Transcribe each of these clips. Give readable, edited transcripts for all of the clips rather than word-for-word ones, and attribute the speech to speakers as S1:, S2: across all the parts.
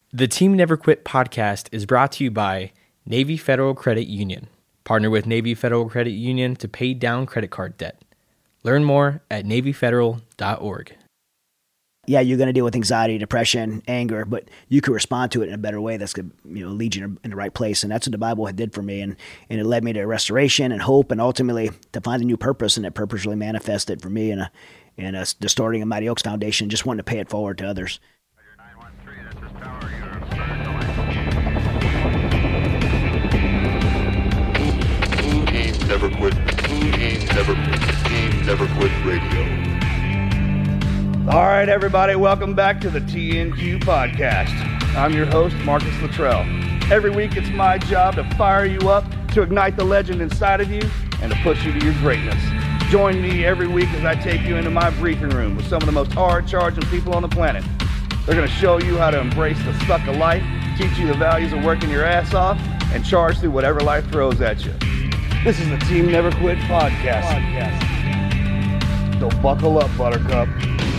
S1: The Team Never Quit podcast is brought to you by Navy Federal Credit Union. Partner with Navy Federal Credit Union to pay down credit card debt. Learn more at NavyFederal.org.
S2: Yeah, you're going to deal with anxiety, depression, anger, but you can respond to it in a better way that's going to lead you in the right place. And that's what the Bible did for me. And it led me to restoration and hope and ultimately to find a new purpose. And that purpose really manifested for me in the starting of Mighty Oaks Foundation, just wanting to pay it forward to others.
S3: Never quit. Never quit. Never quit radio.
S4: All right, everybody, welcome back to the TNQ podcast. I'm your host, Marcus Luttrell. Every week, it's my job to fire you up, to ignite the legend inside of you, and to push you to your greatness. Join me every week as I take you into my briefing room with some of the most hard-charging people on the planet. They're going to show you how to embrace the suck of life, teach you the values of working your ass off, and charge through whatever life throws at you. This is the Team Never Quit podcast. So buckle up, Buttercup.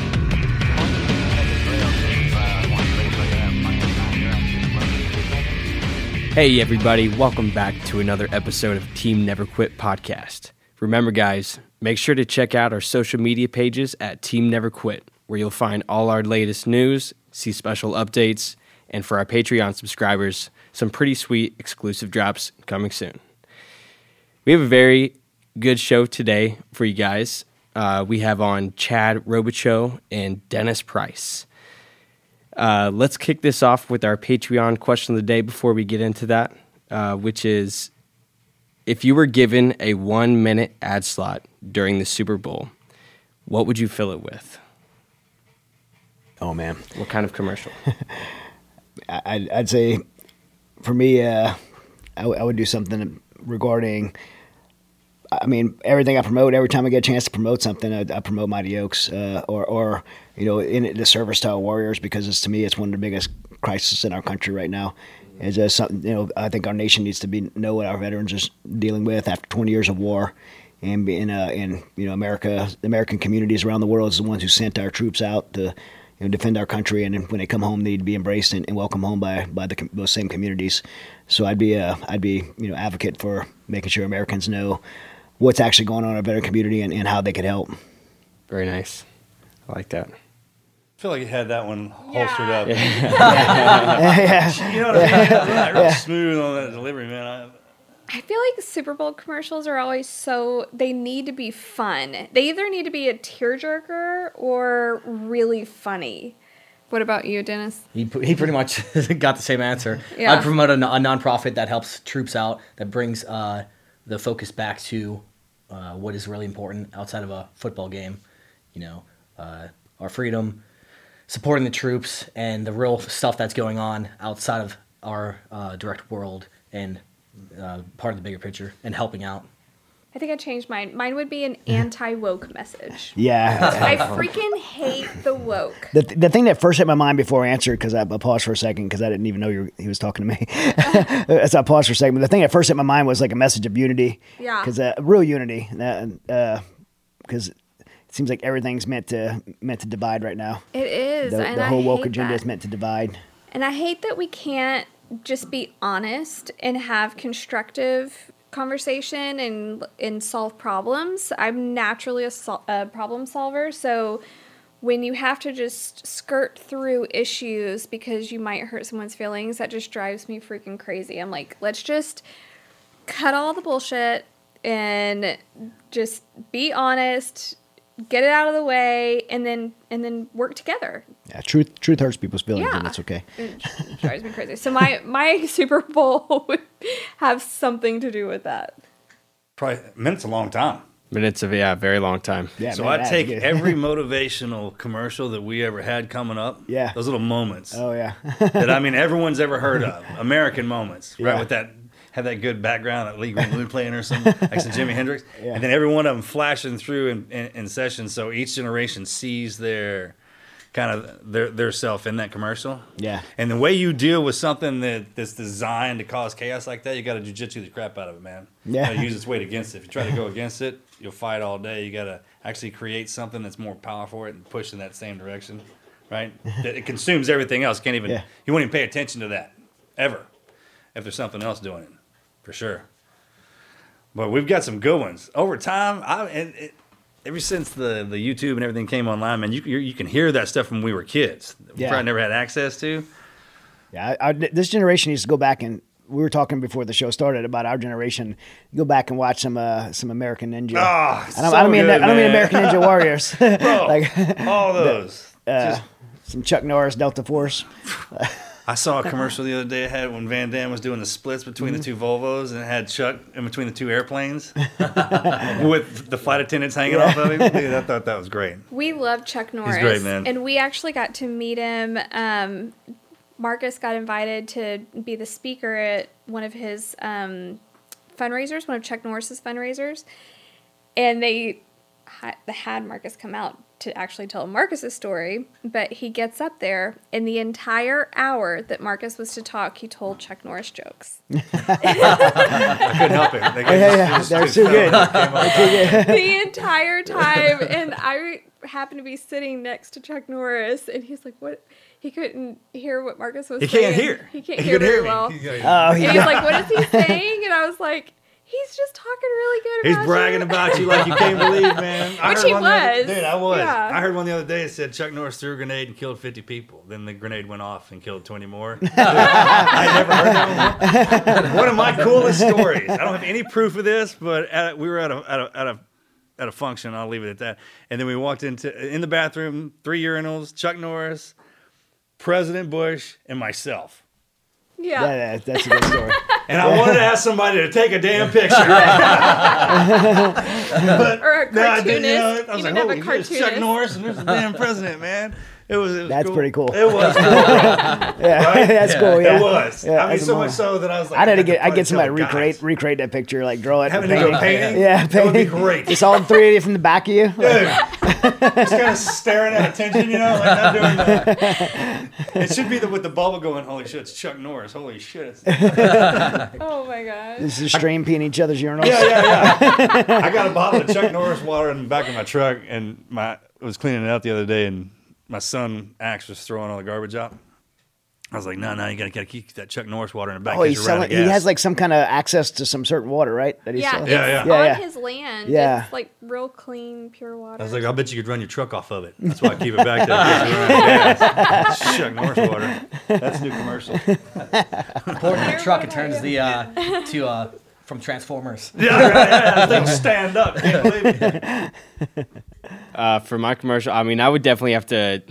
S1: Hey everybody, welcome back to another episode of Team Never Quit podcast. Remember guys, make sure to check out our social media pages at Team Never Quit, where you'll find all our latest news, see special updates, and for our Patreon subscribers, some pretty sweet exclusive drops coming soon. We have a very good show today for you guys. We have on Chad Robichaux and Dennis Price. Let's kick this off with our Patreon question of the day before we get into that, which is, if you were given a 1-minute ad slot during the Super Bowl, what would you fill it with?
S2: Oh, man.
S1: What kind of commercial?
S2: I'd say, for me, I would do something regarding, everything I promote. Every time I get a chance to promote something, I promote Mighty Oaks, or in the service to our warriors, because to me, it's one of the biggest crises in our country right now. It's something, I think our nation needs to know what our veterans are dealing with after 20 years of war, and America, the American communities around the world is the ones who sent our troops out to defend our country, and when they come home, they need to be embraced and welcomed home by those same communities. So I'd be advocate for making sure Americans know what's actually going on in our veteran community and how they could help.
S1: Very nice. I like that.
S5: I feel like you had that one holstered up.
S2: Yeah.
S5: You know what I mean? Real smooth on that delivery, man.
S6: I feel like Super Bowl commercials are always they need to be fun. They either need to be a tearjerker or really funny. What about you, Dennis?
S7: He pretty much got the same answer.
S6: Yeah.
S7: I'd promote a nonprofit that helps troops out, that brings the focus back to what is really important outside of a football game. Our freedom, supporting the troops, and the real stuff that's going on outside of our direct world, and part of the bigger picture, and helping out.
S6: I think I changed mine. Mine would be an anti-woke message.
S2: Yeah.
S6: I freaking hate the woke.
S2: The thing that first hit my mind before I answered, because I paused for a second because I didn't even know he was talking to me. So I paused for a second. But the thing that first hit my mind was like a message of unity.
S6: Yeah.
S2: Because real unity. Because it seems like everything's meant to divide right now.
S6: It is.
S2: The whole woke agenda is meant to divide.
S6: And I hate that we can't just be honest and have constructive conversation and solve problems. I'm naturally a problem solver, so when you have to just skirt through issues because you might hurt someone's feelings, that just drives me freaking crazy. I'm like, let's just cut all the bullshit and just be honest, get it out of the way, and then work together.
S2: Yeah, truth hurts people's feelings, and that's okay.
S6: It drives me crazy. So my Super Bowl would have something to do with that.
S5: Probably minutes a long time.
S1: Minutes of, very long time.
S2: Yeah,
S5: So
S2: man,
S5: I'd take every motivational commercial that we ever had coming up.
S2: Yeah.
S5: Those little moments.
S2: Oh, yeah.
S5: that, everyone's ever heard of. American moments. Right,
S2: Yeah.
S5: with that, have that good background, that Lee Green playing or something, like some Jimi Hendrix.
S2: Yeah.
S5: And then every one of them flashing through in session, so each generation sees their kind of their self in that commercial.
S2: Yeah.
S5: And the way you deal with something that's designed to cause chaos like that, you got to jiu-jitsu the crap out of it, man.
S2: Yeah.
S5: You got to use its weight against it. If you try to go against it, you'll fight all day. You got to actually create something that's more powerful and push in that same direction. right? It consumes everything else. Can't even,
S2: Yeah.
S5: you won't even pay attention to that, ever, if there's something else doing it, for sure. But we've got some good ones. Over time, ever since the YouTube and everything came online, man, you can hear that stuff when we were kids. We
S2: Yeah.
S5: probably never had access to.
S2: Yeah, this generation needs to go back, and we were talking before the show started about our generation. Go back and watch some American Ninja.
S5: Oh,
S2: I don't mean
S5: good, man.
S2: American Ninja Warriors.
S5: Bro,
S2: like
S5: all those.
S2: some Chuck Norris Delta Force.
S5: I saw a commercial the other day. It had when Van Damme was doing the splits between the two Volvos, and it had Chuck in between the two airplanes with the flight attendants hanging off of him. Dude, I thought that was great.
S6: We love Chuck Norris.
S5: great, man.
S6: And we actually got to meet him. Marcus got invited to be the speaker at one of his fundraisers, one of Chuck Norris's fundraisers. And they had Marcus come out to actually tell Marcus's story. But he gets up there, and the entire hour that Marcus was to talk, he told Chuck Norris jokes.
S5: I couldn't help it.
S2: They're too good.
S6: The entire time. And I happened to be sitting next to Chuck Norris, and he's like, what? He couldn't hear what Marcus was saying.
S5: He can't hear.
S6: He can't hear very well.
S2: Oh,
S6: And he's like, what is he saying? And I was like, he's just talking really good
S5: He's
S6: about
S5: bragging
S6: you.
S5: about you like you can't believe, man. I
S6: Which
S5: heard
S6: he
S5: one the other-
S6: was.
S5: Dude, I was.
S6: Yeah.
S5: I heard one the other day that said Chuck Norris threw a grenade and killed 50 people. Then the grenade went off and killed 20 more. Dude, I never heard that one. One of my coolest stories. I don't have any proof of this, but we were at a function. I'll leave it at that. And then we walked in the bathroom, 3 urinals, Chuck Norris, President Bush, and myself.
S6: Yeah.
S2: That's a good story.
S5: And I wanted to ask somebody to take a damn picture.
S6: Or a
S5: No, I
S6: cartoonist.
S5: didn't, I was
S6: Even
S5: like,
S6: have a
S5: holy shit, it's Chuck
S6: cartoonist.
S5: Norris, and there's the damn president, man. It was
S2: That's
S5: cool.
S2: pretty cool.
S5: It was cool, bro.
S2: Yeah,
S5: Right?
S2: that's cool. Yeah,
S5: It was.
S2: Yeah,
S5: I mean,
S2: that's
S5: so
S2: a
S5: much
S2: moment.
S5: so that I was like,
S2: I'd have to
S5: I
S2: get somebody to
S5: tell the guys.
S2: recreate that picture, like draw it.
S5: Having
S2: and
S5: to go
S2: paint it.
S5: painting?
S2: Yeah,
S5: That would be
S2: painting.
S5: great.
S2: Just all three of you from the back of you.
S5: Dude, just kind of staring at attention, like not doing that. It should be with the bubble going, holy shit, it's Chuck Norris. Holy shit.
S6: Oh my gosh.
S2: This is stream peeing each other's urinals.
S5: Yeah. I got a bottle of Chuck Norris water in the back of my truck, and I was cleaning it out the other day, and my son Axe was throwing all the garbage out. I was like, no, you gotta keep that Chuck Norris water in the back.
S2: Oh, he's selling. He has like some kind of access to some certain water, right? That he's
S6: Yeah,
S2: selling?
S6: it's
S5: Yeah.
S6: on
S2: Yeah.
S6: his land.
S2: Yeah.
S6: It's like real clean, pure water.
S5: I was like, I'll bet you could run your truck off of it. That's why I keep it back there. Gas. Chuck Norris water. That's a new commercial.
S7: Pouring in the truck, it turns from Transformers.
S5: Yeah. They'll stand up. Can't believe it.
S1: For my commercial, I mean, I would definitely have to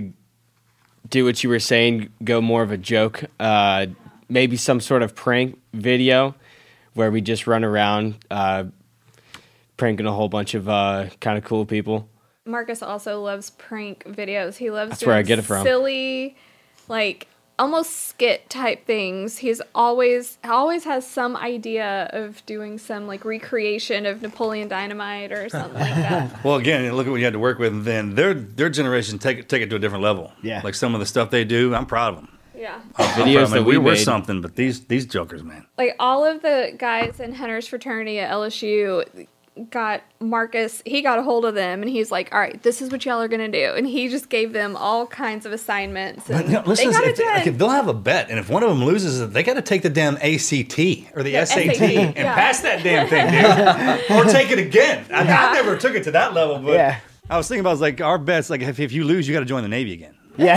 S1: do what you were saying, go more of a joke, maybe some sort of prank video where we just run around pranking a whole bunch of kind of cool people.
S6: Marcus also loves prank videos. He loves
S1: That's where I
S6: doing
S1: get it from.
S6: silly, like almost skit type things. He's always has some idea of doing some like recreation of Napoleon Dynamite or something like that.
S5: Well, again, look at what you had to work with. And then their generation take it to a different level.
S2: Yeah.
S5: Like some of the stuff they do, I'm proud of them.
S6: Yeah.
S1: Videos that
S5: we were
S1: made.
S5: something, but these jokers, man.
S6: Like all of the guys in Hunter's fraternity at LSU got Marcus, he got a hold of them and he's like, all right, this is what y'all are going to do. And he just gave them all kinds of assignments. And
S5: Listen,
S6: they got it done.
S5: if they'll have a bet, and if one of them loses, they got to take the damn ACT or the
S6: Yeah,
S5: SAT,
S6: SAT,
S5: and
S6: yeah.
S5: pass that damn thing, dude. Or take it again. I never took it to that level, but
S2: Yeah.
S5: I was thinking about, was like, our bets, like, if you lose, you got to join the Navy again.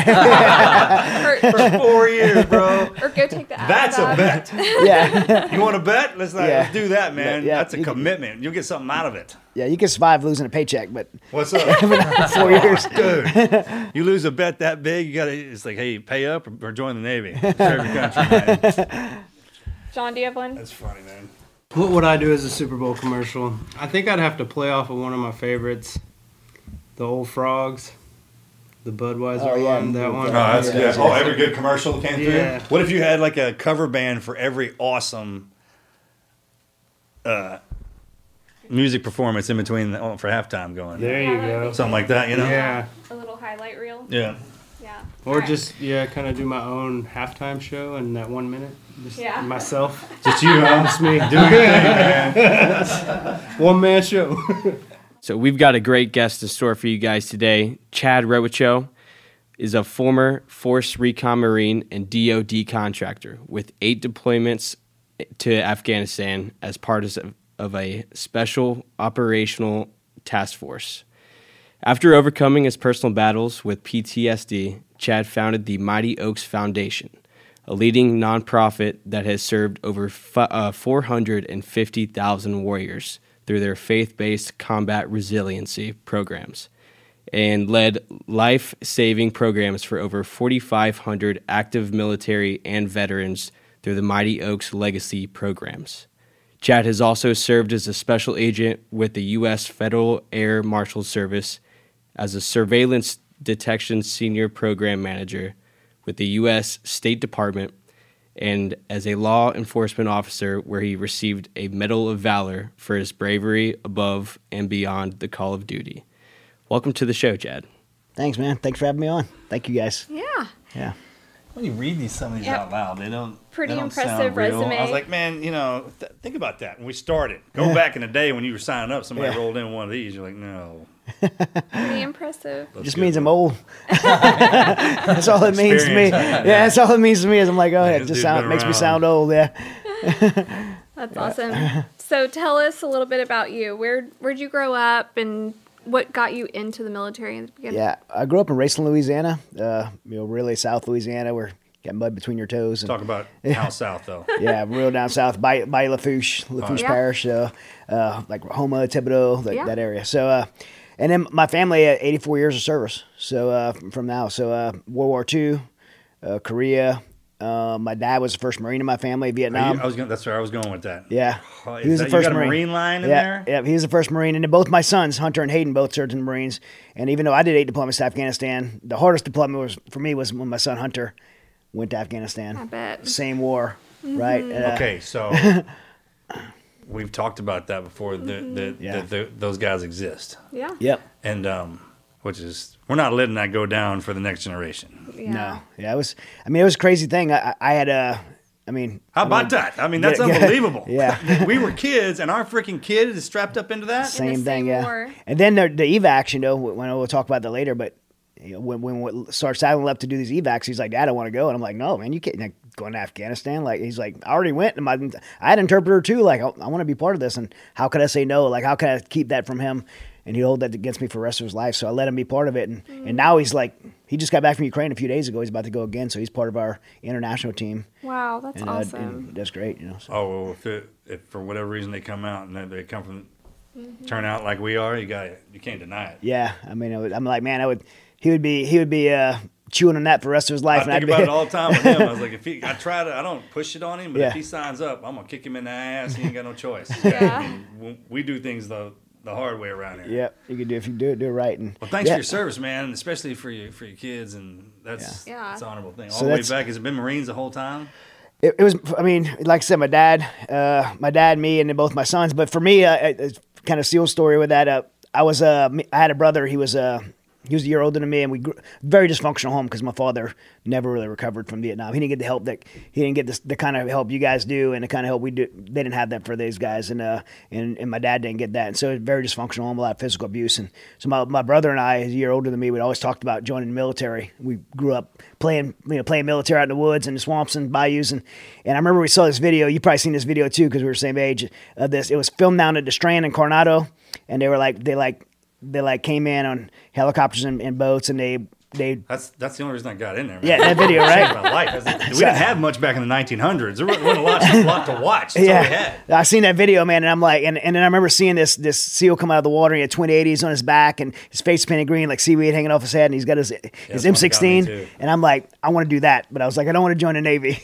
S2: Yeah,
S6: or,
S5: For 4 years, bro.
S6: or go take the
S5: That's a
S6: ASVAB.
S5: bet.
S2: yeah,
S5: You want to bet? Let's
S2: Yeah.
S5: do that, man.
S2: Yeah,
S5: That's a
S2: you can-
S5: commitment. You'll get something out of it.
S2: yeah. You can survive losing a paycheck, but
S5: What's up?
S2: 4 years.
S5: Dude, you lose a bet that big, you gotta. It's like, hey, pay up or join the Navy. Serve your country, man.
S6: John, do you have one?
S5: That's funny, man.
S8: What would I do as a Super Bowl commercial? I think I'd have to play off of one of my favorites, the Old Frogs, the Budweiser
S2: Oh, yeah.
S8: one. That one.
S5: Oh, that's good. Oh, every good commercial came through.
S8: Yeah.
S5: What if you had like a cover band for every awesome music performance in between for halftime going?
S8: There you go.
S5: Something like that, you know?
S8: Yeah.
S6: A little highlight reel.
S5: Yeah.
S6: Yeah.
S8: Or
S6: Alright.
S8: just kind of do my own halftime show in that 1 minute. Just
S6: Yeah.
S8: myself.
S5: Just you, huh?
S8: Just me.
S5: Do your thing, man.
S8: One man show.
S1: So we've got a great guest in store for you guys today, Chad Robichaux. is a former Force Recon Marine and DoD contractor with 8 deployments to Afghanistan as part of a special operational task force. After overcoming his personal battles with PTSD, Chad founded the Mighty Oaks Foundation, a leading nonprofit that has served over 450,000 warriors through their faith-based combat resiliency programs, and led life-saving programs for over 4,500 active military and veterans through the Mighty Oaks Legacy programs. Chad has also served as a special agent with the U.S. Federal Air Marshal Service, as a surveillance detection senior program manager with the U.S. State Department, and as a law enforcement officer where he received a Medal of Valor for his bravery above and beyond the call of duty. Welcome to the show, Chad.
S2: Thanks, man. Thanks for having me on. Thank you, guys.
S6: Yeah.
S2: Yeah.
S5: When you read some of these out loud, they don't.
S6: Pretty
S5: they don't
S6: impressive
S5: sound real.
S6: resume.
S5: I was like, man, think about that. When we started, go back in the day when you were signing up, somebody rolled in one of these. You're like, no.
S6: Pretty impressive.
S2: Just means I'm old. That's all it means to me. Yeah, that's all it means to me. Is I'm like, oh, it just makes me sound old. Yeah.
S6: That's awesome. So tell us a little bit about you. Where'd you grow up, and what got you into the military in the beginning?
S2: Yeah, I grew up in Raceland, Louisiana. Really South Louisiana, where you got mud between your toes. And,
S5: talk about how south though.
S2: Yeah, real down south by Lafourche Parish, like Houma, Thibodeau, that area. So, and then my family had 84 years of service. So from now, World War II, Korea. My dad was the first Marine in my family, Vietnam.
S5: That's where I was going with that.
S2: Yeah, he was the first
S5: you got
S2: Marine.
S5: A Marine line in there.
S2: Yeah, he was the first Marine, and then both my sons, Hunter and Hayden, both served in the Marines. And even though I did 8 deployments to Afghanistan, the hardest deployment for me was when my son Hunter went to Afghanistan.
S6: I bet.
S2: Same war, right?
S5: Okay, so we've talked about that before. Those guys exist.
S6: Yeah.
S2: Yep.
S5: And which is, we're not letting that go down for the next generation.
S6: Yeah.
S2: No. Yeah, it was a crazy thing. I had how
S5: about that? I mean, that's unbelievable.
S2: Yeah.
S5: We were kids, and our freaking kid is strapped up into that.
S2: Same thing,
S6: war.
S2: yeah. And then the evacs, when we'll talk about that later, but when we start saddling up to do these evacs, he's like, Dad, I want to go. And I'm like, no, man, you can't going to Afghanistan. Like, he's like, I already went. And I had an interpreter too. Like, I want to be part of this. And how could I say no? Like, how could I keep that from him? And he'd hold that against me for the rest of his life. So I let him be part of it. And now he's like, he just got back from Ukraine a few days ago. He's about to go again. So he's part of our international team.
S6: Wow, that's awesome.
S2: And that's great, So.
S5: Oh, well, if for whatever reason they come out and they come from, turn out like we are, you can't deny it.
S2: Yeah. I mean, I'm like, man, he would be chewing on that for the rest of his life.
S5: I think about it all the time with him. I was like, I don't push it on him, but if he signs up, I'm going to kick him in the ass. He ain't got no choice.
S6: Yeah.
S5: We do things the hard way around here.
S2: Yeah, you could do if you do it right. And
S5: well, thanks for your service, man, and especially for your kids, and that's an honorable thing. All the way back, has it been Marines the whole time?
S2: It was. I mean, like I said, my dad, me, and then both my sons. But for me, it's kind of SEAL story with that. I had a brother. He was a year older than me, and we grew very dysfunctional home because my father never really recovered from Vietnam. He didn't get the help he didn't get the kind of help you guys do, and the kind of help we do. They didn't have that for these guys, and my dad didn't get that, and so it was very dysfunctional home, a lot of physical abuse. And so my brother and I, he's a year older than me, we'd always talked about joining the military. We grew up playing military out in the woods and the swamps and bayous, and I remember we saw this video. You probably seen this video too because we were the same age. Of this, it was filmed down at the Strand in Coronado, and they came in on helicopters and boats, and they
S5: That's the only reason I got in there, man.
S2: Yeah, that video, right?
S5: Saved my life. We didn't have much back in the 1900s. There wasn't a lot to watch. That's all we had.
S2: I seen that video, man, and I'm like, and then I remember seeing this SEAL come out of the water. He had 2080s on his back, and his face painted green, like seaweed hanging off his head, and he's got his M16. And I'm like, I want to do that, but I was like, I don't want to join the Navy.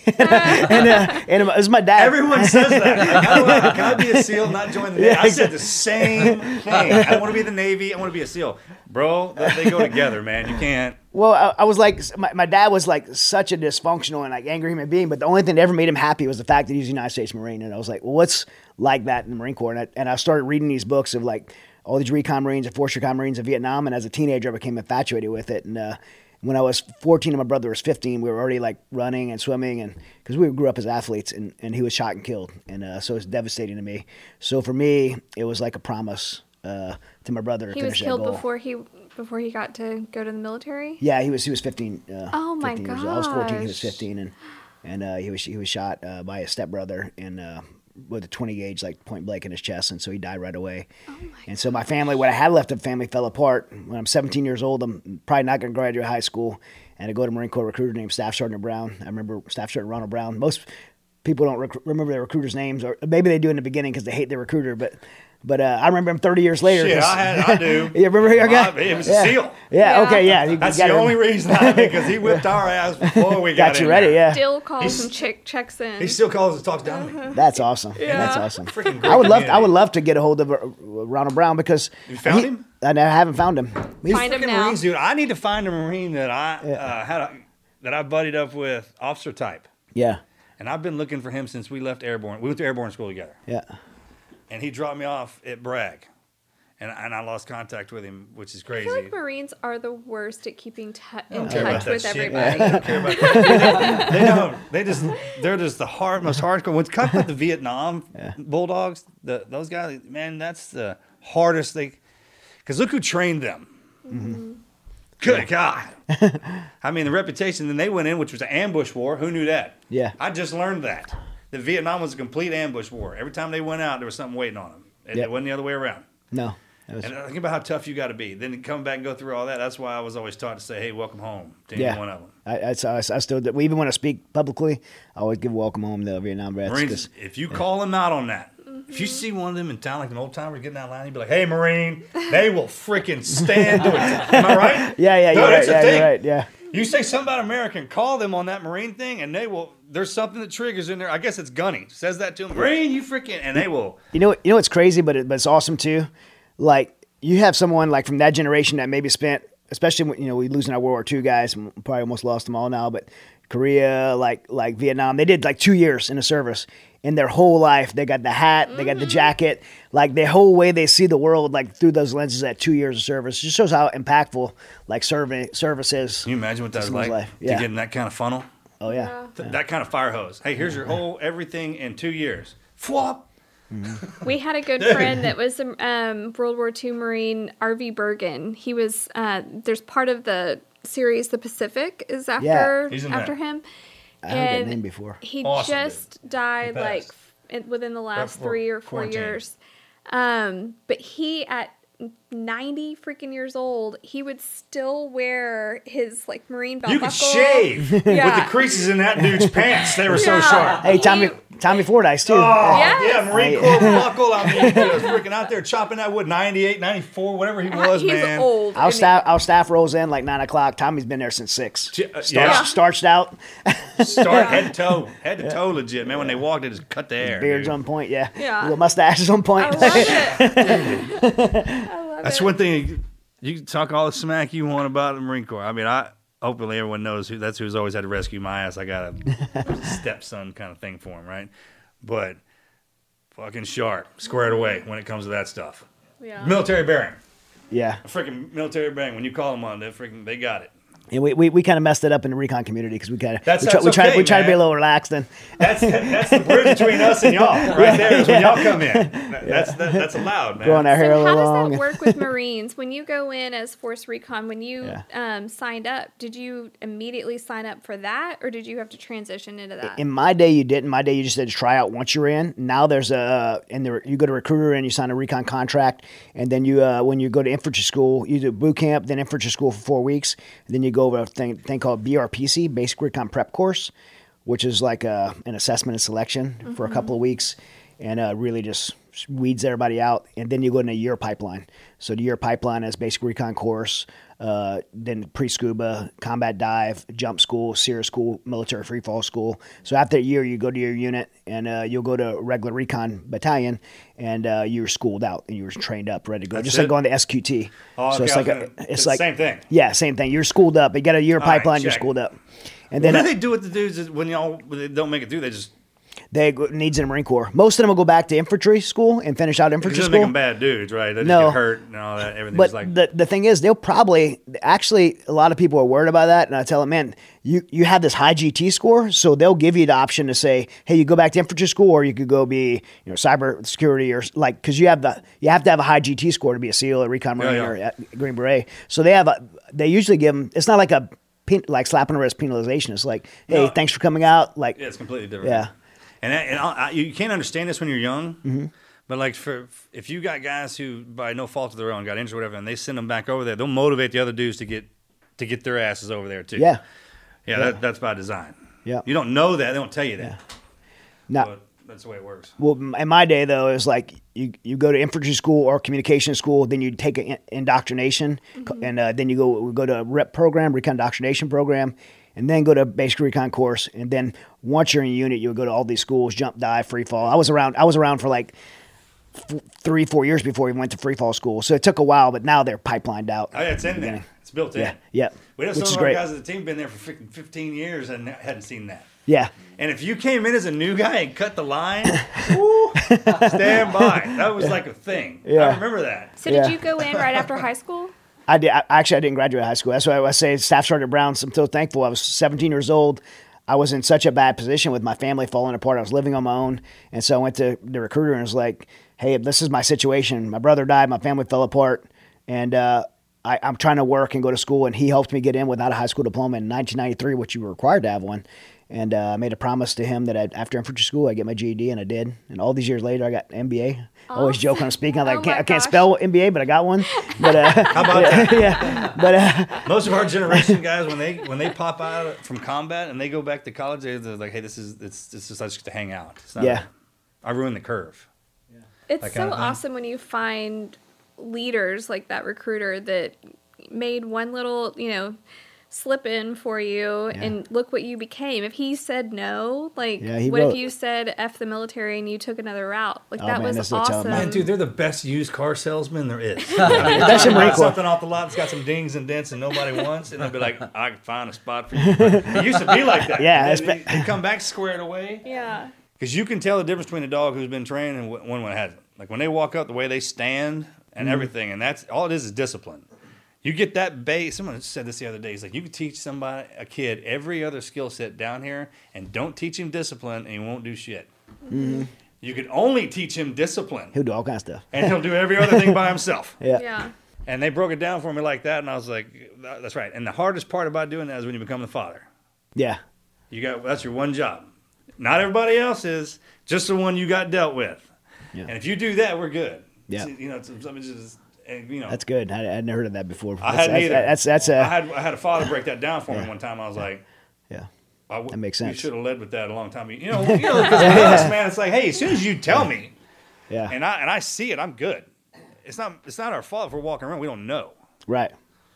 S2: and it was my dad.
S5: Everyone says that. Can I be a SEAL, not join the Navy? I said the same thing. I want to be the Navy. I want to be a SEAL. Bro, they go together, man. You can't.
S2: Well, I was like, my dad was like such a dysfunctional and like angry human being, but the only thing that ever made him happy was the fact that he was a United States Marine. And I was like, well, what's like that in the Marine Corps? And I started reading these books of like all these recon Marines and Force Recon Marines of Vietnam. And as a teenager, I became infatuated with it. And when I was 14 and my brother was 15, we were already like running and swimming, and because we grew up as athletes, and he was shot and killed. And so it was devastating to me. So for me, it was like a promise to my brother to
S6: He was
S2: finish that
S6: killed
S2: goal.
S6: before he got to go to the military.
S2: Yeah, he was 15.
S6: Oh my
S2: 15 years old. I was 14. He was
S6: gosh.
S2: 15, and he was shot by his stepbrother with a 20 gauge, like point blank in his chest, and so he died right away. And so my family, what I had left of family, fell apart. When I'm 17 years old, I'm probably not going to graduate high school, and I go to a Marine Corps recruiter named Staff Sergeant Brown. I remember Staff Sergeant Ronald Brown. Most people don't remember their recruiters' names, or maybe they do in the beginning because they hate their recruiter, but I remember him 30 years later.
S5: Shit, I do.
S2: You remember your guy?
S5: It was a seal.
S2: Yeah,
S6: Yeah.
S2: okay, yeah. You
S5: That's
S2: gotta
S5: the only
S2: remember.
S5: reason I because he whipped our ass before we got
S2: Got you
S5: in
S2: ready,
S5: there.
S2: yeah.
S6: Still calls
S5: He's-
S6: and checks in.
S5: He still calls and talks down to me.
S2: That's awesome.
S6: Yeah.
S2: That's awesome.
S5: Freaking great
S2: I would
S5: community.
S2: love to get a hold of Ronald Brown because
S5: You found him?
S2: I haven't found him.
S6: Find him
S5: Freaking
S6: now.
S5: Marines, dude. I need to find a Marine that that I buddied up with, officer type.
S2: Yeah,
S5: And I've been looking for him since we left Airborne. We went to Airborne school together.
S2: yeah.
S5: And he dropped me off at Bragg. And I lost contact with him, which is
S6: I
S5: crazy.
S6: feel like Marines are the worst at keeping in
S5: care about
S6: touch
S5: that
S6: with
S5: shit,
S6: everybody.
S5: man. I don't care about that. They don't. They're just the most hardcore. When it comes to the Vietnam Bulldogs, those guys, man, that's the hardest thing. Because look who trained them.
S2: Mm-hmm.
S5: Good God. I mean, the reputation. Then they went in, which was an ambush war. Who knew that?
S2: Yeah.
S5: I just learned that. The Vietnam was a complete ambush war. Every time they went out, there was something waiting on them.
S2: Yep.
S5: It wasn't the other way around.
S2: No. That was,
S5: And think about how tough you got to be. Then come back and go through all that. That's why I was always taught to say, "Hey, welcome home" to any
S2: yeah.
S5: one of them.
S2: I still do. Even when I speak publicly, I always give welcome home to Vietnam vets.
S5: Marines,
S2: 'cause-
S5: if you call them out on that, if you see one of them in town like an old timer getting out line, you'd be like, "Hey, Marine," they will freaking stand to it. Am I right?
S2: Yeah,
S5: No,
S2: you're right.
S5: that's the
S2: Yeah,
S5: thing.
S2: you're right. Yeah.
S5: You say something about American, call them on that Marine thing, and they will. There's something that triggers in there. I guess it's Gunny says that to them. Marine, you freaking, and they will.
S2: You know what's crazy, but it's awesome too. Like you have someone like from that generation that maybe spent, especially when, we losing our World War II guys, probably almost lost them all now, but Korea, like Vietnam, they did like 2 years in the service. In their whole life, they got the hat, they got the jacket, like the whole way they see the world, like through those lenses at 2 years of service. It just shows how impactful like service is.
S5: Can you imagine what that's
S2: Someone's
S5: like
S2: life.
S5: to
S2: Yeah.
S5: get in that kind of funnel?
S2: Oh yeah.
S5: That kind of fire hose. Hey, here's your whole everything in 2 years. Flop.
S6: We had a good friend that was a World War II Marine, R.V. Bergen. He was, there's part of the series, The Pacific, is after
S5: He's in
S6: after
S5: that.
S6: him.
S2: I heard that name before.
S6: He
S5: Awesome,
S6: just died
S5: He
S6: like
S5: passed.
S6: within the last
S5: Before
S6: 3 or 4
S5: quarantine.
S6: years. But he at 90 freaking years old, he would still wear his like Marine belt
S5: You could
S6: buckle.
S5: shave with
S6: Yeah.
S5: the creases in that dude's pants. They were so
S6: Yeah.
S5: sharp.
S2: Hey, Tommy Fordyce too.
S5: Oh,
S6: Yes.
S5: yeah, Marine Corps buckle. I mean, he was freaking out there chopping that wood, 98, 94, whatever he was,
S6: He's
S5: man.
S6: old.
S2: Our staff rolls in like 9 o'clock. Tommy's been there since 6.
S5: Yeah.
S2: Starched out,
S5: Start head to toe, legit, man. When they walked, they just cut the hair.
S2: beards
S5: dude.
S2: on point. Yeah,
S6: Yeah.
S2: little mustaches on point.
S6: I love it. I love
S5: That's
S6: it.
S5: one thing. You can talk all the smack you want about the Marine Corps. I mean, hopefully everyone knows that's who's always had to rescue my ass. I got a stepson kind of thing for him, right? But fucking sharp, squared away when it comes to that stuff.
S6: Yeah.
S5: Military bearing,
S2: Yeah,
S5: a freaking military bearing. When you call them on, they got it.
S2: and we kind of messed it up in the recon community because we kind of
S5: That's
S2: we try
S5: okay,
S2: to be a
S5: man.
S2: little relaxed and
S5: That's the bridge between us and y'all. Right there is when y'all come in. That's allowed, man.
S2: growing our hair a
S6: So how
S2: little
S6: does
S2: long.
S6: that work with Marines? When you go in as Force Recon, when you
S2: Yeah.
S6: signed up, did you immediately sign up for that, or did you have to transition into that?
S2: In my day, you didn't. In my day, you just had to try out once you're in. Now there's you go to recruiter and you sign a recon contract, and then you when you go to infantry school, you do boot camp, then infantry school for 4 weeks, and then you go over a thing called BRPC, Basic Recon Prep Course, which is like an assessment and selection for a couple of weeks, and really just weeds everybody out. And then you go in a year pipeline. So the year pipeline is Basic Recon course, then pre-scuba, combat dive, jump school, SEER school, military free fall school. So after a year, you go to your unit, and you'll go to regular recon battalion, and you're schooled out and you're trained up, ready to go.
S5: That's
S2: Just
S5: it?
S2: like going to SQT.
S5: Oh,
S2: so
S5: okay,
S2: it's like
S5: it's the same thing.
S2: Yeah, same thing. You're schooled up. You got a year
S5: All right,
S2: pipeline. You're
S5: check.
S2: schooled up. And
S5: What
S2: then
S5: do they do with the dudes when y'all they don't make it through? They just
S2: needs in the Marine Corps. Most of them will go back to infantry school and finish out
S5: It
S2: infantry
S5: doesn't
S2: school.
S5: make them bad dudes, right? They just
S2: No.
S5: get hurt and all that. Everything's
S2: But
S5: like
S2: the thing is, they'll probably actually a lot of people are worried about that, and I tell them, man, you have this high GT score, so they'll give you the option to say, hey, you go back to infantry school, or you could go be cyber security or like because you have to have a high GT score to be a SEAL, a recon Marine, or a Green Beret. So they usually give them. It's not like like slap on the wrist penalization. It's like, hey, thanks for coming out. Like,
S5: yeah, it's completely different.
S2: yeah.
S5: And you can't understand this when you're young,
S2: Mm-hmm.
S5: but like if you got guys who by no fault of their own got injured or whatever, and they send them back over there, they'll motivate the other dudes to get their asses over there too.
S2: Yeah.
S5: Yeah, that's by design.
S2: Yeah.
S5: You don't know that. They don't tell you that.
S2: Now,
S5: But that's the way it works.
S2: well, in my day though, it was like you go to infantry school or communication school, then you take an indoctrination, and then you go to a rep program, recon indoctrination program, and then go to basic recon course, and then once you're in a unit, you would go to all these schools, jump, dive, free fall. I was around for like 3-4 years before we went to free fall school, so it took a while, but now they're pipelined out.
S5: Oh, yeah, it's in there. It's built in.
S2: Yeah,
S5: We have
S2: which
S5: some
S2: is
S5: of our
S2: great.
S5: guys at the team been there for 15 years and hadn't seen that.
S2: Yeah,
S5: And if you came in as a new guy and cut the line, woo, stand by. That was like a thing.
S2: Yeah.
S5: I remember that.
S6: So did you go in right after high school?
S2: I did. I didn't graduate high school. That's why I say Staff Sergeant Brown. I'm so thankful. I was 17 years old. I was in such a bad position with my family falling apart. I was living on my own. And so I went to the recruiter and was like, hey, this is my situation. My brother died. My family fell apart. And I'm trying to work and go to school. And he helped me get in without a high school diploma in 1993, which you were required to have one. And I made a promise to him that after infantry school, I'd get my GED, and I did. And all these years later, I got an MBA. I always joke when I'm speaking. I'm like,
S6: Oh
S2: I
S6: my
S2: can't
S6: gosh.
S2: spell MBA, but I got one. But
S5: How about that?
S2: yeah, but
S5: Most of our generation guys, when they pop out from combat and they go back to college, they're like, "Hey, this is just to hang out." It's not
S2: Yeah.
S5: I ruined the curve.
S6: It's
S5: That
S6: so
S5: kind of thing.
S6: awesome when you find leaders like that recruiter that made one little, slip in for you and look what you became. If he said no, like
S2: Yeah, he
S6: what
S2: wrote-
S6: if you said F the military and you took another route? Like
S2: Oh,
S6: that
S2: man,
S6: was
S2: that's what's up,
S6: awesome.
S5: Man, dude, they're the best used car salesman there is.
S2: That's in Marine Corps.
S5: Something off the lot that's got some dings and dents and nobody wants, and they'll be like, "I can find a spot for you." It used to be like that.
S2: Yeah,
S5: And then they come back squared away.
S6: Yeah.
S5: Because you can tell the difference between a dog who's been trained and one that hasn't. Like when they walk up, the way they stand and everything, and that's all it is discipline. You get that base. Someone said this the other day. He's like, you can teach a kid every other skill set down here, and don't teach him discipline, and he won't do shit. You could only teach him discipline,
S2: he'll do all kinds of stuff.
S5: and he'll do every other thing by himself.
S2: Yeah.
S6: Yeah.
S5: And they broke it down for me like that, and I was like, that's right. And the hardest part about doing that is when you become the father.
S2: Yeah.
S5: That's your one job. Not everybody else is, just the one you got dealt with.
S2: Yeah.
S5: And if you do that, we're good.
S2: Yeah.
S5: Something just,
S2: That's good. I hadn't heard of that before.
S5: I hadn't either.
S2: That's
S5: I had a father break that down for me one time. I was like,
S2: yeah.
S5: that
S2: makes
S5: You
S2: sense.
S5: should have led with that a long time. Because with us, man, it's like, hey, as soon as you tell me,
S2: Yeah.
S5: and I see it, I'm good. It's not our fault if we're walking around. We don't know.
S2: Right.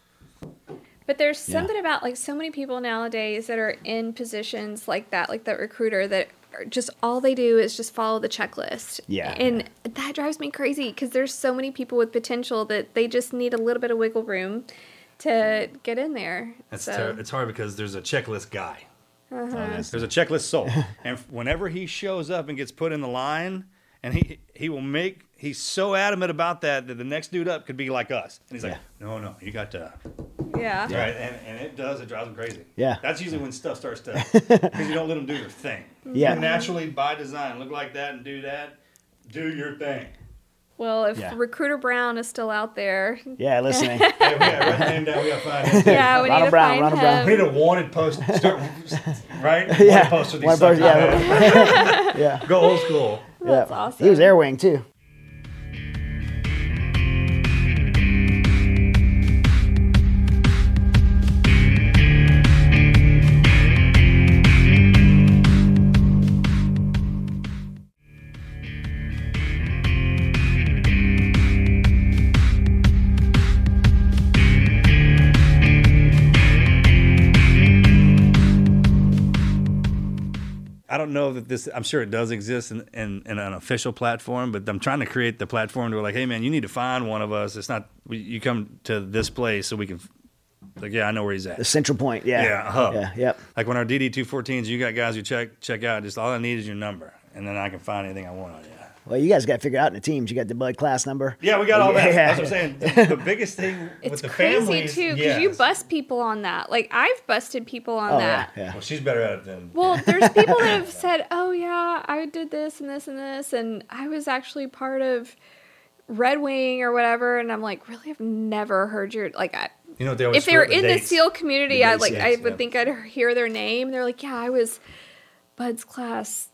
S6: But there's something about like so many people nowadays that are in positions like that recruiter that are just all they do is just follow the checklist.
S2: Yeah.
S6: And that drives me crazy because there's so many people with potential that they just need a little bit of wiggle room to get in there.
S5: It's hard because there's a checklist guy. There's a checklist soul. And whenever he shows up and gets put in the line, and he's so adamant about that the next dude up could be like us. And he's like, no, you got to.
S6: Yeah.
S5: Right, and it drives them crazy.
S2: Yeah.
S5: That's usually when stuff starts to, because you don't let them do their thing.
S2: Yeah.
S5: You naturally, by design, look like that and do that. Do your thing.
S6: Well, if
S2: Yeah.
S6: Recruiter Brown is still out there,
S2: Yeah, listening.
S5: Hey, we got to write the name down. We got to find him.
S6: yeah, we need
S2: Ronald
S6: to
S2: Brown,
S6: find
S2: Ronald Brown.
S6: him.
S5: We need a wanted post. Right?
S2: Yeah.
S5: Wanted poster. These
S2: Wanted poster,
S5: suckers.
S2: Yeah.
S5: Go old school.
S6: That's
S2: Yeah.
S6: awesome.
S2: He was Air Wing too.
S5: I don't know that this. I'm sure it does exist in an official platform, but I'm trying to create the platform to where, like, hey man, you need to find one of us. It's not you come to this place so we can. Like, yeah, I know where he's
S2: The
S5: at.
S2: central point. Yeah.
S5: Yeah, a hub.
S2: Yeah. Yep.
S5: Like when our DD 214s, you got guys who check out. Just all I need is your number, and then I can find anything I want on you.
S2: Well, you guys got to figure out in the teams. You got the blood class number.
S5: Yeah, we got all that.
S2: Yeah.
S5: That's what I'm saying. The biggest thing
S6: It's
S5: with the
S6: crazy
S5: families,
S6: too because you bust people on that. Like I've busted people on
S2: Oh,
S6: that.
S2: yeah.
S5: Well, she's better at it than.
S6: Well, there's people that have said, "Oh yeah, I did this and this and this," and I was actually part of Red Wing or whatever, and I'm like, really, I've never heard your like.
S5: You know what they always
S6: If they were
S5: screw up?
S6: in the
S5: dates.
S6: SEAL community,
S5: The
S6: I
S5: dates,
S6: like
S5: yeah,
S6: I would
S5: yeah.
S6: think I'd hear their name. They're like, "Yeah, I was Bud's class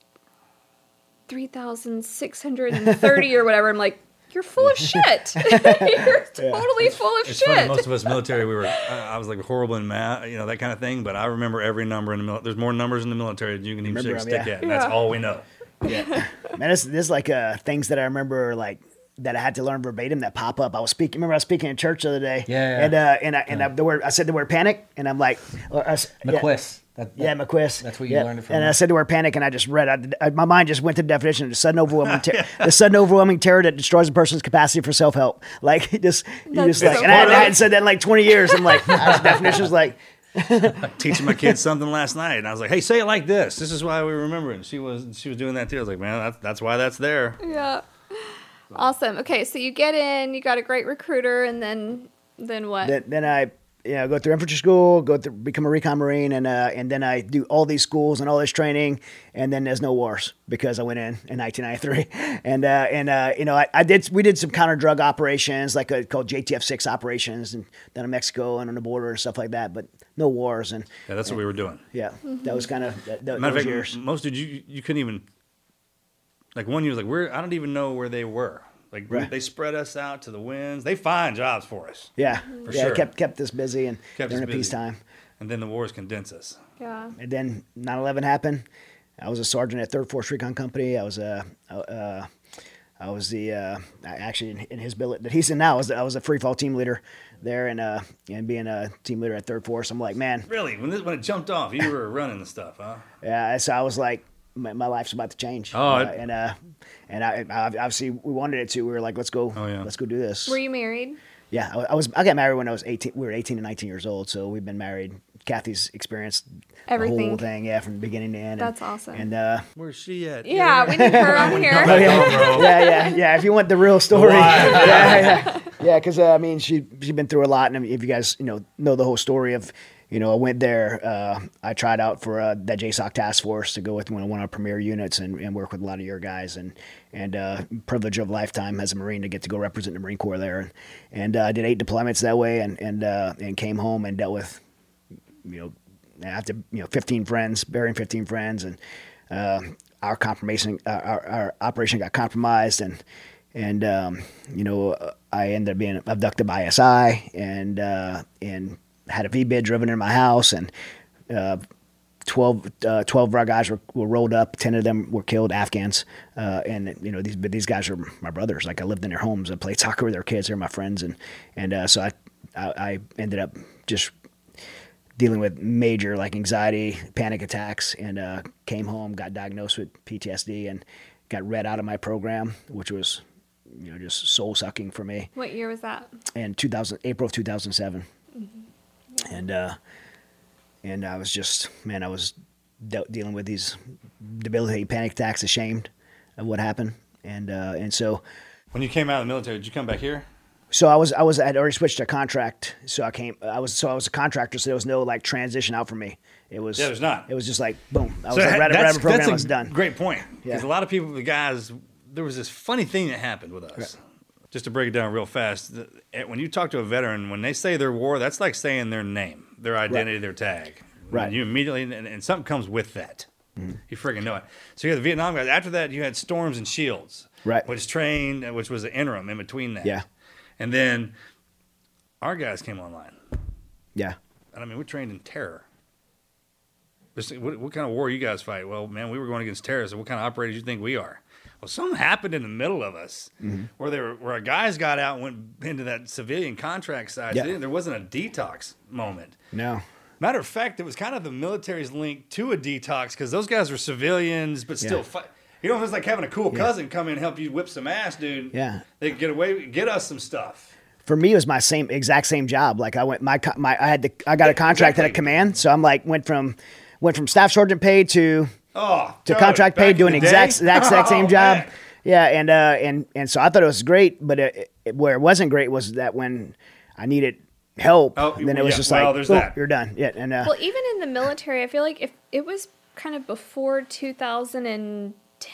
S6: 3,630 or whatever." I'm like, "You're full of shit. You're totally full of
S5: It's
S6: shit."
S5: funny, most of us military, I was like horrible in math, that kind of thing. But I remember every number in the military. There's more numbers in the military than you can even
S2: Remember
S5: stick
S2: them,
S5: at. And that's
S6: Yeah.
S5: all we know.
S2: Man, this like things that I remember like that I had to learn verbatim that pop up. I was speaking in church the other day.
S7: Yeah.
S2: And I said the word panic, and I'm like,
S7: McQuist.
S2: Yeah, McQuist.
S7: That's where you learned it from.
S2: And I said the word panic, and I just read. My mind just went to the definition: the sudden overwhelming terror that destroys a person's capacity for self-help. Like you just
S6: That's
S2: like,
S6: so
S2: and I
S6: funny.
S2: hadn't said that in like 20 years. I'm like, this definition is like,
S5: Teaching my kids something last night, and I was like, "Hey, say it like this. This is why we remember it." And she was doing that too. I was like, "Man, that's why that's there."
S6: Yeah. Awesome. Okay, so you get in, you got a great recruiter, and then what?
S2: then I go through infantry school, become a recon Marine, and then I do all these schools and all this training, and then there's no wars because I went in 1993, we did some counter drug operations like called JTF 6 operations, and down in Mexico and on the border and stuff like that, but no wars, and
S5: Yeah, that's what we were doing.
S2: yeah, that was kind of
S5: Matter
S2: those
S5: of
S2: years.
S5: fact, most dudes you couldn't even. Like one year was like, I don't even know where they were. Like
S2: Right.
S5: they spread us out to the winds. They find jobs for us,
S2: Yeah,
S5: For
S2: yeah,
S5: sure.
S2: kept us busy and
S5: Kept us
S2: during the
S5: busy.
S2: peacetime.
S5: and then the wars condense us.
S6: Yeah.
S2: And then 9/11 happened. I was a sergeant at 3rd Force Recon Company. I was actually in his billet that he's in now. I was a free fall team leader there, and being a team leader at 3rd Force, I'm like, man,
S5: Really, when it jumped off, you were running the stuff, huh?
S2: yeah. So I was like, my life's about to change.
S5: Oh,
S2: and I obviously we wanted it to. We were like, let's go,
S5: Oh, yeah.
S2: let's go do this.
S6: Were you married?
S2: Yeah, I got married when I was 18. We were 18 and 19 years old, so we've been married. Kathy's experienced the
S6: Everything.
S2: whole thing, yeah, from beginning to end.
S6: That's awesome.
S2: And
S5: Where's she at?
S6: Yeah, we need her on here.
S2: yeah. If you want the real story, yeah. Because I mean, she's been through a lot, and if you guys know the whole story of, I went there. I tried out for that JSOC task force to go with one of our premier units and work with a lot of your guys, and privilege of a lifetime as a Marine to get to go represent the Marine Corps there, and I did 8 deployments that way, and came home and dealt with, after 15 friends, burying 15 friends, and our operation got compromised, and I ended up being abducted by ISI and had a V-bid driven in my house, and 12 of our guys were rolled up. 10 of them were killed, Afghans, and these guys are my brothers. Like I lived in their homes, I played soccer with their kids. They're my friends, and so I ended up just dealing with major like anxiety, panic attacks, and came home, got diagnosed with PTSD, and got read out of my program, which was just soul sucking for me.
S6: What year was that?
S2: In April of 2007. And I was just, man, I was dealing with these debilitating panic attacks, ashamed of what happened, and so
S5: When you came out of the military, did you come back here?
S2: I had already switched to contract, so I was a contractor, so there was no like transition out for me. It was
S5: Yeah, there's not.
S2: It was just like boom. I was
S5: So
S2: like, right out of program, I was done.
S5: Great point. Because
S2: Yeah.
S5: a lot of people, the guys, there was this funny thing that happened with us. Just to break it down real fast, when you talk to a veteran, when they say their war, that's like saying their name, their identity, their tag.
S2: Right.
S5: And you immediately, and something comes with that. You freaking know it. So you had the Vietnam guys. After that, you had Storms and Shields.
S2: Right.
S5: Which was an interim in between that.
S2: Yeah.
S5: And then our guys came online.
S2: Yeah.
S5: And I mean, we trained in terror. What kind of war you guys fight? Well, man, we were going against terrorists. What kind of operators do you think we are? Well, something happened in the middle of us where our guys got out and went into that civilian contract side.
S2: Yeah.
S5: There wasn't a detox moment.
S2: No.
S5: Matter of fact, it was kind of the military's link to a detox because those guys were civilians, but still
S2: Yeah.
S5: fight. It's like having a cool cousin come in and help you whip some ass, dude.
S2: Yeah.
S5: They could get us some stuff.
S2: For me, it was my exact same job. Like I went, I got a contract at a command, so I'm like went from staff sergeant pay to
S4: Oh,
S2: to
S4: dude,
S2: contract
S4: back
S2: paid,
S4: in
S2: doing
S4: the
S2: exact
S4: day?
S2: same
S4: Oh,
S2: job.
S4: man.
S2: Yeah, and so I thought it was great, but where it wasn't great was that when I needed help, then it was just
S4: well,
S2: like,
S4: there's
S2: "Oh,
S4: that.
S2: you're done." Yeah, and
S6: Well, even in the military, I feel like if it was kind of before 2010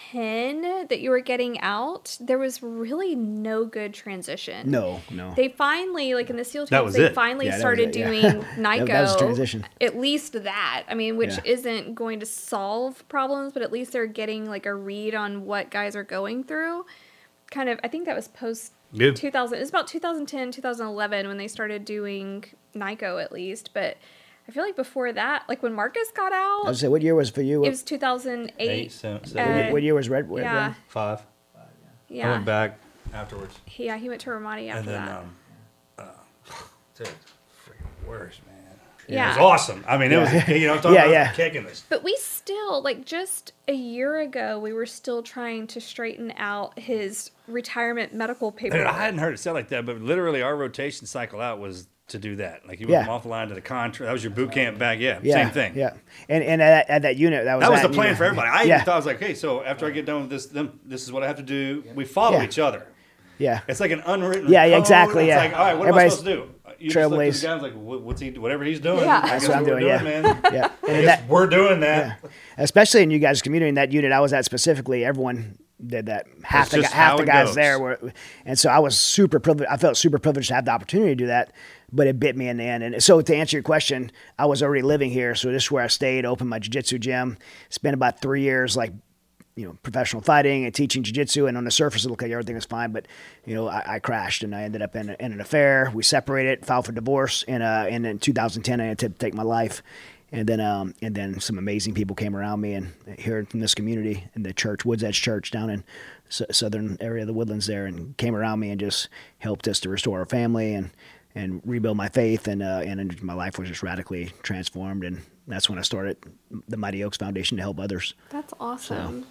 S6: that you were getting out, there was really no good transition.
S2: no.
S6: They finally, like in the SEAL
S4: That
S6: teams,
S4: was
S6: they
S4: it.
S6: finally
S2: Yeah, that
S6: started
S2: was it,
S6: doing
S2: yeah.
S6: NICO.
S2: That was the transition.
S6: At least that. I mean, which
S2: Yeah.
S6: isn't going to solve problems, but at least they're getting like a read on what guys are going through. Kind of, I think that was post
S4: Good.
S6: 2000. It was about 2010, 2011 when they started doing NICO at least. But I feel like before that, like when Marcus got
S2: I
S6: out,
S2: was say, what year was for you?
S6: it was 2008.
S5: 8, 7,
S2: What year was Red? Red?
S6: Yeah.
S5: 5. I
S6: Yeah.
S5: went back afterwards.
S6: He went to Ramadi after
S5: And then,
S6: that.
S5: dude, freaking worse, man.
S6: Yeah.
S4: It was awesome. I mean, it was, you know, I'm talking
S2: Yeah,
S4: about
S2: yeah.
S4: kicking this.
S6: But we still, like, just a year ago, we were still trying to straighten out his retirement medical
S5: Dude,
S6: paperwork.
S5: I hadn't heard it said like that, but literally our rotation cycle out was to do that. Like you
S2: Yeah.
S5: went off the line to the contract. That was your boot camp back. Yeah,
S2: Yeah,
S5: same thing.
S2: Yeah, and at that unit, that was
S5: That was the
S2: unit.
S5: plan for everybody. I
S2: yeah.
S5: even thought I was like, hey, so after I get done with this, then this is what I have to do. We follow
S2: Yeah.
S5: each other.
S2: Yeah,
S5: It's like an unwritten
S2: Yeah, yeah,
S5: code.
S2: exactly,
S5: It's
S2: yeah.
S5: like, all right, what am I
S2: Everybody's
S5: supposed to do? You just look at
S2: trailblaze.
S5: the guy and like, what's he? Whatever he's doing.
S6: Yeah.
S5: I
S2: That's
S5: guess
S2: what I'm
S5: we're
S2: doing, yeah.
S5: man.
S2: yeah.
S5: I
S2: And
S5: guess
S2: that,
S5: we're doing that.
S2: especially in you guys' community, in that unit I was at specifically, everyone did that. Half
S5: That's
S2: the
S5: just
S2: half
S5: how
S2: the
S5: it
S2: guys
S5: goes.
S2: there were, and so I was super privileged. I felt super privileged to have the opportunity to do that, but it bit me in the end. And so to answer your question, I was already living here, so this is where I stayed. Opened my jiu-jitsu gym. Spent about 3 years, like, you know, professional fighting and teaching jiu-jitsu, and on the surface it looked like everything was fine, but you know, I crashed and I ended up in an affair. We separated, filed for divorce, and in 2010 I had to take my life. And then some amazing people came around me, and here in this community, in the church, Woods Edge Church down in southern area of the Woodlands there, and came around me and just helped us to restore our family and rebuild my faith, and my life was just radically transformed. And that's when I started the Mighty Oaks Foundation to help others.
S6: That's awesome.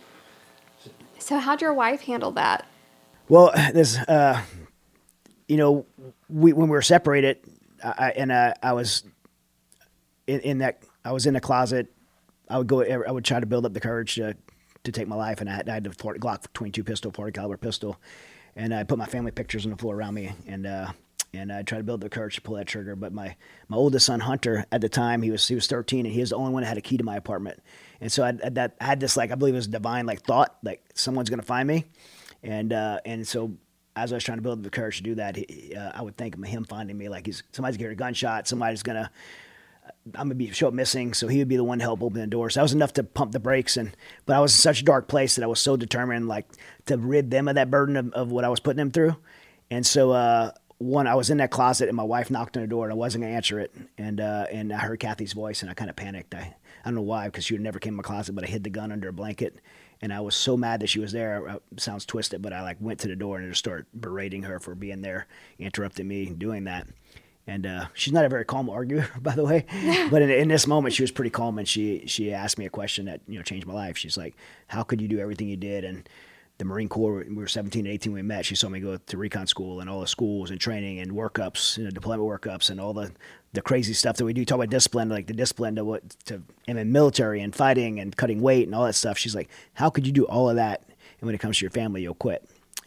S6: So how'd your wife handle that?
S2: Well, this, you know, when we were separated, I was in that. I was in the closet. I would try to build up the courage to take my life, and I had the Glock 22 pistol, 40 caliber pistol, and I put my family pictures on the floor around me, and I tried to build the courage to pull that trigger. But my oldest son Hunter at the time, he was 13, and he was the only one that had a key to my apartment, and so I had this, like, I believe it was divine, like, thought, like someone's gonna find me, and so as I was trying to build the courage to do that, I would think of him finding me, like somebody's gonna hear a gunshot, I'm gonna show up missing, so he would be the one to help open the door. So that was enough to pump the brakes, but I was in such a dark place that I was so determined, like, to rid them of that burden of what I was putting them through. And so I was in that closet, and my wife knocked on the door, and I wasn't gonna answer it, and I heard Kathy's voice, and I kind of panicked. I don't know why, because she would never came in my closet, but I hid the gun under a blanket, and I was so mad that she was there. Sounds twisted, but I went to the door and just started berating her for being there, interrupting me, doing that. And she's not a very calm arguer, by the way. But in this moment, she was pretty calm, and she asked me a question that, you know, changed my life. She's like, "How could you do everything you did?" And the Marine Corps, we were 17 and 18 when we met. She saw me go to recon school and all the schools and training and workups, you know, deployment workups, and all the crazy stuff that we do. Talk about discipline, like the discipline and in military and fighting and cutting weight and all that stuff. She's like, "How could you do all of that? And when it comes to your family, you'll quit."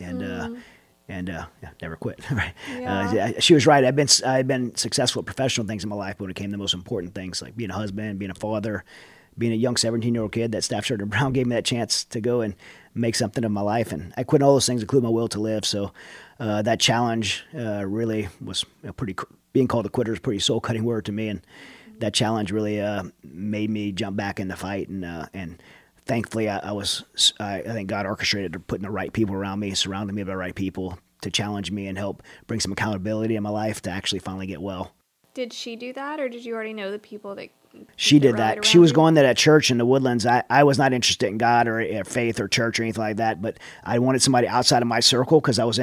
S2: And never quit. Right?
S6: Yeah.
S2: She was right. I've been successful at professional things in my life, but when it came to the most important things, like being a husband, being a father, being a young 17-year-old kid, that Staff Sergeant Brown gave me that chance to go and make something of my life, and I quit all those things, including my will to live. So that challenge really was being called a quitter is a pretty soul-cutting word to me, and that challenge really made me jump back in the fight, and thankfully, I think God orchestrated putting the right people around me, surrounding me by the right people to challenge me and help bring some accountability in my life to actually finally get well.
S6: Did she do that, or did you already know the people that
S2: She did
S6: rallied
S2: that. She
S6: around
S2: was
S6: you?
S2: going to that church in the Woodlands. I was not interested in God or faith or church or anything like that, but I wanted somebody outside of my circle because I was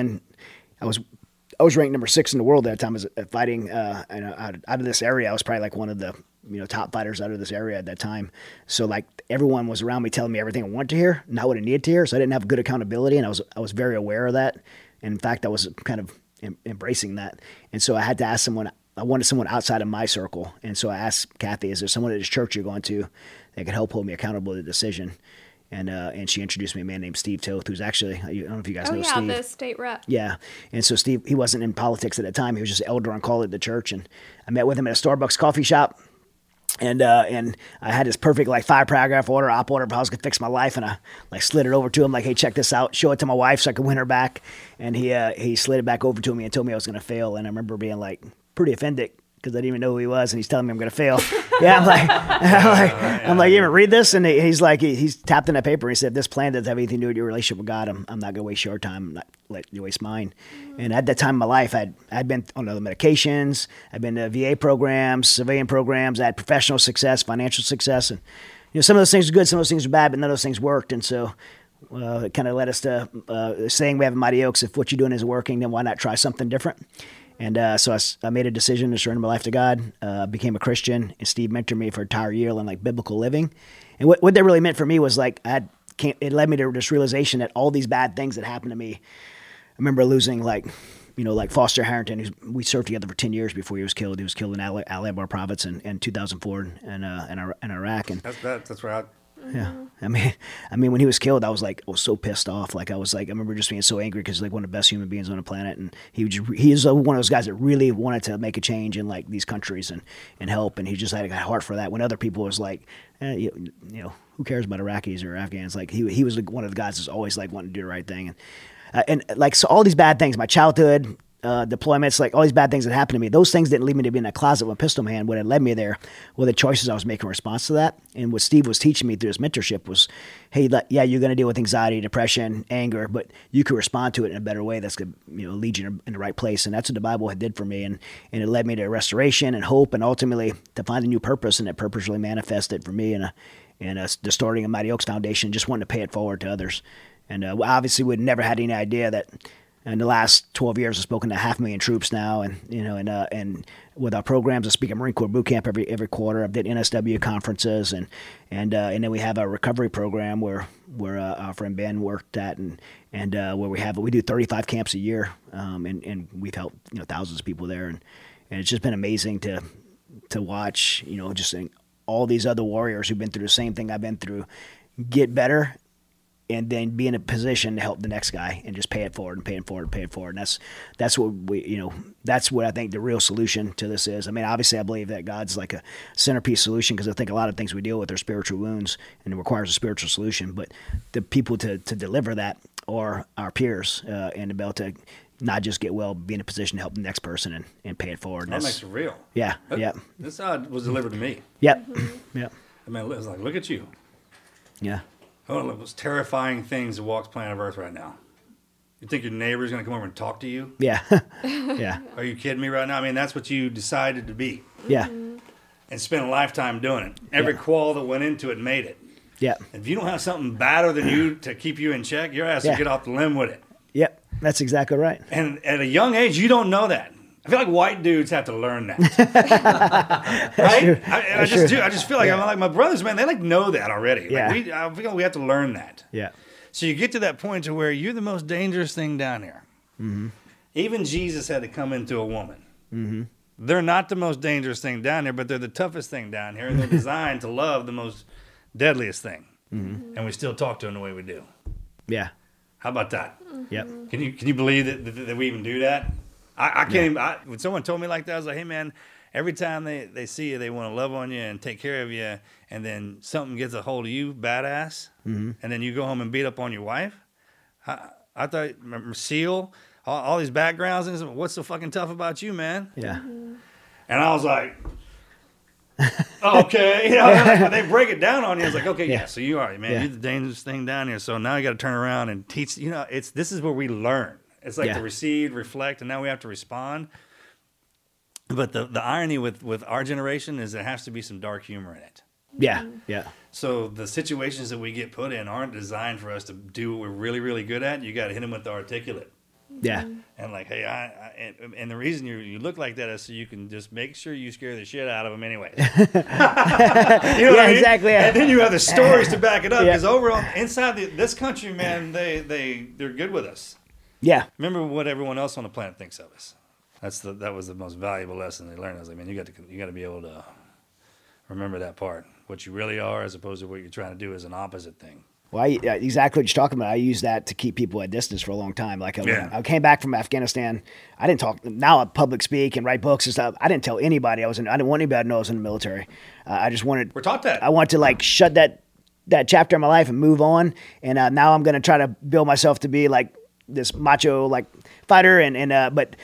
S2: ranked number 6 in the world at that time as fighting out of this area. I was probably like one of the top fighters out of this area at that time. So like everyone was around me telling me everything I wanted to hear, not what I needed to hear. So I didn't have good accountability, and I was very aware of that. And in fact, I was kind of embracing that. And so I had to ask someone. I wanted someone outside of my circle, and so I asked Kathy, "Is there someone at this church you're going to that could help hold me accountable to the decision. And she introduced me to a man named Steve Toth, who's actually, I don't know if you guys know Steve.
S6: The state rep.
S2: Yeah. And so Steve, he wasn't in politics at the time. He was just elder on call at the church. And I met with him at a Starbucks coffee shop. And I had this perfect 5-paragraph order, op order, how I was going to fix my life. And I slid it over to him like, hey, check this out. Show it to my wife so I could win her back. And he slid it back over to me and told me I was going to fail. And I remember being pretty offended, because I didn't even know who he was, and he's telling me I'm going to fail. Yeah, I'm like, you even read this? And he's tapped in that paper. And he said, this plan doesn't have anything to do with your relationship with God. I'm not going to waste your time. I'm not let you waste mine. And at that time in my life, I'd been on other medications. I'd been to VA programs, civilian programs. I had professional success, financial success, and some of those things were good, some of those things were bad, but none of those things worked. And so it kind of led us to saying we have a Mighty Oaks, if what you're doing isn't working, then why not try something different? And so I made a decision to surrender my life to God, became a Christian, and Steve mentored me for an entire year on biblical living. And what that really meant for me was it led me to this realization that all these bad things that happened to me. I remember losing Foster Harrington, we served together for 10 years before he was killed. He was killed in Al-Anbar province in 2004 in Iraq. And
S5: that's right.
S2: Yeah, I mean, when he was killed, I was so pissed off. I remember just being so angry because one of the best human beings on the planet, and he is one of those guys that really wanted to make a change in these countries and help, and he just had a heart for that. When other people was who cares about Iraqis or Afghans? He was one of the guys that's always wanting to do the right thing, and so all these bad things, my childhood. Deployments, all these bad things that happened to me, those things didn't lead me to be in a closet with a pistol in my hand. What had led me there were the choices I was making in response to that. And what Steve was teaching me through his mentorship was, hey, you're going to deal with anxiety, depression, anger, but you can respond to it in a better way that's going to lead you in the right place. And that's what the Bible did for me. And it led me to restoration and hope, and ultimately to find a new purpose. And that purpose really manifested for me in the starting of Mighty Oaks Foundation, just wanting to pay it forward to others. And obviously we'd never had any idea that in the last 12 years, I've spoken to 500,000 troops now, and with our programs, I speak at Marine Corps boot camp every quarter. I've did NSW conferences, and then we have a recovery program where our friend Ben worked at, and where we do 35 camps a year, and we've helped thousands of people there, and it's just been amazing to watch just all these other warriors who've been through the same thing I've been through get better. And then be in a position to help the next guy and just pay it forward and pay it forward and pay it forward. And that's what that's what I think the real solution to this is. I mean, obviously I believe that God's a centerpiece solution, because I think a lot of things we deal with are spiritual wounds and it requires a spiritual solution. But the people to deliver that are our peers, and to be able to not just get well, be in a position to help the next person and pay it forward.
S5: That makes it real.
S2: Yeah, yeah.
S5: This was delivered to me.
S2: Yep, yep.
S5: I mean, it was look at you.
S2: Yeah.
S5: One of the most terrifying things that walks planet Earth right now. You think your neighbor's going to come over and talk to you?
S2: Yeah. Yeah.
S5: Are you kidding me right now? I mean, that's what you decided to be.
S2: Yeah.
S5: And spent a lifetime doing it. Every qual that went into it made it.
S2: Yeah.
S5: If you don't have something badder than you to keep you in check, your ass will get off the limb with it.
S2: Yep. That's exactly right.
S5: And at a young age, you don't know that. I feel like white dudes have to learn that. Right? I just feel like I'm like my brothers, man, they know that already.
S2: Yeah.
S5: I feel like we have to learn that.
S2: Yeah.
S5: So you get to that point to where you're the most dangerous thing down here.
S2: Mm-hmm.
S5: Even Jesus had to come into a woman.
S2: Mm-hmm.
S5: They're not the most dangerous thing down here, but they're the toughest thing down here, and they're designed to love the most deadliest thing.
S2: Mm-hmm.
S5: And we still talk to them the way we do.
S2: Yeah.
S5: How about that?
S2: Yep.
S5: Can you believe that we even do that? I can't even. When someone told me like that, I was like, hey, man, every time they see you, they want to love on you and take care of you, and then something gets a hold of you, badass, and then you go home and beat up on your wife. I thought, remember SEAL, all these backgrounds, and what's so fucking tough about you, man?
S2: Yeah.
S5: And I was like, okay. When they break it down on you, it's like, okay, yeah, so you are, man.
S2: Yeah.
S5: You're the dangerous thing down here. So now you got to turn around and teach. This is where we learn. It's like to receive, reflect, and now we have to respond. But the irony with our generation is there has to be some dark humor in it.
S2: Yeah, yeah.
S5: So the situations that we get put in aren't designed for us to do what we're really, really good at. You got to hit them with the articulate.
S2: Yeah.
S5: And like, hey, and the reason you look like that is so you can just make sure you scare the shit out of them anyway. You know what I mean?
S2: Exactly. Yeah.
S5: And then you have the stories to back it up, because overall, inside this country, man, they're good with us.
S2: Yeah.
S5: Remember what everyone else on the planet thinks of us. That was the most valuable lesson they learned. I was like, man, you got to be able to remember that part. what you really are as opposed to what you're trying to do as an opposite thing.
S2: Well, exactly what you're talking about. I use that to keep people at distance for a long time. Like
S5: Yeah.
S2: I came back from Afghanistan. I didn't talk. Now I public speak and write books and stuff. I didn't tell anybody I didn't want anybody to know I was in the military. I just wanted.
S5: We're taught that.
S2: I wanted to like shut that chapter of my life and move on. And now I'm going to try to build myself to be like this macho like fighter. But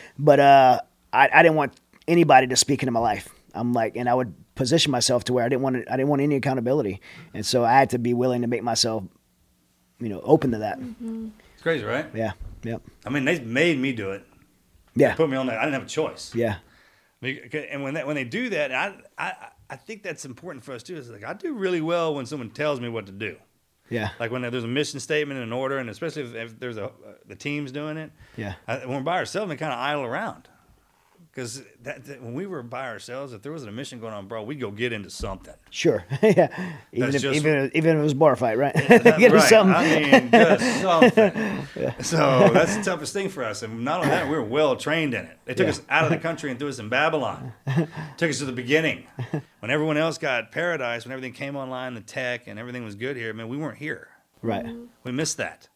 S2: I didn't want anybody to speak into my life. I'm like, and I would position myself to where I didn't want any accountability. And so I had to be willing to make myself, open to that.
S5: It's crazy, right?
S2: Yeah. Yep.
S5: I mean, they made me do it.
S2: Yeah.
S5: Put me on there. I didn't have a choice.
S2: Yeah.
S5: And when they do that, I think that's important for us too. Is like I do really well when someone tells me what to do.
S2: Yeah.
S5: Like when there's a mission statement and an order, and especially if there's the team's doing it.
S2: Yeah.
S5: When we're by ourselves, we kind of idle around. Because when we were by ourselves, if there wasn't a mission going on, bro, we'd go get into something.
S2: Sure. Yeah. Even if it was a bar fight, right? Get into
S5: Right.
S2: something.
S5: I mean, just something. So that's the toughest thing for us. And not only that, we were well trained in it. They took us out of the country and threw us in Babylon. Took us to the beginning. When everyone else got paradise, when everything came online, the tech and everything was good here, man, we weren't here.
S2: Right.
S5: We missed that.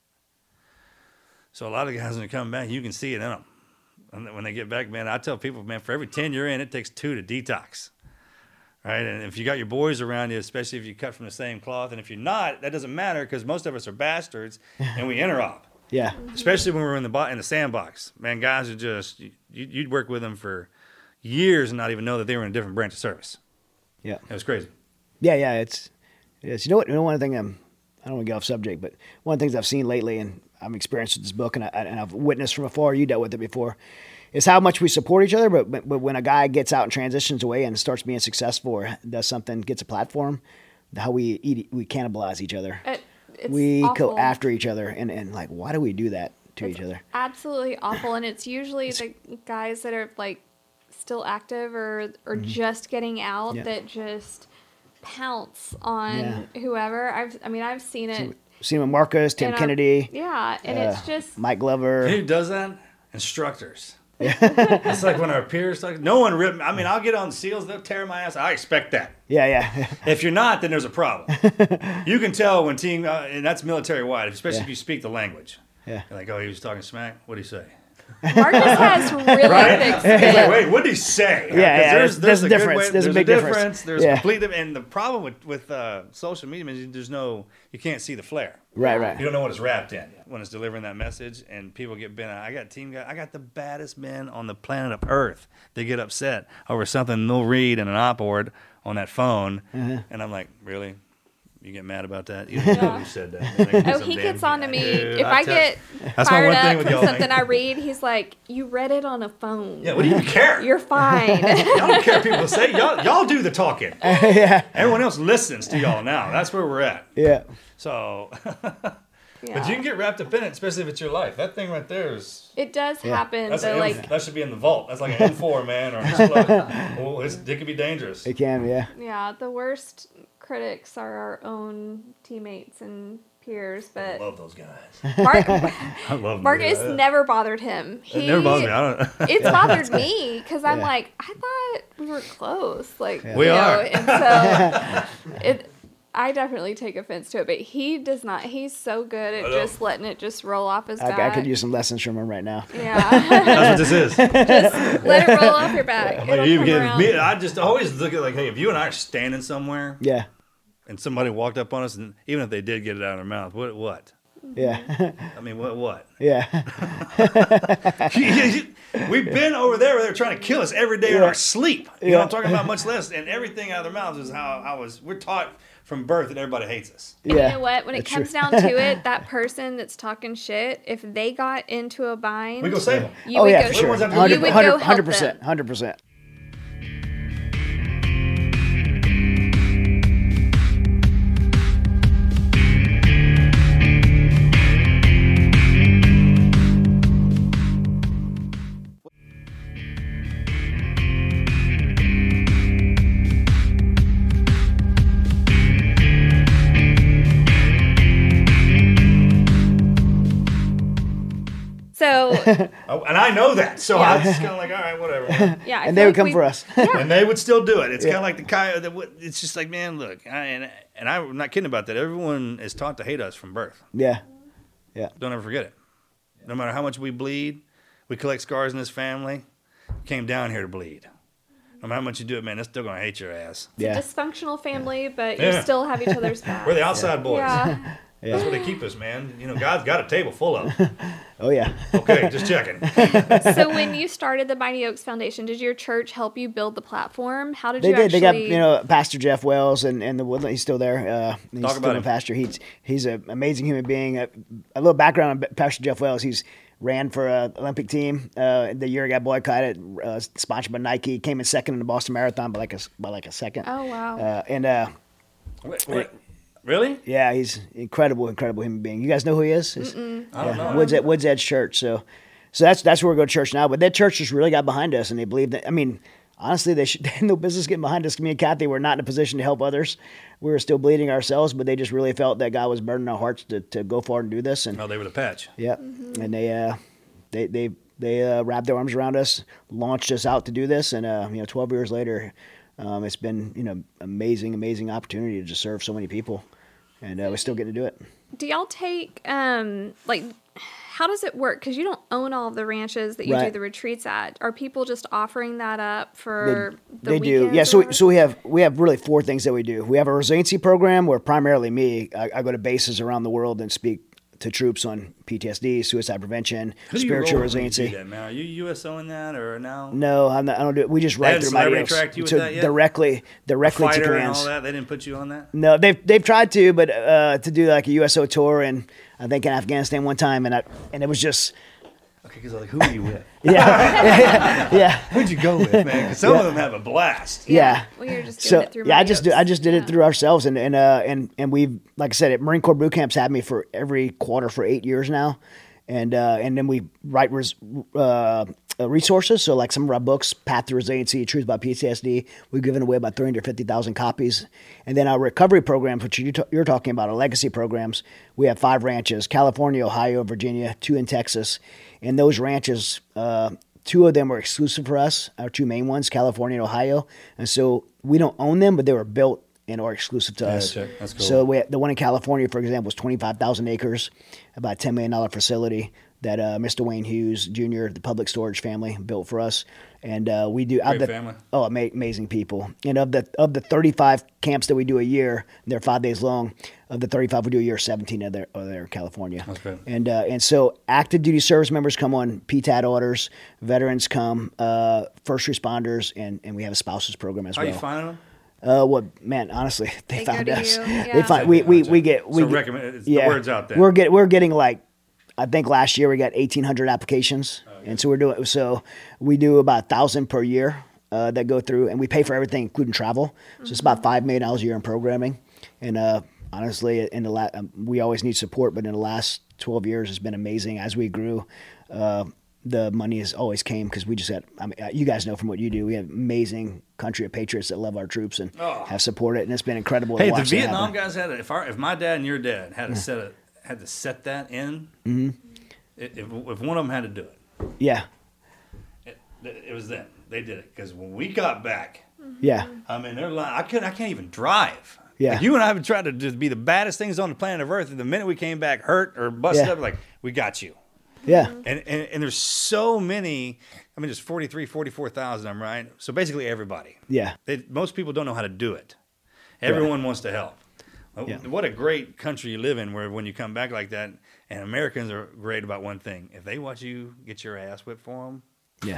S5: So a lot of guys when they come back, you can see it in them. And when they get back, man, I tell people, man, for every 10 you're in, it takes 2 to detox. Right? And if you got your boys around you, especially if you cut from the same cloth, and if you're not, that doesn't matter because most of us are bastards and we interop.
S2: Yeah.
S5: Especially when we're in the sandbox. Man, guys are just, you'd work with them for years and not even know that they were in a different branch of service.
S2: Yeah.
S5: It was crazy.
S2: Yeah. It's you know what? One thing I don't want to get off subject, but one of the things I've seen lately, and I'm experienced with this book, and I've witnessed from afar. You dealt with it before, is how much we support each other. But when a guy gets out and transitions away and starts being successful or does something, gets a platform, how we cannibalize each other. We
S6: awful.
S2: go after each other, and like, why do we do that to each other?
S6: Absolutely awful, and it's usually the guys that are like still active or just getting out that just pounce on whoever. I've seen it.
S2: Seen with Marcus, Tim Kennedy.
S6: Yeah, and it's just
S2: Mike Glover.
S5: Who does that? Instructors. It's like when our peers, like, no one ripped. I mean, I'll get on SEALs, they'll tear my ass. I expect that.
S2: Yeah.
S5: If you're not, then there's a problem. You can tell when team, and that's military wide, especially if you speak the language.
S2: Yeah.
S5: You're like, oh, he was talking smack. What'd he say?
S6: Marcus has really
S5: Right?
S6: thick skin.
S5: Wait, what did he say?
S2: Yeah,
S5: 'Cause
S2: there's a
S5: good
S2: difference.
S5: way-
S2: There's a big difference.
S5: There's
S2: Yeah.
S5: complete, and the problem with social media is you can't see the flare.
S2: Right.
S5: You don't know what it's wrapped in when it's delivering that message, and people get bent. I got the baddest men on the planet of Earth. They get upset over something they'll read in an op board on that phone, and I'm like, really? You get mad about that? You don't know who said that.
S6: Oh, he gets on to me.
S5: Dude,
S6: If I get
S5: that's my
S6: fired
S5: one thing
S6: up
S5: with
S6: from
S5: y'all,
S6: something
S5: man.
S6: I read, he's like, you read it on a phone.
S5: Yeah, what do you care?
S6: You're fine.
S5: Y'all don't care what people say. Y'all do the talking.
S2: Yeah.
S5: Everyone else listens to y'all now. That's where we're at.
S2: Yeah.
S5: So, but
S6: Yeah.
S5: you can get wrapped up in it, especially if it's your life. That thing right there is.
S6: It does happen.
S5: That's
S6: But
S5: that should be in the vault. That's like an M4, man, or an explosive. Oh, it could be dangerous.
S2: It can, yeah.
S6: yeah, the worst critics are our own teammates and peers.
S5: I
S6: But
S5: love those guys.
S6: I
S5: love them.
S6: Marcus
S5: Yeah.
S6: never bothered him.
S5: It never bothers me. I don't.
S6: It's bothered me because I'm
S2: Yeah.
S6: like, I thought we were close. Like
S5: We are.
S6: and so I definitely take offense to it, but he does not. He's so good at just letting it just roll off his back.
S2: I could use some lessons from him right now.
S6: Yeah,
S5: That's what this is.
S6: just let it roll off your back. It'll
S5: You
S6: come
S5: give
S6: around.
S5: me, I just always look at like, hey, if you and I are standing somewhere
S2: Yeah.
S5: and somebody walked up on us, and even if they did get it out of their mouth, what?
S2: Yeah.
S5: I mean, what?
S2: Yeah.
S5: We've been over there where they're trying to kill us every day in our sleep. You know what I'm talking about? Much less. And everything out of their mouths is how we're taught from birth that everybody hates us.
S6: And
S2: Yeah.
S6: you know what? When it
S2: That's
S6: comes
S2: true.
S6: down to it, that person that's talking shit, if they got into a bind,
S5: We go save them.
S6: you
S2: Oh
S6: would
S2: yeah,
S6: go.
S2: for sure.
S5: ones have to-
S6: You would go help
S2: 100%.
S6: them.
S2: 100%.
S6: So
S5: Oh, and I know that, so I was just kind of like, all right, whatever.
S6: yeah, I
S2: And
S6: feel
S2: they would
S6: like
S2: come
S6: we-
S2: for us.
S5: And they would still do it. It's kind of like the coyote. It's just like, man, look, and I'm not kidding about that. Everyone is taught to hate us from birth.
S2: Yeah.
S5: Don't ever forget it. No matter how much we bleed, we collect scars in this family. We came down here to bleed. No matter how much you do it, man, they're still gonna hate your ass.
S2: Yeah.
S6: Dysfunctional family, but you
S5: Yeah.
S6: still have each other's back.
S5: We're the outside boys.
S6: Yeah.
S5: That's where they keep us, man. You know, God's got a table full of them.
S2: Oh yeah.
S5: Okay, just checking.
S6: So when you started the Mighty Oaks Foundation, did your church help you build the platform? How did
S2: They
S6: you
S2: did.
S6: actually?
S2: They got Pastor Jeff Wells and the Woodland. He's still there. He's
S5: Talk
S2: still
S5: about
S2: a
S5: him.
S2: pastor. He's an amazing human being. A little background on Pastor Jeff Wells. He's ran for an Olympic team the year he got boycotted. Sponsored by Nike. Came in second in the Boston Marathon by like a second.
S6: Oh wow.
S5: Wait, really?
S2: Yeah, he's incredible human being. You guys know who he is?
S5: I don't know.
S2: Woods Edge Church. So that's where we go to church now. But that church just really got behind us, and they believe that. I mean, honestly, they had no business getting behind us. Me and Kathy were not in a position to help others. We were still bleeding ourselves, but they just really felt that God was burdening our hearts to go forward and do this. And
S5: Oh, they were the patch.
S2: yeah, and they wrapped their arms around us, launched us out to do this, and 12 years later, it's been amazing opportunity to just serve so many people, and we're still getting to do it.
S6: Do y'all take how does it work? Because you don't own all of the ranches that you do
S2: Right.
S6: the retreats at. Are people just offering that up for the
S2: They do,
S6: weekends
S2: yeah.
S6: or
S2: So
S6: whatever?
S2: we have really 4 things that we do. We have a resiliency program where primarily I go to bases around the world and speak to troops on PTSD, suicide prevention,
S5: Who do you
S2: spiritual
S5: roll with when you do
S2: resiliency.
S5: that, man? Are you USO in that or now?
S2: No, I don't do it. We just write
S5: haven't
S2: through Mighty
S5: celebrity
S2: Oaks.
S5: tracked you with
S2: So
S5: that yet?
S2: directly to
S5: Fighter and
S2: commands.
S5: all that? They didn't put you on that?
S2: No, they've tried to, but to do like a USO tour, and I think in Afghanistan one time, and it was just
S5: Okay, because like, who are you with?
S2: yeah.
S5: Who'd you go with, man? Because some of them have a blast.
S2: Yeah.
S6: Well, you're just doing
S2: So
S6: it through
S2: yeah, I
S6: Mighty
S2: just
S6: Oaks.
S2: did it through ourselves, and we've, like I said, at Marine Corps boot camps had me for every quarter for 8 years now, and then we write resources. So like some of our books, Path to Resiliency, Truth About PTSD, we've given away about 350,000 copies, and then our recovery programs, which you're talking about, our legacy programs, we have 5 ranches: California, Ohio, Virginia, 2 in Texas, and those ranches. 2 of them are exclusive for us, our 2 main ones, California and Ohio. And so we don't own them, but they were built and are exclusive to us.
S5: check. That's cool.
S2: So the one in California, for example, was 25,000 acres, about a $10 million facility that Mr. Wayne Hughes Jr., the Public Storage family, built for us. And we do
S5: Great family.
S2: Oh, amazing people. And of the 35 camps that we do a year, they're 5 days long. Of the 35 we do a year, 17 are there in California.
S5: That's good.
S2: And so active duty service members come on PTAD orders, veterans come, first responders, and we have a spouses program as
S5: How
S2: well.
S5: you finding them?
S2: Well, man, honestly, they
S6: They go
S2: found
S6: to
S2: us.
S6: you,
S2: They
S6: yeah.
S2: find we get
S5: So recommend the word's out there.
S2: We're getting like, I think last year we got 1,800 applications, and so we do about 1,000 per year that go through, and we pay for everything, including travel. So it's about $5 million a year in programming, and honestly, we always need support, but in the last 12 years, it's been amazing as we grew. The money has always came because we just had. I mean, you guys know from what you do, we have amazing country of patriots that love our troops and have supported it, and it's been incredible.
S5: Hey,
S2: to
S5: the
S2: watch that
S5: Vietnam
S2: happen.
S5: guys had it. If my dad and your dad had to set that in, if one of them had to do it,
S2: Yeah,
S5: it was them. They did it because when we got back,
S2: yeah,
S5: I mean, they're like, I can't even drive.
S2: Yeah.
S5: Like, you and I have tried to just be the baddest things on the planet of Earth, and the minute we came back hurt or busted
S2: Yeah.
S5: up, like, we got you.
S2: yeah,
S5: And there's so many. I mean, there's 44,000. I'm right. So basically, everybody.
S2: yeah,
S5: Most people don't know how to do it. Everyone wants to help.
S2: Yeah.
S5: What a great country you live in, where when you come back like that, and Americans are great about one thing: if they watch you get your ass whipped for them,
S2: yeah,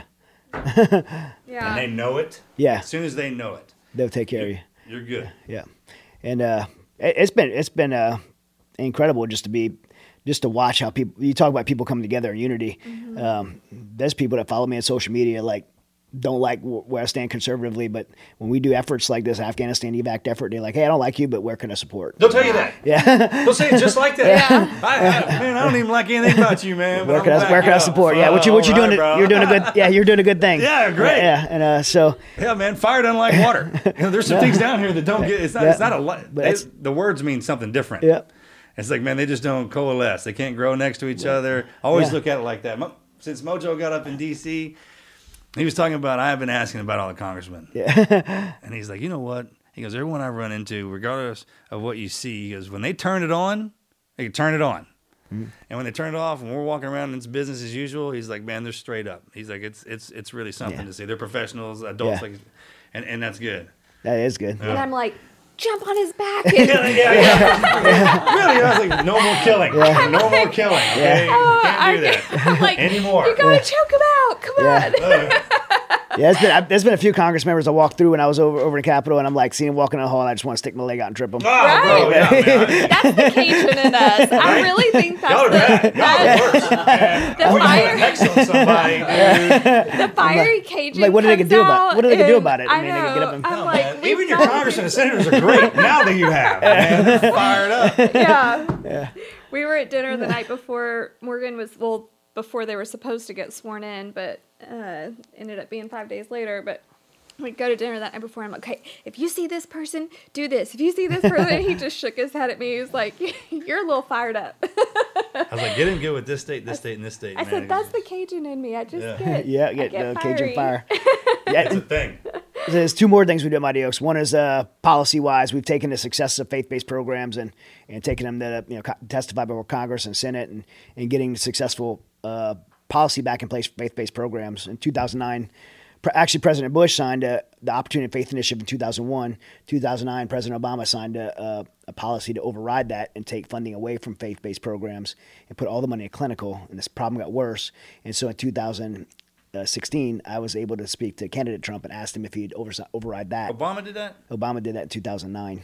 S6: Yeah.
S5: and they know it,
S2: yeah.
S5: as soon as they know it,
S2: They'll take care of you.
S5: you're good.
S2: Yeah, and it's been incredible just to watch how people. You talk about people coming together in unity. There's people that follow me on social media don't like where I stand conservatively, but when we do efforts like this Afghanistan evac effort, they're like, "Hey, I don't like you, but where can I support?"
S5: They'll tell you that.
S2: Yeah,
S5: They'll say it just like that. Man, I don't even like anything about you, man. But
S2: where can I support? Yeah, what you doing? You're doing a good. Yeah, you're doing a good thing.
S5: Yeah, great.
S2: Yeah, and so
S5: Yeah, man, fire doesn't like water. There's some things down here that don't get. It's not.
S2: Yeah.
S5: It's not a lot.
S2: But that's-
S5: The words mean something different.
S2: yeah,
S5: It's like, man, they just don't coalesce. They can't grow next to each other. I always look at it like that. Since Mojo got up in D.C., he was talking about, I've been asking about all the congressmen.
S2: Yeah.
S5: And he's like, you know what? He goes, everyone I run into, regardless of what you see, he goes, when they turn it on, they can turn it on. And when they turn it off and we're walking around and it's business as usual, he's like, man, they're straight up. He's like, it's really something to see. They're professionals, adults, like, and that's good.
S2: That is good.
S6: And I'm like, jump on his back.
S5: Really, I was like, no more killing. No more killing. Okay? Can't do that
S6: I'm like,
S5: anymore.
S6: You gotta choke him out. Come on.
S2: Yeah, there's been a few Congress members I walked through when I was over in Capitol, and I'm like, seeing them walking in the hall, and I just want to stick my leg out and trip them.
S5: Oh, bro, yeah, man.
S6: That's the Cajun in us. I really think that's
S5: Y'all are bad. Y'all are worse. Man.
S6: the
S5: We're
S6: fire.
S5: next on somebody, dude.
S6: The fiery Cajun.
S2: like, what are they gonna do about it? What are they gonna do about it?
S6: I
S2: I mean,
S6: know.
S2: they can get up and-
S6: I'm like,
S5: Man,
S6: we've
S5: even your
S6: got-
S5: congressmen and senators are great now that you have. Man, they're fired up.
S6: Yeah. We were at dinner the night before Morgan was, before they were supposed to get sworn in, but ended up being 5 days later. But we'd go to dinner that night before. I'm like, okay, if you see this person, do this. If you see this person, he just shook his head at me. He was like, you're a little fired up.
S5: I was like, get in good with this state, this state, and this state.
S6: I
S5: man.
S6: said, that's the Cajun in me. I just get,
S2: Yeah,
S6: I
S2: get
S6: get
S2: Cajun
S6: fiery.
S2: fire.
S5: That's a thing.
S2: There's two more things we do at Mighty Oaks. One is policy-wise, we've taken the success of faith-based programs and taken them to testify before Congress and Senate and getting the successful policy back in place for faith-based programs. In 2009, actually President Bush signed the Opportunity and Faith Initiative in 2001. 2009, President Obama signed a policy to override that and take funding away from faith-based programs and put all the money in clinical, and this problem got worse. And so in 2016, I was able to speak to candidate Trump and asked him if he'd override that.
S5: Obama did that?
S2: Obama did that in 2009,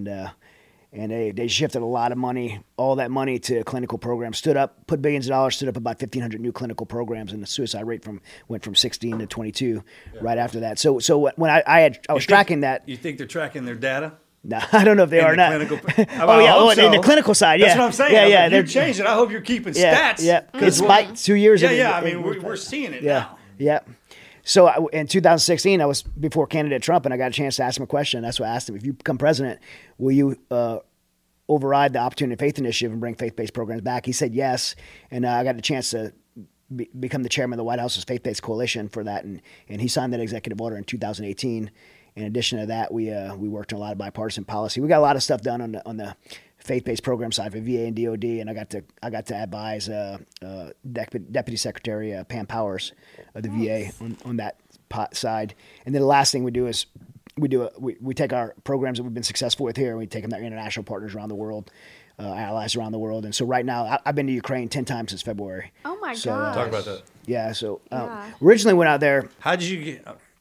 S2: and they shifted a lot of money, all that money to clinical programs. Put billions of dollars, stood up about 1,500 new clinical programs, and the suicide rate went from 16 to 22 right after that. So when I was tracking that.
S5: You think they're tracking their data?
S2: No, I don't know if they are or not.
S5: In
S2: the clinical side, yeah.
S5: That's what I'm saying.
S2: Yeah,
S5: Like, you changed it. I hope you're keeping
S2: yeah,
S5: stats.
S2: yeah. It's spiked 2 years.
S5: Yeah. I mean, we're seeing it now.
S2: Yeah. So in 2016, I was before candidate Trump, and I got a chance to ask him a question. That's why I asked him, if you become president, will you override the Opportunity and Faith Initiative and bring faith-based programs back? He said yes, and I got a chance to become the chairman of the White House's faith-based coalition for that, and he signed that executive order in 2018. In addition to that, we worked on a lot of bipartisan policy. We got a lot of stuff done on the faith-based program side for VA and DOD, and I got to advise Deputy Secretary Pam Powers of the VA on that side. And then the last thing we do is we take our programs that we've been successful with here, and we take them to international partners around the world, allies around the world. And so right now, I've been to Ukraine 10 times since February.
S6: Oh my gosh.
S5: Talk about that.
S2: Yeah. So originally went out there.
S5: How did you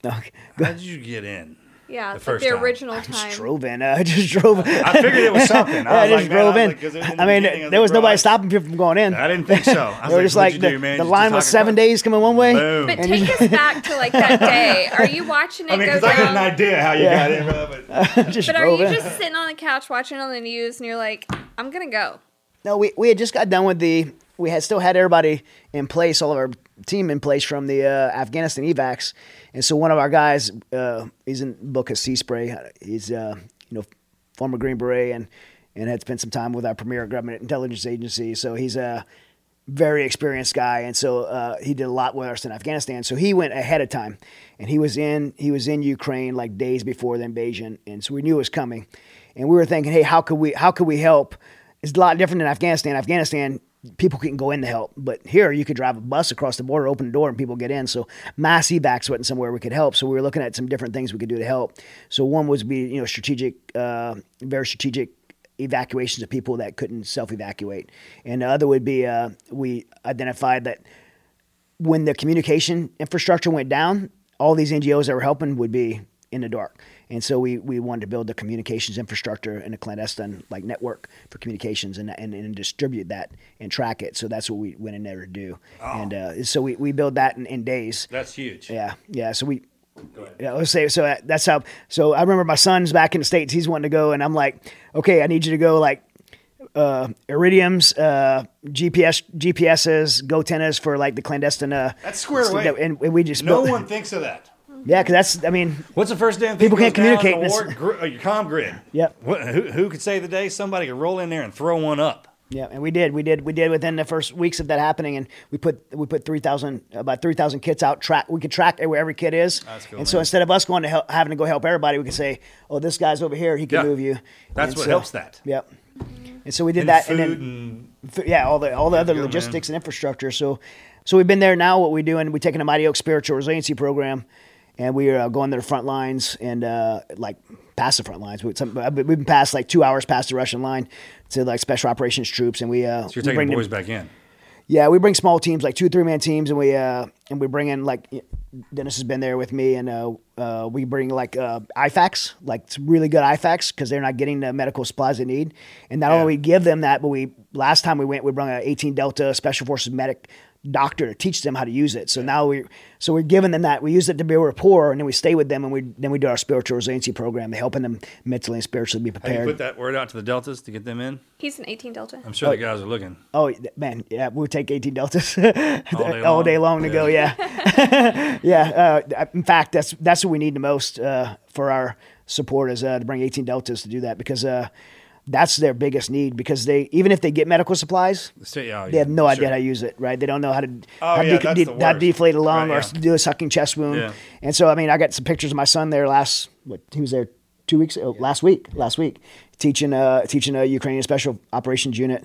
S5: get in?
S6: Yeah,
S5: The
S6: it's like
S5: first
S6: the
S5: time.
S6: original
S2: I
S6: time.
S2: just drove in. I figured it
S5: was something.
S2: I just drove in. I mean, there was nobody stopping people from going in.
S5: I didn't think so.
S2: They were just like, the line was 7 days coming one way.
S5: Boom.
S6: But take us back to like that day. Are you watching it go
S5: because I got an
S6: down?
S5: idea how you got in, but
S2: Just
S6: But are
S2: drove
S6: you
S2: in.
S6: just sitting on the couch watching on the news and you're like, I'm gonna go?
S2: No, we had just got done with we had still had everybody in place, all of our team in place from the Afghanistan evacs. And so one of our guys, he's in the book of Sea Spray. He's former Green Beret and had spent some time with our premier government intelligence agency. So he's a very experienced guy, and so he did a lot with us in Afghanistan. So he went ahead of time, and he was in Ukraine like days before the invasion, and so we knew it was coming. And we were thinking, hey, how could we help? It's a lot different than Afghanistan. Afghanistan, people couldn't go in to help, but here you could drive a bus across the border, open the door, and people get in. So mass evacs wasn't somewhere we could help. So we were looking at some different things we could do to help. So one was very strategic evacuations of people that couldn't self-evacuate, and the other would be we identified that when the communication infrastructure went down, all these NGOs that were helping would be in the dark. And so we wanted to build the communications infrastructure and a clandestine network for communications and distribute that and track it. So that's what we went in there to do. Oh. And so we built that in days.
S5: That's huge.
S2: Yeah. So we. Yeah, let's say so. That's how. So I remember my son's back in the States. He's wanting to go, and I'm like, okay, I need you to go Iridiums, GPSs, GoTennas for the clandestine.
S5: That's squared away.
S2: And we just
S5: no one thinks of that.
S2: Yeah, because that's, I mean,
S5: What's the first damn thing?
S2: People can't
S5: goes down?
S2: communicate
S5: The
S2: this-
S5: your comm grid.
S2: Yep.
S5: Who could save the day? Somebody could roll in there and throw one up.
S2: yeah, and we did within the first weeks of that happening, and we put about 3,000 kits out. We could track where every kit is,
S5: That's cool,
S2: and so
S5: man.
S2: instead of us going to having to go help everybody, we could say, "Oh, this guy's over here; he can
S5: Yeah.
S2: move you."
S5: That's
S2: And
S5: what
S2: so-
S5: helps that.
S2: Yep. And so we did
S5: And
S2: that,
S5: food
S2: and then all the other
S5: go,
S2: logistics
S5: man.
S2: and infrastructure. So we've been there now. What we're doing, we're taking a Mighty Oak Spiritual Resiliency Program, and we are going to the front lines and like past the front lines. We've been past like 2 hours past the Russian line to like special operations troops, and we
S5: So you're
S2: we
S5: taking
S2: bring
S5: the boys
S2: them,
S5: back in.
S2: yeah, we bring small teams like 2-3 man teams, and we bring in like Dennis has been there with me, and we bring like IFACs, like some really good IFACs because they're not getting the medical supplies they need, and not
S5: Yeah.
S2: only we give them that, but last time we went, we brought an 18 Delta Special Forces medic doctor to teach them how to use it. So now we're giving them that. We use it to build rapport, and then we stay with them, and we do our spiritual resiliency program, helping them mentally and spiritually be
S5: Have
S2: prepared.
S5: you put that word out to the Deltas to get them in?
S6: He's an 18 Delta.
S5: I'm sure the guys are looking.
S2: Oh man, yeah, we'll take 18 Deltas
S5: day
S2: all day
S5: long?
S2: long to go. Yeah, yeah. In fact, that's what we need the most for our support is to bring 18 Deltas to do that because that's their biggest need because even if they get medical supplies, they have no idea how to use it. Right? They don't know how to how to deflate a lung
S5: Right,
S2: or
S5: yeah.
S2: do a sucking chest wound.
S5: Yeah.
S2: And so I mean, I got some pictures of my son there he was there 2 weeks last week teaching a Ukrainian special operations unit,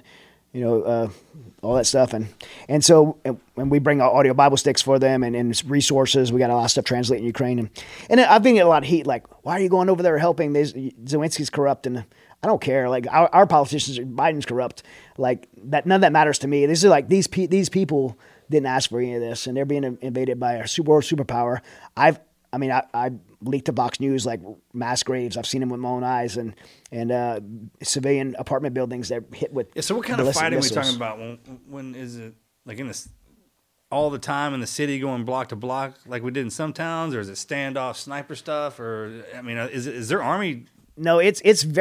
S2: all that stuff, and so we bring our audio Bible sticks for them and resources. We got a lot of stuff translated in Ukraine, and I've been getting a lot of heat like, why are you going over there helping? Zelensky's corrupt, and I don't care. Like our politicians, Biden's corrupt. Like that, none of that matters to me. This is like these people didn't ask for any of this, and they're being invaded by a world superpower. I leaked to Fox News like mass graves. I've seen them with my own eyes, and civilian apartment buildings that hit with.
S5: Yeah, so what kind of
S2: ballistic
S5: fighting are we
S2: missiles.
S5: talking about? When is it like in this all the time in the city going block to block like we did in some towns, or is it standoff sniper stuff? Or I mean, is there army?
S2: No, it's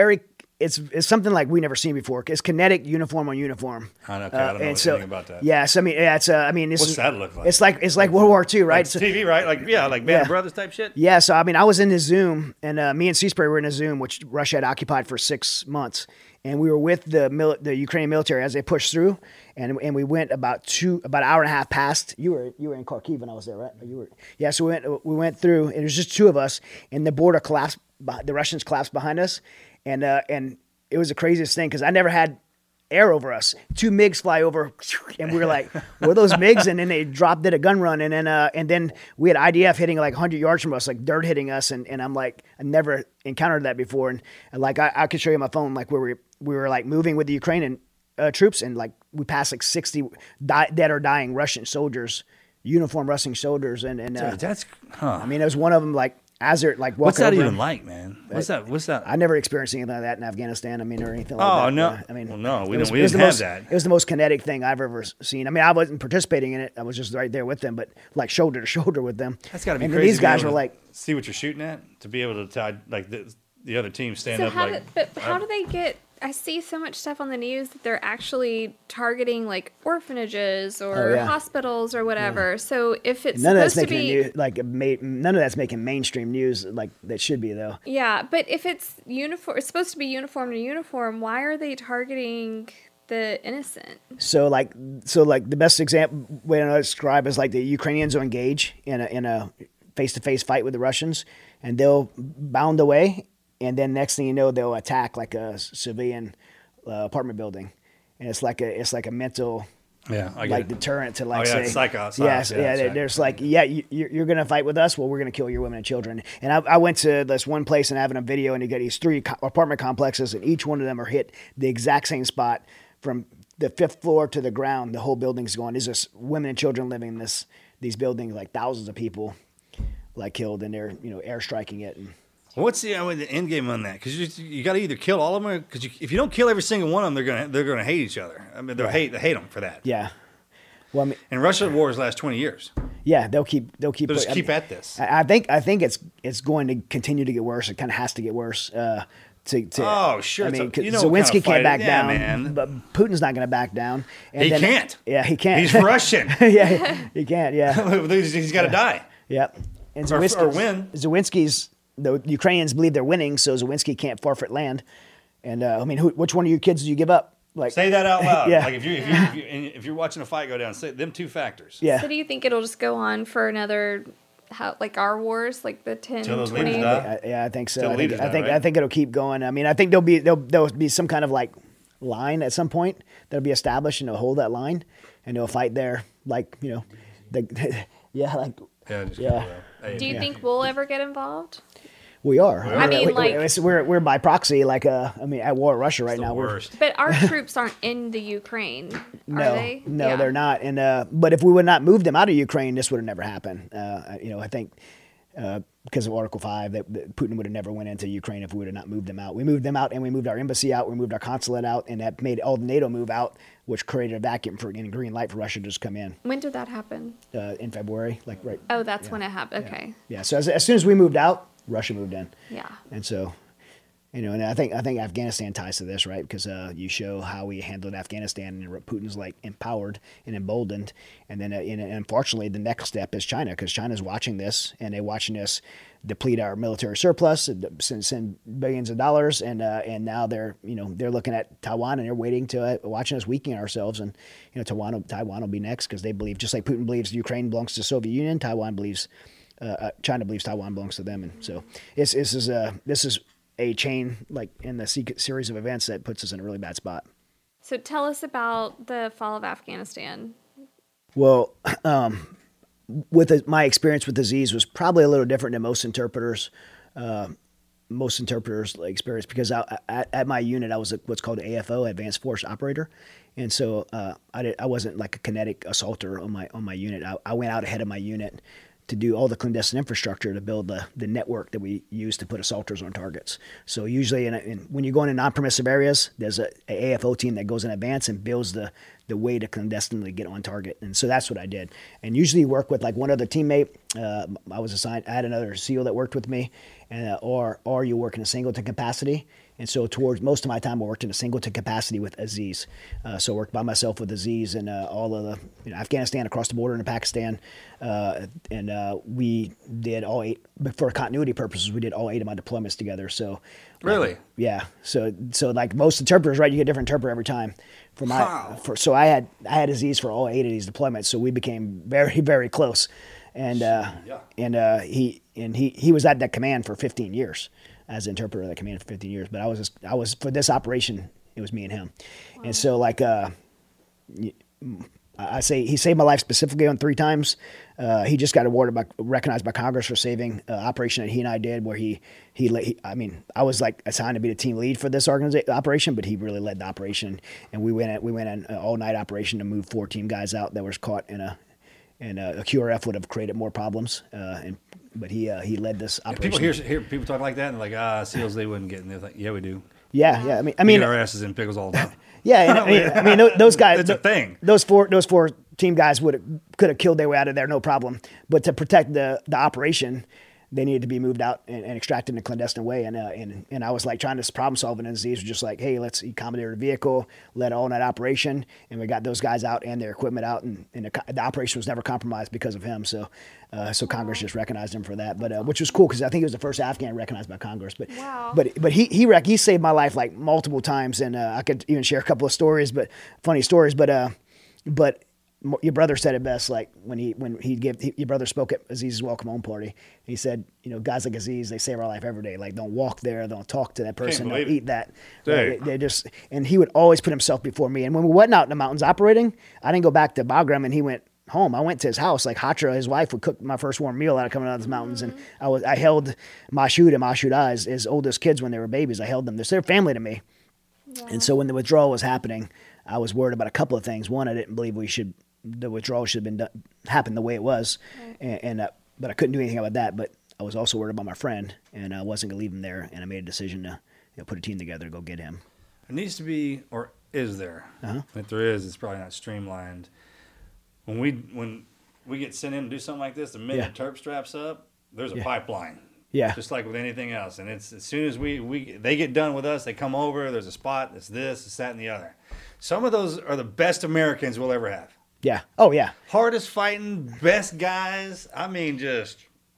S2: something like we never seen before. It's kinetic uniform on uniform.
S5: I don't know anything about that.
S2: Yes, it's
S5: What's that look like?
S2: It's like World War II, right?
S5: Like TV, right? Like like Band of Brothers type shit.
S2: Yeah, so I mean, I was in the Zoom, and me and Seaspray were in a Zoom, which Russia had occupied for 6 months, and we were with the Ukrainian military as they pushed through, and we went about an hour and a half past. You were in Kharkiv when I was there, right? Yeah. So we went through, and it was just two of us, and the border collapsed. The Russians collapsed behind us, and it was the craziest thing because I never had air over us. 2 MiGs fly over, and we were like, "What are those MiGs?" And then they did a gun run, and then we had IDF hitting like 100 yards from us, like dirt hitting us, and I'm like, I never encountered that before, and like I could show you my phone, like where we were like moving with the Ukrainian troops, and like we passed like 60 dead or dying Russian soldiers, uniformed Russian soldiers, and
S5: Dude, that's
S2: I mean, it was one of them like. As they're like walking
S5: what's that
S2: over
S5: even like, man? What's that?
S2: I never experienced anything like that in Afghanistan. I mean, or anything like that.
S5: Oh no!
S2: I mean,
S5: well, no, we
S2: it was-
S5: didn't
S2: it was the
S5: have
S2: most-
S5: that.
S2: It was the most kinetic thing I've ever seen. I mean, I wasn't participating in it. I was just right there with them, but like shoulder to shoulder with them.
S5: That's got to be
S2: and
S5: crazy.
S2: these
S5: to be
S2: guys
S5: able
S2: were
S5: to
S2: like,
S5: see what you're shooting at, to be able to tie like the other team stand
S6: So
S5: up
S6: how
S5: like.
S6: how do they get? I see so much stuff on the news that they're actually targeting like orphanages or
S2: yeah.
S6: hospitals or whatever. So if it's
S2: none of that's
S6: supposed to
S2: making
S6: be
S2: none of that's making mainstream news like that should be though.
S6: yeah, but if it's supposed to be uniform to uniform, why are they targeting the innocent?
S2: So like the best example way to describe is like the Ukrainians will engage in a face-to-face fight with the Russians, and they'll bound away, and then next thing you know, they'll attack like a civilian apartment building, and it's like a mental
S5: Yeah, I get
S2: like
S5: it.
S2: deterrent to like
S5: Oh, yeah,
S2: say
S5: psych.
S2: yes,
S5: Yeah,
S2: yeah.
S5: that's right.
S2: There's like you're gonna fight with us, well we're gonna kill your women and children. And I went to this one place and having a video, and you got these 3 apartment complexes, and each one of them are hit the exact same spot from the 5th floor to the ground. The whole building's going. There's just women and children living in these buildings, like thousands of people like killed, and they're air striking it. And
S5: What's the end game on that? Because you got to either kill all of them, because if you don't kill every single one of them, they're gonna hate each other. I mean, they hate them for that.
S2: yeah, well I mean,
S5: And Russia wars last 20 years.
S2: yeah, they'll keep
S5: They'll just keep at this.
S2: I think it's going to continue to get worse. It kind of has to get worse.
S5: Oh, sure.
S2: I mean,
S5: You know
S2: Zelensky
S5: what kind of
S2: can't
S5: fight
S2: back
S5: it- yeah,
S2: down,
S5: man.
S2: but Putin's not going to back down. And
S5: He can't.
S2: Yeah, he can't.
S5: He's Russian.
S2: yeah, he can't. Yeah,
S5: He's got to die.
S2: yep. and
S5: Or win.
S2: Zawinski's, the Ukrainians believe they're winning, so Zawinski can't forfeit land. And I mean, which one of your kids do you give up? Like,
S5: Say that out loud.
S2: Yeah.
S5: Like if you're watching a fight go down, say them two factors.
S2: yeah.
S6: So do you think it'll just go on for another, like our wars, like the 10,
S5: Till those
S6: 20?
S5: leaders die?
S2: Yeah, I think so.
S5: Till
S2: I
S5: the
S2: think,
S5: leaders
S2: I
S5: die,
S2: think
S5: right?
S2: I think it'll keep going. I mean, I think there'll be some kind of like line at some point that'll be established, and they'll hold that line, and they'll fight there. Like, you know, yeah, like
S5: Yeah. Just
S2: Yeah.
S5: Hey,
S6: Do you think we'll ever get involved?
S2: we are.
S6: I mean, like-
S2: we're by proxy. Like, I mean, at war with Russia right
S5: it's the
S2: now.
S5: worst.
S6: But our troops aren't in the Ukraine,
S2: No,
S6: are they?
S2: no,
S6: Yeah.
S2: they're not. And but if we would not move them out of Ukraine, this would have never happened. You know, I think because of Article 5, that Putin would have never went into Ukraine if we would have not moved them out. We moved them out, and we moved our embassy out. We moved our consulate out, and that made all the NATO move out, which created a vacuum for getting green light for Russia to just come in
S6: When did that happen?
S2: in February. Like right.
S6: Oh, that's when it happened. Okay.
S2: Yeah. So as soon as we moved out, Russia moved in.
S6: Yeah.
S2: And so, you know, and I think Afghanistan ties to this, right? Because you show how we handled Afghanistan, and Putin's like empowered and emboldened, and then and unfortunately the next step is China, because China's watching this, and they're watching us deplete our military surplus, and send billions of dollars, and now they're looking at Taiwan, and they're waiting to watching us weaken ourselves, and you know Taiwan will be next, because they believe, just like Putin believes Ukraine belongs to the Soviet Union, Taiwan believes. China believes Taiwan belongs to them, and so this is a chain, like in the series of events, that puts us in a really bad spot.
S6: So tell us about the fall of Afghanistan.
S2: Well, my experience with disease was probably a little different than most interpreters. Experience, because at my unit I was what's called an AFO, Advanced Force Operator, and so I wasn't like a kinetic assaulter on my unit. I went out ahead of my unit to do all the clandestine infrastructure to build the network that we use to put assaulters on targets. So usually when you're going in non-permissive areas, there's a AFO team that goes in advance and builds the way to clandestinely get on target. And so that's what I did. And usually you work with like one other teammate. I had another SEAL that worked with me, and or you work in a singleton capacity. And so towards most of my time, I worked in a singleton capacity with Aziz. So I worked by myself with Aziz and all of the Afghanistan, across the border into Pakistan. And we did all 8, but for continuity purposes, we did all 8 of my deployments together. So
S5: Really?
S2: yeah. So like most interpreters, right, you get a different interpreter every time. So I had Aziz for all 8 of these deployments. So we became very, very close. And he was at that command for 15 years. As an interpreter of that command for 15 years, but I was for this operation, it was me and him. Wow. And so like I say, he saved my life specifically on 3 times. He just got recognized by Congress for saving operation that he and I did, where I was like assigned to be the team lead for this operation, but he really led the operation, and we went an all night operation to move 4 team guys out that was caught in a QRF would have created more problems, but he led this operation.
S5: People hear people talk like that, and like, SEALs, they wouldn't get in there. Like, yeah, we do.
S2: Yeah. I
S5: We
S2: mean,
S5: get our asses in pickles all the time.
S2: yeah. I mean, those guys.
S5: It's a thing.
S2: Those four team guys could have killed their way out of there, no problem. But to protect the operation, they needed to be moved out and extracted in a clandestine way. And I was like trying to problem solve, and Aziz was just like, hey, let's commandeer a vehicle, led all night operation, and we got those guys out and their equipment out, and the operation was never compromised because of him. So Congress just recognized him for that, but which was cool, because I think he was the first Afghan recognized by Congress. But
S6: wow.
S2: but he saved my life like multiple times, and I could even share a couple of stories, but funny stories. But your brother said it best, like your brother spoke at Aziz's welcome home party. He said, guys like Aziz, they save our life every day. Like, don't walk there, don't talk to that person, don't eat that. Right? They just, and he would always put himself before me. And when we went out in the mountains operating, I didn't go back to Bagram, and he went home. I went to his house. Like Hatra, his wife, would cook my first warm meal out of coming out of those mountains. And I held Mashoud and Mashoud his oldest kids when they were babies. I held them. They're family to me. Yeah. And so when the withdrawal was happening, I was worried about a couple of things. One, I didn't believe the withdrawal should have been happened the way it was, right. But I couldn't do anything about that. But I was also worried about my friend, and I wasn't going to leave him there. And I made a decision to put a team together to go get him.
S5: It needs to be, or is there?
S2: Uh-huh.
S5: If there is, it's probably not streamlined. When we get sent in to do something like this, the minute Terp straps up, there's a pipeline.
S2: Yeah.
S5: Just like with anything else. And it's as soon as they get done with us, they come over, there's a spot, it's this, it's that, and the other. Some of those are the best Americans we'll ever have.
S2: Yeah. Oh, yeah.
S5: Hardest fighting, best guys. I mean, just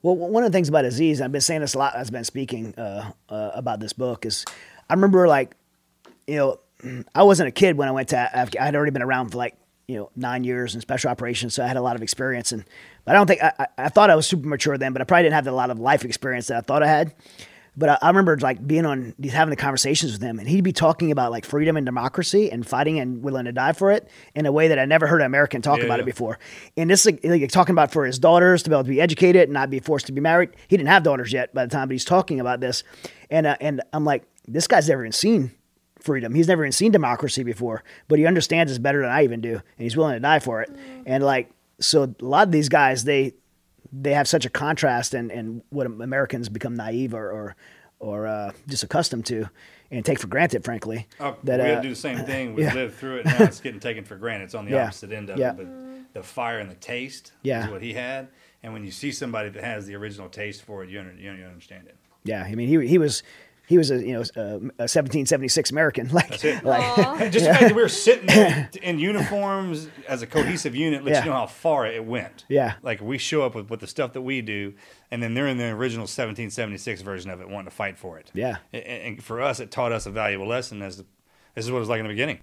S2: Well, one of the things about Aziz, I've been saying this a lot as I've been speaking about this book, is I remember, like, you know, I wasn't a kid when I went to Afghanistan. I had already been around for, like, 9 years in special operations, so I had a lot of experience. But I don't think I thought I was super mature then, but I probably didn't have a lot of life experience that I thought I had. But I remember, like, being on having the conversations with him, and he'd be talking about, like, freedom and democracy and fighting and willing to die for it in a way that I never heard an American talk about it before. And this, like, talking about for his daughters to be able to be educated and not be forced to be married. He didn't have daughters yet by the time, but he's talking about this, and I'm like, this guy's never even seen freedom. He's never even seen democracy before, but he understands it better than I even do, and he's willing to die for it. And, like, so a lot of these guys, they have such a contrast and what Americans become naive or just accustomed to and take for granted, frankly.
S5: That, we do the same thing. We live through it now. It's getting taken for granted. It's on the opposite end of it. But the fire and the taste is what he had. And when you see somebody that has the original taste for it, you understand it.
S2: Yeah, I mean, he was a 1776 American. Like,
S5: that's it. Like, just the fact that we were sitting there in uniforms as a cohesive unit lets you know how far it went.
S2: Yeah.
S5: Like, we show up with the stuff that we do, and then they're in the original 1776 version of it, wanting to fight for it.
S2: Yeah.
S5: And for us, it taught us a valuable lesson. This is what it was like in the beginning.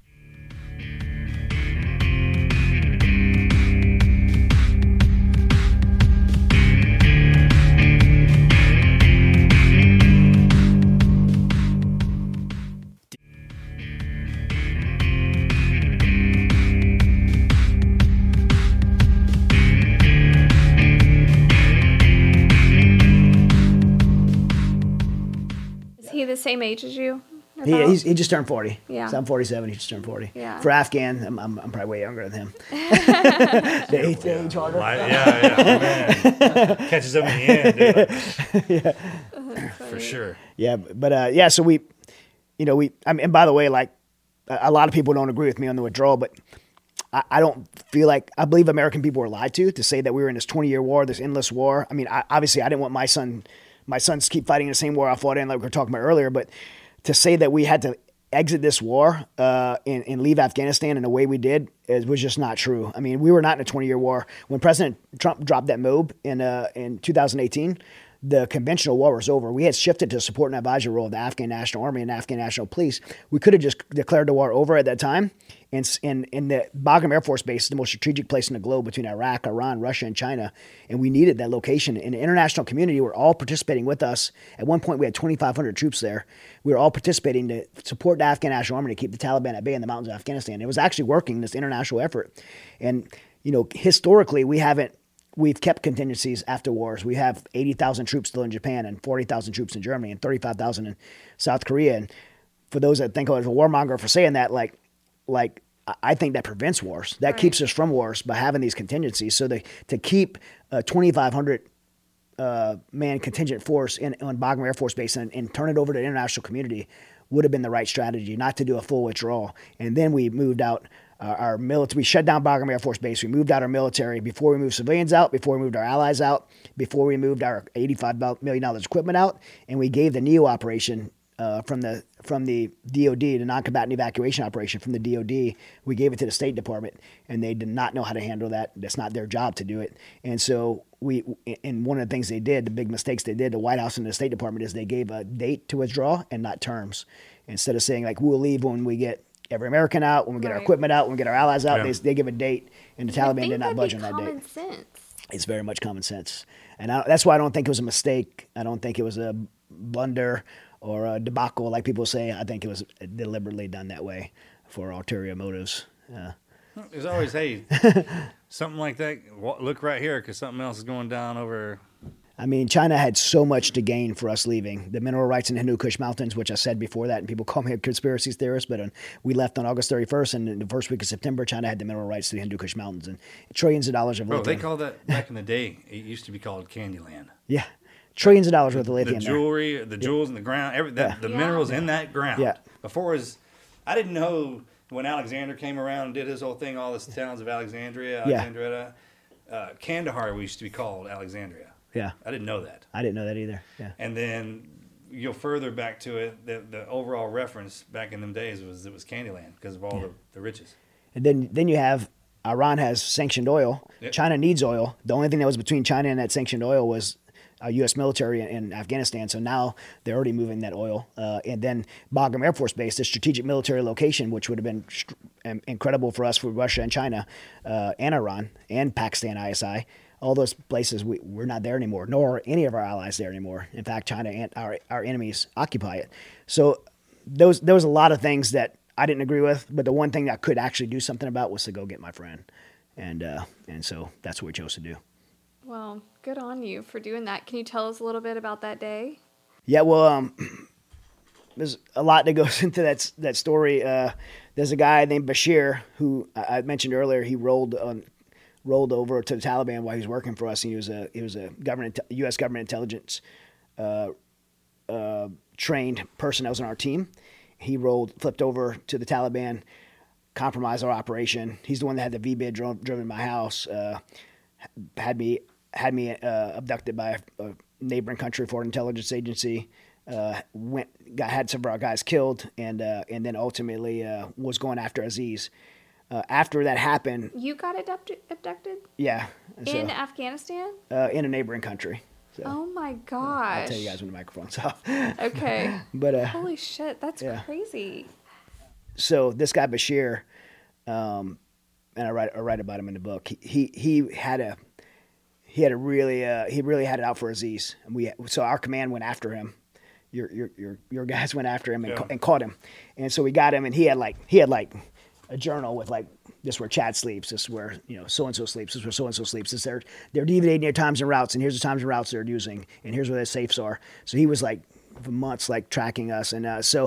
S6: The same age as you?
S2: He just turned 40.
S6: Yeah.
S2: So I'm 47. He just turned 40.
S6: Yeah.
S2: For Afghan, I'm probably way younger than him. The age harder.
S5: Man. Catches up in the end, dude. For sure.
S2: Yeah, but so we, and by the way, like, a lot of people don't agree with me on the withdrawal, but I don't feel like, I believe American people were lied to say that we were in this 20-year war, this endless war. I mean, obviously I didn't want my sons keep fighting the same war I fought in, like we were talking about earlier, but to say that we had to exit this war and leave Afghanistan in the way we did was just not true. I mean, we were not in a 20-year war. When President Trump dropped that MOAB in 2018, the conventional war was over. We had shifted to support and advisory role of the Afghan National Army and Afghan National Police. We could have just declared the war over at that time. And the Bagram Air Force Base is the most strategic place in the globe between Iraq, Iran, Russia, and China. And we needed that location. And the international community were all participating with us. At one point, we had 2,500 troops there. We were all participating to support the Afghan National Army to keep the Taliban at bay in the mountains of Afghanistan. It was actually working, this international effort. And, historically, we've kept contingencies after wars. We have 80,000 troops still in Japan and 40,000 troops in Germany and 35,000 in South Korea. And for those that think I was a warmonger for saying that, like I think that prevents wars. That keeps us from wars by having these contingencies. So to keep a 2,500 man contingent force on Bagram Air Force Base and turn it over to the international community would have been the right strategy, not to do a full withdrawal. And then we moved out our military. We shut down Bagram Air Force Base. We moved out our military before we moved civilians out, before we moved our allies out, before we moved our $85 million equipment out, and we gave the NEO operation from the DOD, the non-combatant evacuation operation from the DOD. We gave it to the State Department, and they did not know how to handle that. That's not their job to do it. And so and one of the things they did, the big mistakes they did, the White House and the State Department, is they gave a date to withdraw and not terms. Instead of saying, like, we'll leave when we get every American out, when we get our equipment out, when we get our allies out, they give a date, and the Taliban did not budge on that date.
S6: Sense.
S2: It's very much common sense. And that's why I don't think it was a mistake. I don't think it was a blunder or a debacle, like people say. I think it was deliberately done that way for ulterior motives.
S5: There's always, hey, something like that. Look right here, because something else is going down over.
S2: I mean, China had so much to gain for us leaving. The mineral rights in the Hindu Kush Mountains, which I said before that, and people call me a conspiracy theorist, but we left on August 31st, and in the first week of September, China had the mineral rights to the Hindu Kush Mountains, and trillions of dollars of lithium.
S5: Bro, they called that, back in the day, it used to be called Candyland.
S2: Yeah. Trillions of dollars worth of lithium.
S5: The jewelry, the jewels in the ground, the minerals in that ground.
S2: Yeah.
S5: Before I didn't know when Alexander came around and did his whole thing, all the towns of Alexandria, Kandahar used to be called Alexandria.
S2: Yeah.
S5: I didn't know that.
S2: I didn't know that either. Yeah.
S5: And then you go further back to it, the overall reference back in them days was Candyland because of all the riches.
S2: And then you have Iran has sanctioned oil. Yep. China needs oil. The only thing that was between China and that sanctioned oil was U.S. military in Afghanistan. So now they're already moving that oil. And then Bagram Air Force Base, the strategic military location, which would have been incredible for us, for Russia and China and Iran and Pakistan ISI. All those places, we're not there anymore, nor are any of our allies there anymore. In fact, China and our enemies occupy it. So there was a lot of things that I didn't agree with, but the one thing I could actually do something about was to go get my friend. And so that's what we chose to do.
S6: Well, good on you for doing that. Can you tell us a little bit about that day?
S2: Yeah, well, there's a lot that goes into that story. There's a guy named Bashir who I mentioned earlier. He rolled over to the Taliban while he was working for us. He was a U.S. government intelligence trained person that was on our team. He flipped over to the Taliban, compromised our operation. He's the one that had the V-bid driven to my house. Had me abducted by a neighboring country foreign intelligence agency. Had some of our guys killed, and then ultimately was going after Aziz. After that happened,
S6: you got abducted?
S2: Yeah.
S6: In Afghanistan?
S2: In a neighboring country. So,
S6: oh my gosh!
S2: I'll tell you guys when the microphone's off.
S6: Okay.
S2: But
S6: holy shit, that's crazy.
S2: So this guy Bashir, and I write about him in the book. He really had it out for Aziz. And so our command went after him. Your guys went after him and caught him, and so we got him. And he had a journal with this is where Chad sleeps, this is where so and so sleeps, this is where so and so sleeps. They're deviating their times and routes, and here's the times and routes they're using, and here's where their safes are. So he was for months tracking us, and so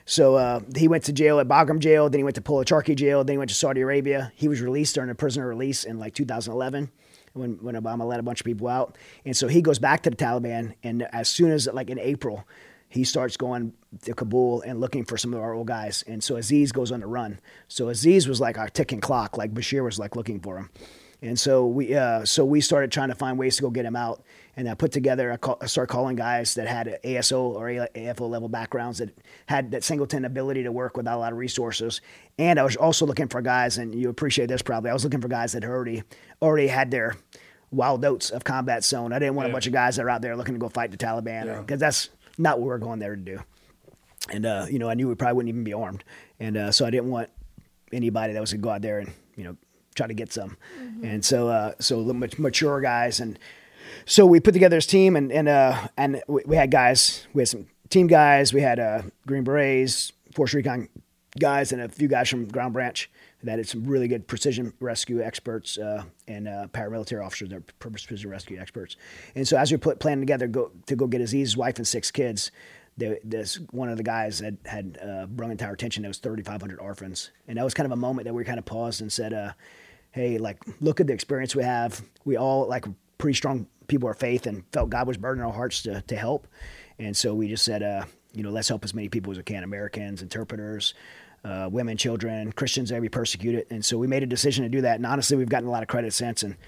S2: he went to jail at Bagram jail, then he went to Pul-e-Charkhi jail, then he went to Saudi Arabia. He was released during a prisoner release in 2011 when Obama let a bunch of people out, and so he goes back to the Taliban, and as soon as in April, he starts going to Kabul and looking for some of our old guys. And so Aziz goes on the run. So Aziz was our ticking clock, Bashir was looking for him. And so we started trying to find ways to go get him out. And I put together, I started calling guys that had ASO or AFO level backgrounds that had that singleton ability to work without a lot of resources. And I was also looking for guys, and you appreciate this probably, I was looking for guys that already had their wild oats of combat zone. I didn't want a bunch of guys that are out there looking to go fight the Taliban, because that's not what we're going there to do. And, I knew we probably wouldn't even be armed. And so I didn't want anybody that was going to go out there and, try to get some. Mm-hmm. And so mature guys. And so we put together this team and we had guys, we had some team guys, we had Green Berets, Force Recon guys, and a few guys from Ground Branch that had some really good precision rescue experts and paramilitary officers that are precision rescue experts. And so as we planning together to go get Aziz's wife and 6 kids, this one of the guys had brought to our attention that was 3,500 orphans. And that was kind of a moment that we kind of paused and said, hey, look at the experience we have. We all pretty strong people of faith and felt God was burdening our hearts to help. And so we just said, let's help as many people as we can, Americans, interpreters, women, children, Christians that be persecuted. And so we made a decision to do that. And honestly, we've gotten a lot of credit since. And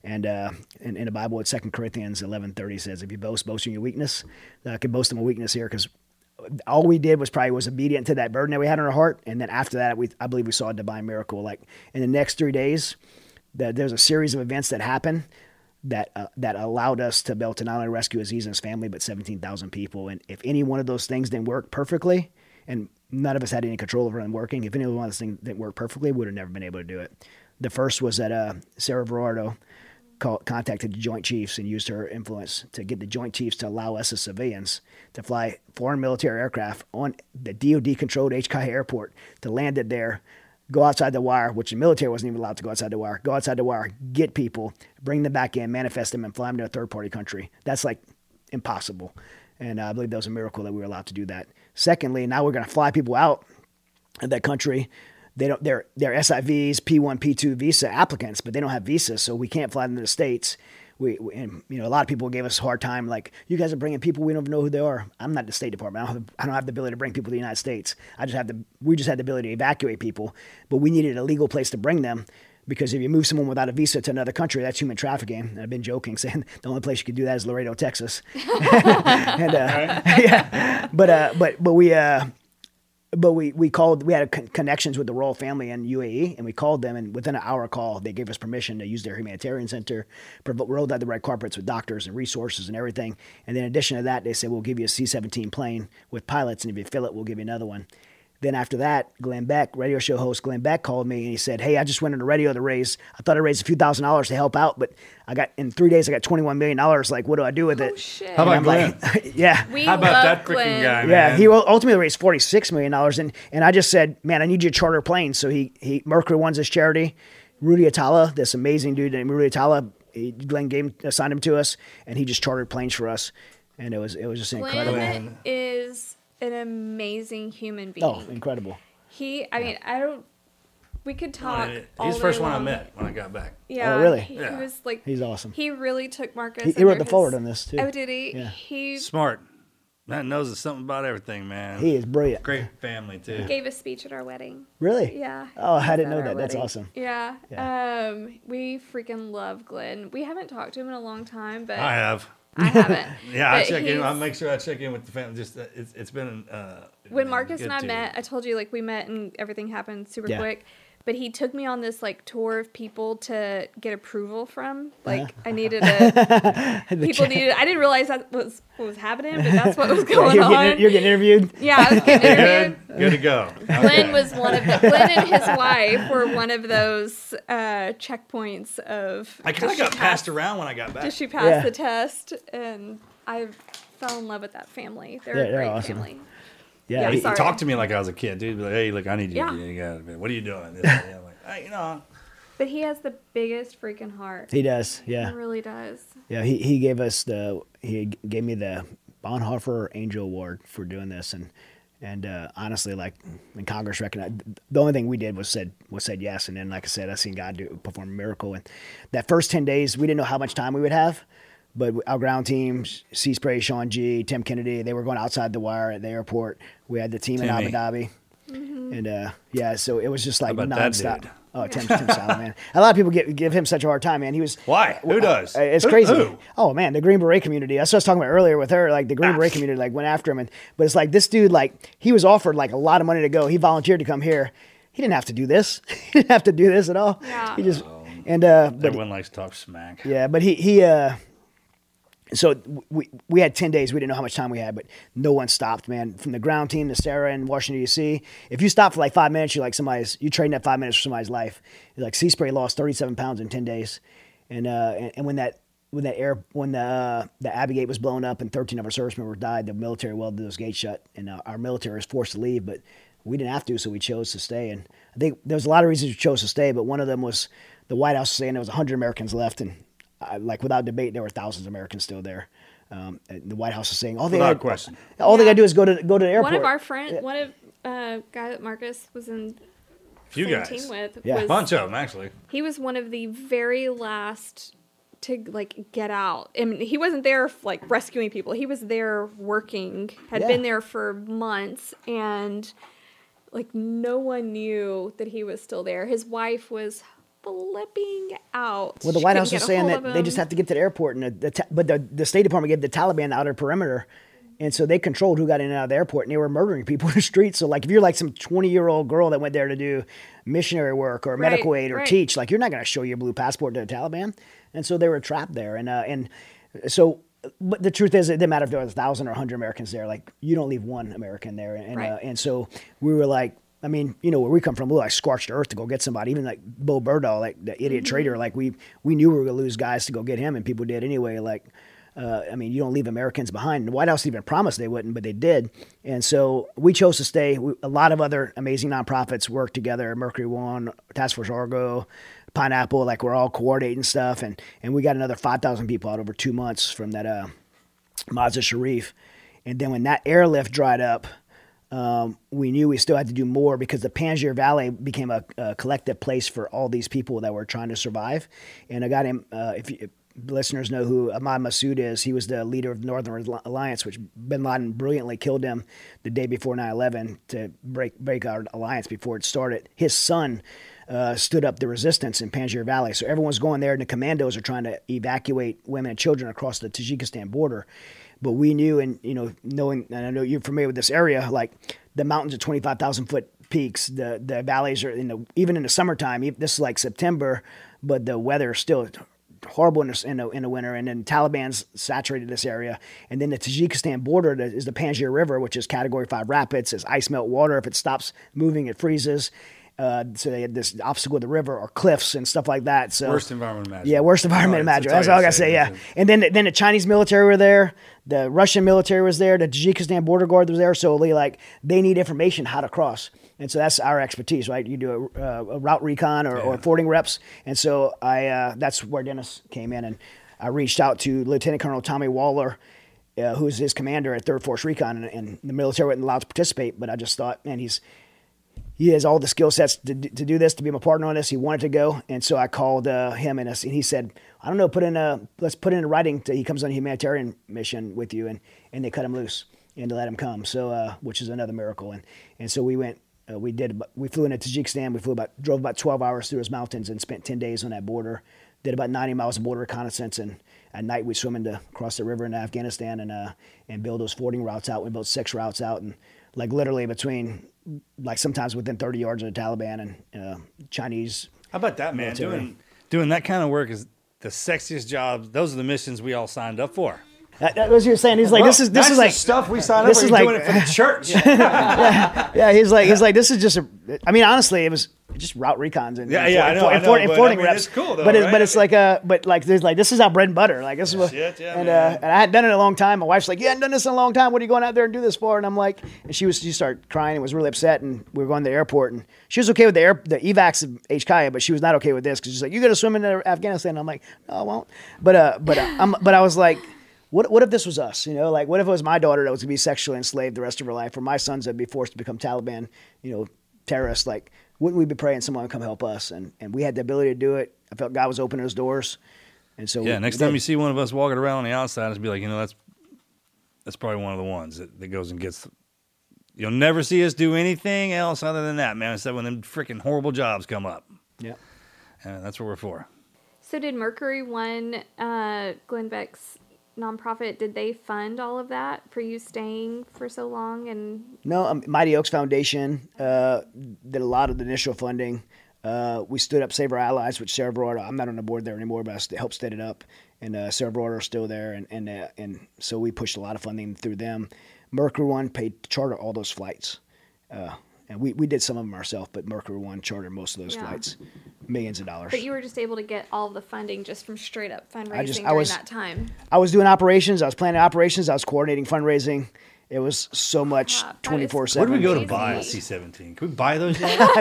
S2: in the Bible, it's 2 Corinthians 11:30 says, if you boast in your weakness. I can boast in my weakness here because all we did was obedient to that burden that we had on our heart. And then after that, I believe we saw a divine miracle. In the next 3 days, there's a series of events that happened that allowed us to be able to not only rescue Aziz and his family, but 17,000 people. And if any one of those things didn't work perfectly, and none of us had any control over them working, if any one of those things didn't work perfectly, we would have never been able to do it. The first was that Sarah Verardo contacted the Joint Chiefs and used her influence to get the Joint Chiefs to allow us as civilians to fly foreign military aircraft on the DOD-controlled HKI airport, to land it there, go outside the wire, which the military wasn't even allowed to go outside the wire, get people, bring them back in, manifest them, and fly them to a third-party country. That's impossible. And I believe that was a miracle that we were allowed to do that. Secondly, now we're going to fly people out of that country. They're SIVs, P1, P2 visa applicants, but they don't have visas, so we can't fly them to the States. And a lot of people gave us a hard time, you guys are bringing people, we don't even know who they are. I'm not the State Department. I don't have the ability to bring people to the United States. We just had the ability to evacuate people, but we needed a legal place to bring them, because if you move someone without a visa to another country, that's human trafficking. And I've been joking, saying the only place you could do that is Laredo, Texas. But But we called. We had connections with the royal family in UAE, and we called them. And within an hour call, they gave us permission to use their humanitarian center. Rolled out the red carpets with doctors and resources and everything. And then in addition to that, they said we'll give you a C-17 plane with pilots, and if you fill it, we'll give you another one. Then after that, Glenn Beck, radio show host Glenn Beck, called me and he said, "Hey, I just went on the radio to raise. I thought I raised a few $1,000s to help out, but in 3 days I got $21 million. Like, what do I do with it?"
S6: Oh shit.
S5: How about
S2: I'm
S5: Glenn?
S2: like, yeah.
S6: We
S5: How about
S6: love
S5: that freaking
S6: Glenn.
S5: guy, man?
S2: Yeah, he ultimately raised $46 million, and I just said, "Man, I need you to charter a plane." So he Mercury One's his charity. Rudy Atala, this amazing dude named Rudy Atala, Glenn assigned him to us, and he just chartered planes for us, and it was just incredible.
S6: Glenn is an amazing human being.
S2: Oh, incredible!
S6: We could talk. all
S5: He's the first
S6: day
S5: one I
S6: long.
S5: met when I got back.
S6: Yeah.
S2: Oh, really?
S6: He
S5: Yeah.
S6: was like,
S2: He's awesome.
S6: He really took Marcus.
S2: He wrote
S6: under
S2: the forward
S6: his-
S2: on this too.
S6: Oh, did he?
S2: Yeah.
S6: He
S5: Smart. That knows something about everything, man.
S2: He is brilliant.
S5: Great family too.
S6: gave a speech at our wedding.
S2: Really?
S6: Yeah.
S2: Oh,
S6: he
S2: I
S6: was
S2: didn't
S6: at
S2: know
S6: our
S2: that. That's
S6: wedding.
S2: awesome.
S6: Yeah.
S2: Yeah.
S6: We freaking love Glenn. We haven't talked to him in a long time, but
S5: I have.
S6: I haven't.
S5: Yeah, I
S6: But
S5: check in. I
S6: he's-
S5: make sure I check in with the family. Just it's been.
S6: When Marcus
S5: good
S6: and I
S5: too.
S6: met, I told you like we met and everything happened super
S2: Yeah.
S6: quick. But he took me on this like tour of people to get approval from. Like I needed a people needed. I didn't realize that was what was happening, but that's what was going on.
S2: You're getting interviewed.
S6: Yeah, I was getting interviewed.
S5: Good to go.
S6: Glenn was one of Glenn and his wife were one of those checkpoints of.
S5: I kind
S6: did
S5: of
S6: she
S5: got
S6: pass-
S5: passed around when I got
S6: Did
S5: back.
S6: she pass
S2: Yeah.
S6: the test? And I fell in love with that family. They're
S2: Yeah,
S6: a
S2: they're
S6: great
S2: awesome.
S6: family.
S2: Yeah,
S6: Yeah,
S2: he-
S5: He
S6: sorry.
S5: talked to me like I was a kid, dude. Be like, hey, look, I need you.
S6: Yeah.
S5: What are you doing? This, and that. I'm like, hey,
S6: But he has the biggest freaking heart.
S2: he does.
S6: He
S2: Yeah,
S6: really does.
S2: yeah. He gave me the Bonhoeffer Angel Award for doing this, and honestly, like when Congress recognized, the only thing we did was said yes, and then like I said, I seen God perform a miracle. And that first 10 days, we didn't know how much time we would have. But our ground team, Sea Spray, Sean G, Tim Kennedy, they were going outside the wire at the airport. We had the team in Abu
S5: Timmy.
S2: Dhabi. And so it was just like
S5: How about that
S2: nonstop.
S5: dude?
S2: Oh, Tim Solomon, man. A lot of people give him such a hard time, man. He was
S5: Why? Who does?
S2: It's
S5: Who-
S2: crazy.
S5: who?
S2: Oh man, the Green Beret community. That's what I was talking about earlier with her. Like the Green Beret community, like went after him, but it's like this dude, like he was offered like a lot of money to go. He volunteered to come here. He didn't have to do this. He didn't have to do this at all.
S6: Yeah.
S2: He just but
S5: Everyone likes to talk smack.
S2: yeah, but so we had 10 days. We didn't know how much time we had, but no one stopped, man. From the ground team to Sarah in Washington, D.C. If you stop for like 5 minutes, you're trading that 5 minutes for somebody's life. Like Sea Spray lost 37 pounds in 10 days. And when the Abbey Gate was blown up and 13 of our service members died, the military welded those gates shut, and our military was forced to leave, but we didn't have to, so we chose to stay. And I think there was a lot of reasons we chose to stay, but one of them was the White House saying there was 100 Americans left, and like without debate, there were thousands of Americans still there. And the White House is saying all they
S5: Without
S2: gotta-
S5: question.
S2: all they got to do is go to the airport.
S6: One of our friends, one of guy that Marcus was in
S5: Few
S6: same
S5: guys.
S6: team with,
S2: Yeah.
S6: was
S5: Bunch of them, actually.
S6: he was one of the very last to like get out. I mean, he wasn't there like rescuing people. He was there working. Had
S2: Yeah.
S6: been there for months, and like no one knew that he was still there. His wife was flipping out.
S2: Well, the
S6: She
S2: White
S6: couldn't
S2: House
S6: get
S2: was
S6: a
S2: saying
S6: hold
S2: that
S6: of
S2: they
S6: him.
S2: just have to get to the airport, and but the State Department gave the Taliban the outer perimeter, and so they controlled who got in and out of the airport, and they were murdering people in the streets. So, like, if you're like some 20-year-old girl that went there to do missionary work or
S6: Right,
S2: medical aid or
S6: right.
S2: teach, like, you're not going to show your blue passport to the Taliban, and so they were trapped there, and so. But the truth is, it didn't matter if there was 1,000 or 100 Americans there. Like, you don't leave one American there,
S6: Right.
S2: and so we were like. I mean, you know, where we come from, we like scorched earth to go get somebody. Even like Bo Berdahl, like the idiot
S6: Mm-hmm.
S2: trader, like we knew we were gonna lose guys to go get him, and people did anyway. Like, I mean, you don't leave Americans behind. The White House even promised they wouldn't, but they did. And so we chose to stay. A lot of other amazing nonprofits worked together. Mercury One, Task Force Argo, Pineapple. Like we're all coordinating stuff, and we got another 5,000 people out over 2 months from that Mazar Sharif. And then when that airlift dried up. We knew we still had to do more because the Panjshir Valley became a collective place for all these people that were trying to survive. And I got him, if listeners know who Ahmad Massoud is, he was the leader of the Northern Alliance, which bin Laden brilliantly killed him the day before 9/11 to break our alliance before it started. His son stood up the resistance in Panjshir Valley. So everyone's going there, and the commandos are trying to evacuate women and children across the Tajikistan border. But we knew, and knowing, and I know you're familiar with this area, like the mountains are 25,000 foot peaks. The valleys are even in the summertime. This is like September, but the weather is still horrible in the winter. And then Taliban's saturated this area. And then the Tajikistan border is the Panjshir River, which is Category 5 rapids. It's ice melt water. If it stops moving, it freezes. So they had this obstacle of the river or cliffs and stuff like that. So
S5: Worst environment imaginable.
S2: Yeah, worst environment imaginable. That's all I gotta say. Yeah, and then the Chinese military were there, the Russian military was there, the Tajikistan border guard was there. So they need information how to cross, and so that's our expertise, right? You do a route recon or fording reps, and so that's where Dennis came in, and I reached out to Lieutenant Colonel Tommy Waller, who's his commander at 3rd Force Recon, and the military wasn't allowed to participate, but I just thought, man, he has all the skill sets to do this, to be my partner on this. He wanted to go. And so I called him and he said, I don't know, let's put in writing he comes on a humanitarian mission with you. And they cut him loose and to let him come. So, which is another miracle. And so we went, we flew into Tajikistan. We drove about 12 hours through his mountains and spent 10 days on that border. Did about 90 miles of border reconnaissance. And at night we swim across the river into Afghanistan and build those fording routes out. We built 6 routes out, and like literally between, like sometimes within 30 yards of the Taliban and Chinese.
S5: How about that, man? Doing that kind of work is the sexiest jobs. Those are the missions we all signed up for.
S2: That was what you're saying. He's like, this is like
S5: stuff we signed up for. You're doing it for the church.
S2: Yeah. He's like, this is just I mean, honestly, it was just route recons and fording reps.
S5: It's cool though,
S2: but
S5: right?
S2: It's like there's like, this is our bread and butter. Like this is what, and I hadn't done it in a long time. My wife's like, you hadn't done this in a long time. What are you going out there and do this for? And I'm like, and she started crying and was really upset. And we were going to the airport, and she was okay with the evacs of HKIA, but she was not okay with this because she's like, you got to swim into Afghanistan. And I'm like, no, I won't. But I was like, what if this was us? Like what if it was my daughter that was gonna be sexually enslaved the rest of her life, or my sons that'd be forced to become Taliban, terrorists? Like, wouldn't we be praying someone would come help us? And we had the ability to do it. I felt God was opening those doors. And so
S5: next time you see one of us walking around on the outside, just be like, that's probably one of the ones that goes and gets. You'll never see us do anything else other than that, man. Except when them freaking horrible jobs come up. Yeah, and that's what we're for.
S6: So did Mercury One, Glenn Beck's nonprofit, did they fund all of that for you staying for so long? And
S2: no, Mighty Oaks Foundation did a lot of the initial funding. We stood up Save Our Allies, which Sarah Broad, I'm not on the board there anymore, but I helped set it up. And Sarah Broad are still there, and so we pushed a lot of funding through them. Mercury One paid to charter all those flights. And we did some of them ourselves, but Mercury One chartered most of those flights, millions of dollars.
S6: But you were just able to get all of the funding just from straight up fundraising during that time.
S2: I was doing operations. I was planning operations. I was coordinating fundraising. It was so much 24/7.
S5: Where do we go to buy a C-17? Can we buy those yet?
S2: I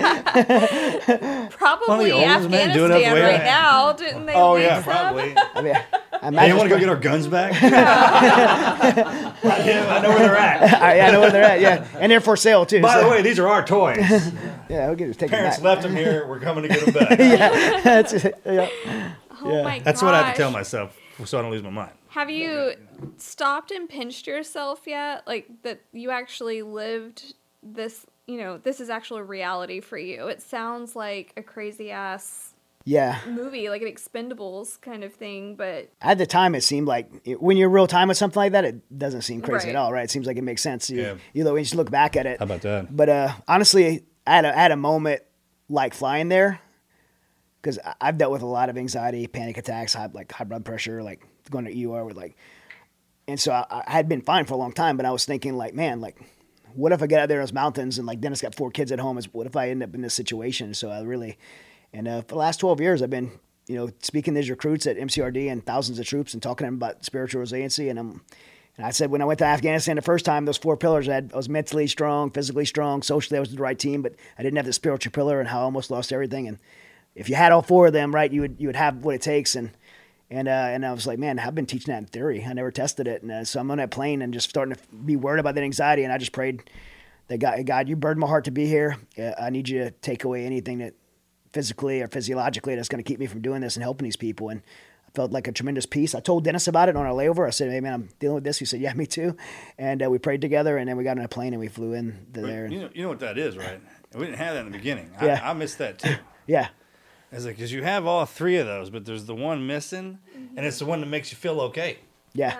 S2: know, right?
S6: Probably Afghanistan right now. Didn't they?
S5: Oh yeah, probably.
S2: I
S5: you want to go get our guns back? I know where they're at.
S2: I know where they're at. Yeah, and they're for sale too.
S5: By the way, these are our toys.
S2: Yeah, we'll get take
S5: Parents
S2: them
S5: left them here. We're coming to get them back.
S2: Yeah, that's it. Yeah.
S6: Oh my gosh.
S5: That's what I have to tell myself so I don't lose my mind.
S6: Have you stopped and pinched yourself yet? Like that you actually lived this, this is actually a reality for you. It sounds like a crazy ass movie, like an Expendables kind of thing, but
S2: at the time it seemed like when you're real time with something like that, it doesn't seem crazy at all, right? It seems like it makes sense. When you just look back at it.
S5: How about that?
S2: But honestly, I had a moment like flying there, because I've dealt with a lot of anxiety, panic attacks, high blood pressure, like going to ER with and so I had been fine for a long time, but I was thinking what if I get out there in those mountains and Dennis got 4 kids at home? What if I end up in this situation? So I really, for the last 12 years, I've been, speaking to these recruits at MCRD and thousands of troops and talking to them about spiritual resiliency. And I said, when I went to Afghanistan the first time, those 4 pillars, I was mentally strong, physically strong, socially I was the right team, but I didn't have the spiritual pillar, and how I almost lost everything. And if you had all 4 of them, right, you would have what it takes. And I was like, man, I've been teaching that in theory. I never tested it. And so I'm on that plane and just starting to be worried about that anxiety. And I just prayed that God, you burdened my heart to be here. I need you to take away anything that physically or physiologically that's going to keep me from doing this and helping these people. And I felt like a tremendous peace. I told Dennis about it on our layover. I said, hey, man, I'm dealing with this. He said, yeah, me too. And we prayed together, and then we got on a plane and we flew in there.
S5: You know what that is, right? We didn't have that in the beginning. Yeah. I missed that too.
S2: Yeah.
S5: It's like, because you have all 3 of those, but there's the one missing, and it's the one that makes you feel okay.
S2: Yeah.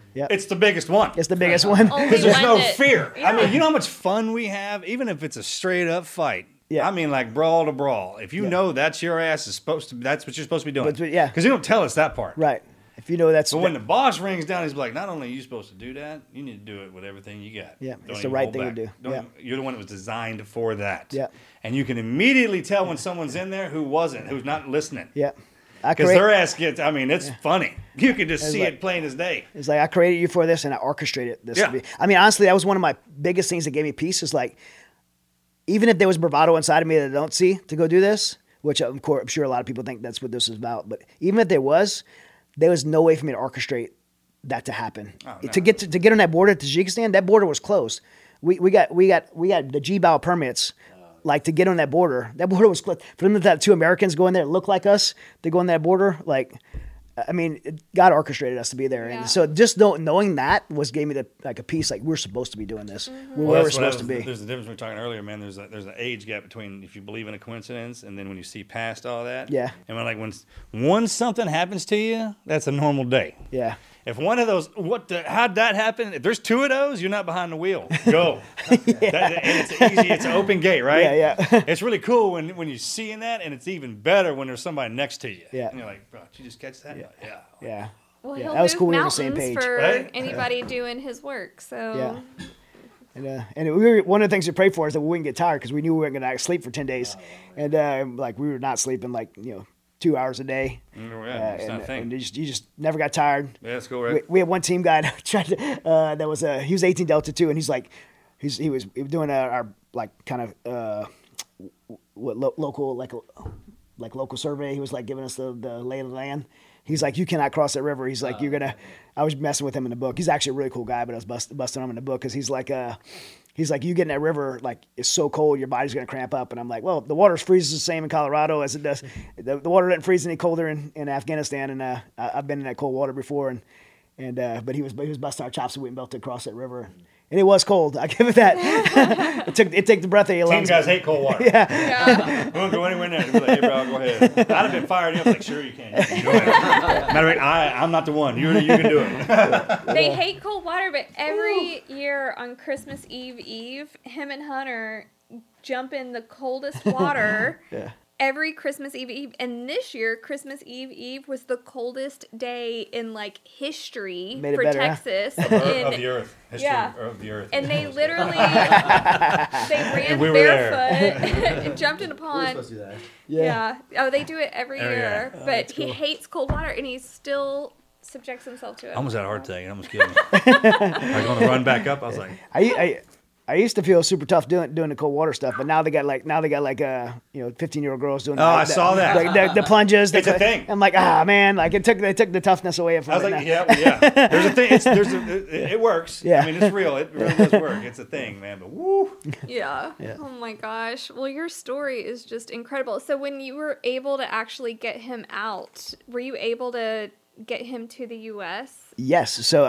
S2: Yep.
S5: it's the biggest one.
S2: It's the biggest one.
S6: Only
S5: Because there's
S6: one
S5: no
S6: that-
S5: fear. I
S6: Yeah.
S5: mean, you know how much fun we have, even if it's a straight up fight.
S2: Yeah.
S5: I mean, like brawl to brawl. If you
S2: Yeah.
S5: know that's your ass is supposed to, that's what you're supposed to be doing.
S2: But, yeah.
S5: Because you don't tell us that part.
S2: Right. If you know that's
S5: But when the boss rings down, he's like, not only are you supposed to do that, you need to do it with everything you got.
S2: Yeah,
S5: Don't
S2: it's the
S5: even
S2: right
S5: hold
S2: thing to
S5: back.
S2: do.
S5: Don't-
S2: Yeah.
S5: You're the one that was designed for that.
S2: Yeah.
S5: And you can immediately tell when someone's in there who wasn't, who's not listening.
S2: yeah. I
S5: Because
S2: create,
S5: their ass gets, I mean, it's funny. You can just
S2: It's
S5: see
S2: like-
S5: it plain as day.
S2: it's like I created you for this and I orchestrated this.
S5: Yeah.
S2: To be. I mean, honestly, that was one of my biggest things that gave me peace. Is like, even if there was bravado inside of me that I don't see to go do this, which of course I'm sure a lot of people think that's what this is about. But even if there was no way for me to orchestrate that to happen.
S5: Oh, no.
S2: To get on that border to Tajikistan, that border was closed. We got the GBAL permits. Like to get on that border was closed. For them to have two Americans go in there that look like us to go on that border, like, I mean, God orchestrated us to be there,
S6: Yeah.
S2: and so just knowing that gave me a peace. Like we're supposed to be doing this. We're where we're
S5: that's what I
S2: supposed to be.
S5: There's a difference we were talking earlier, man. There's an age gap between if you believe in a coincidence and then when you see past all that.
S2: Yeah.
S5: And when something happens to you, that's a normal day.
S2: Yeah,
S5: If one of those, how'd that happen? If there's two of those, you're not behind the wheel. Go. And it's easy. It's an open gate, right?
S2: Yeah.
S5: It's really cool when you're seeing that, and it's even better when there's somebody next to you.
S2: Yeah.
S5: And you're like, bro, did you just catch that? Yeah.
S2: yeah.
S6: Well,
S2: Yeah,
S6: he'll
S2: that was
S6: move
S2: cool we were on the same
S6: mountains
S2: page.
S6: for
S5: Right?
S6: anybody doing his work. So
S2: Yeah. And one of the things we prayed for is that we wouldn't get tired because we knew we weren't going to sleep for 10 days, and like we were not sleeping 2 hours a day.
S5: Yeah, it's not a thing.
S2: And you just never got tired.
S5: Yeah, that's cool, right?
S2: We had one team guy that tried to, he was 18 Delta too, and he's like, he was doing our like kind of local local survey. He was like giving us the lay of the land. He's like, you cannot cross that river. He's like, I was messing with him in the book. He's actually a really cool guy, but I was busting him in the book because he's like, you get in that river, like it's so cold, your body's gonna cramp up. And I'm like, well, the water freezes the same in Colorado as it does. The water doesn't freeze any colder in Afghanistan, and I've been in that cold water before. But he was busting our chops and we built to cross that river. And it was cold. I give it that. it took the breath out of your
S5: Team
S2: lungs.
S5: guys hate cold water.
S6: yeah.
S5: We won't go anywhere near it. Be like, hey, bro, go ahead. I'd have been fired up. Like, sure, you can. You can do it. Matter of fact, I'm not the one. You can do it.
S6: They hate cold water, but every year on Christmas Eve, him and Hunter jump in the coldest water.
S2: Yeah.
S6: Every Christmas Eve, and this year Christmas Eve was the coldest day in like history
S2: Made it
S6: for
S2: better, huh?
S6: Texas.
S5: Of the earth. History
S6: Yeah.
S5: of the earth.
S6: And they literally they ran
S5: we were
S6: barefoot and jumped in a pond.
S7: supposed to do that.
S6: Yeah. Oh, they do it every
S5: Oh,
S6: year.
S5: yeah.
S6: But he hates cold water, and he still subjects himself to it.
S5: I almost had a heart attack. It almost killed me. I was going to run back up. I was like,
S2: I used to feel super tough doing the cold water stuff, but now they got like 15-year-old girls doing.
S5: Oh, I saw that.
S2: Like the plunges.
S5: It's a thing.
S2: I'm like, man, like they took the toughness away from
S5: I was
S2: it
S5: like,
S2: now.
S5: yeah. There's a thing. It works.
S2: Yeah.
S5: I mean, it's real. It really does work. It's a thing, man. But woo.
S6: Yeah.
S2: Yeah.
S6: Oh my gosh. Well, your story is just incredible. So when you were able to actually get him out, were you able to get him to the U.S.?
S2: Yes. So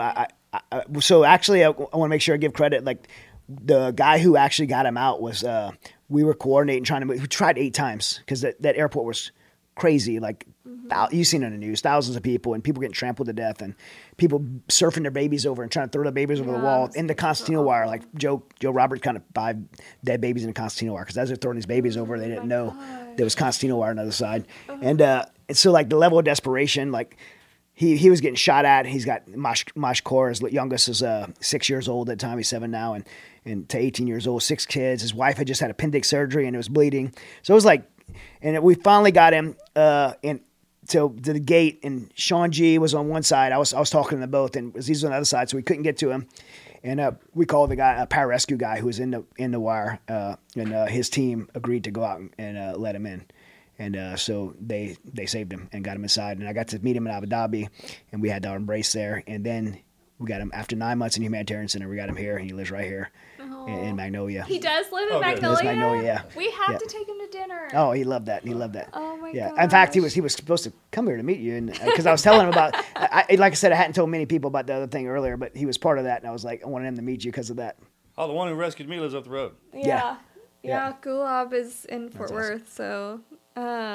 S2: so actually, I want to make sure I give credit. Like the guy who actually got him out was we were coordinating trying to move. We tried 8 times because that airport was crazy. Like you've seen it in the news, thousands of people and people getting trampled to death and people surfing their babies over and trying to throw their babies over the wall in the concertina wire. Like Joe Roberts kind of 5 dead babies in the concertina wire because as they're throwing these babies over, they didn't know there was concertina wire on the other side. And so like the level of desperation, like. He was getting shot at. He's got Mosh Kaur, his youngest is 6 years old at the time. He's 7 now, and to 18 years old, 6 kids. His wife had just had appendix surgery and it was bleeding. So it was like, and we finally got him to the gate. And Sean G was on one side. I was talking to them both, and Aziz was on the other side, so we couldn't get to him. And we called the guy, a pararescue guy who was in the wire, and his team agreed to go out and let him in. And so they saved him and got him inside. And I got to meet him in Abu Dhabi, and we had our embrace there. And then we got him, after 9 months in the humanitarian center, we got him here, and he lives right here in Magnolia.
S6: He does live in
S5: good.
S6: Magnolia?
S2: He lives in Magnolia, yeah.
S6: We have
S2: Yeah.
S6: to take him to dinner.
S2: Oh, he loved that. He loved that.
S6: Oh, my
S2: yeah.
S6: gosh.
S2: In fact, he was supposed to come here to meet you, and because I was telling him about. Like I said, I hadn't told many people about the other thing earlier, but he was part of that, and I was like, I wanted him to meet you because of that.
S5: Oh, the one who rescued me lives up the road.
S6: Yeah.
S2: Yeah.
S6: Gulab is in Fort
S2: awesome.
S6: Worth, so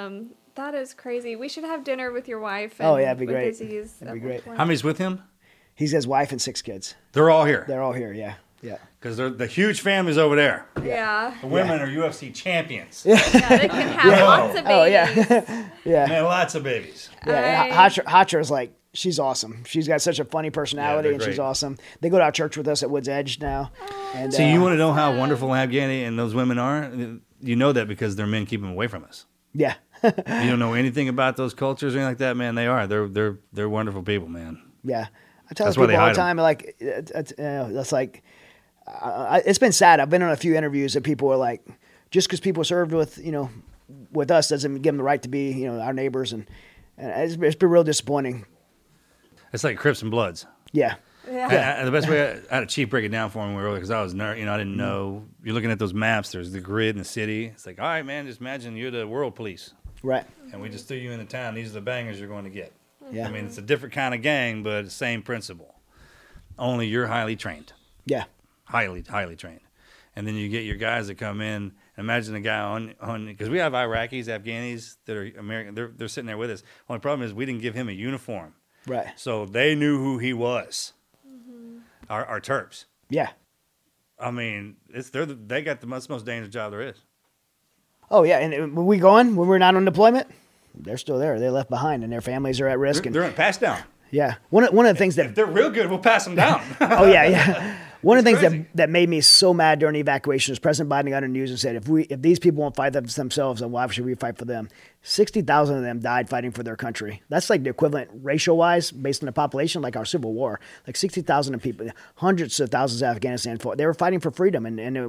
S6: that is crazy. We should have dinner with your wife.
S2: Oh,
S6: and
S2: yeah, it'd be
S6: with
S2: great.
S6: Aziz
S2: That'd
S6: at
S2: be
S6: one
S2: great.
S6: point.
S5: How many's with him?
S2: He's his wife and 6 kids.
S5: They're all here
S2: They're all here. Yeah. Yeah.
S5: because they're the huge families over there.
S6: Yeah.
S5: The women are UFC champions.
S6: Yeah, they can have lots of babies.
S2: Oh yeah. Yeah.
S5: Man, lots of babies.
S2: Yeah. Hotcher is like, she's awesome. She's got such a funny personality,
S5: they're
S2: and she's
S5: great.
S2: awesome. They go to our church with us at Woods Edge now. And
S5: So you want to know how wonderful Afghani and those women are? You know that because their men keep them away from us.
S2: yeah.
S5: You don't know anything about those cultures or anything like that, man. They are. They're wonderful people, man.
S2: Yeah, I tell
S5: That's why
S2: people
S5: they
S2: all the
S5: hide 'em.
S2: time, like, that's like, it's been sad. I've been on a few interviews that people are like, just because people served with, with us doesn't give them the right to be, our neighbors, and it's been real disappointing.
S5: It's like Crips and Bloods.
S2: Yeah,
S6: Yeah.
S5: The best way I had a chief break it down for me earlier because I was I didn't know. You're looking at those maps. There's the grid in the city. It's like, all right, man, just imagine you're the world police,
S2: right.
S5: and we just threw you in the town. These are the bangers you're going to get.
S2: Yeah,
S5: I mean, it's a different kind of gang, but the same principle. Only you're highly trained,
S2: yeah,
S5: highly trained, and then you get your guys that come in. Imagine a guy on because we have Iraqis, Afghanis that are American. They're sitting there with us. Only problem is we didn't give him a uniform,
S2: right.
S5: so they knew who he was. Our Terps.
S2: Yeah.
S5: I mean, they got the most dangerous job there is.
S2: Oh yeah, and when we're not on deployment, they're still there. They're left behind, and their families are at risk.
S5: They're in pass down.
S2: Yeah, one of the things that
S5: If they're real good, we'll pass them down.
S2: oh yeah. One of the things
S5: crazy.
S2: that made me so mad during the evacuation is President Biden got on the news and said, if these people won't fight themselves, then why should we fight for them? 60,000 of them died fighting for their country. That's like the equivalent ratio-wise, based on the population, like our Civil War. Like 60,000 of people, hundreds of thousands of Afghanistan fought. They were fighting for freedom, and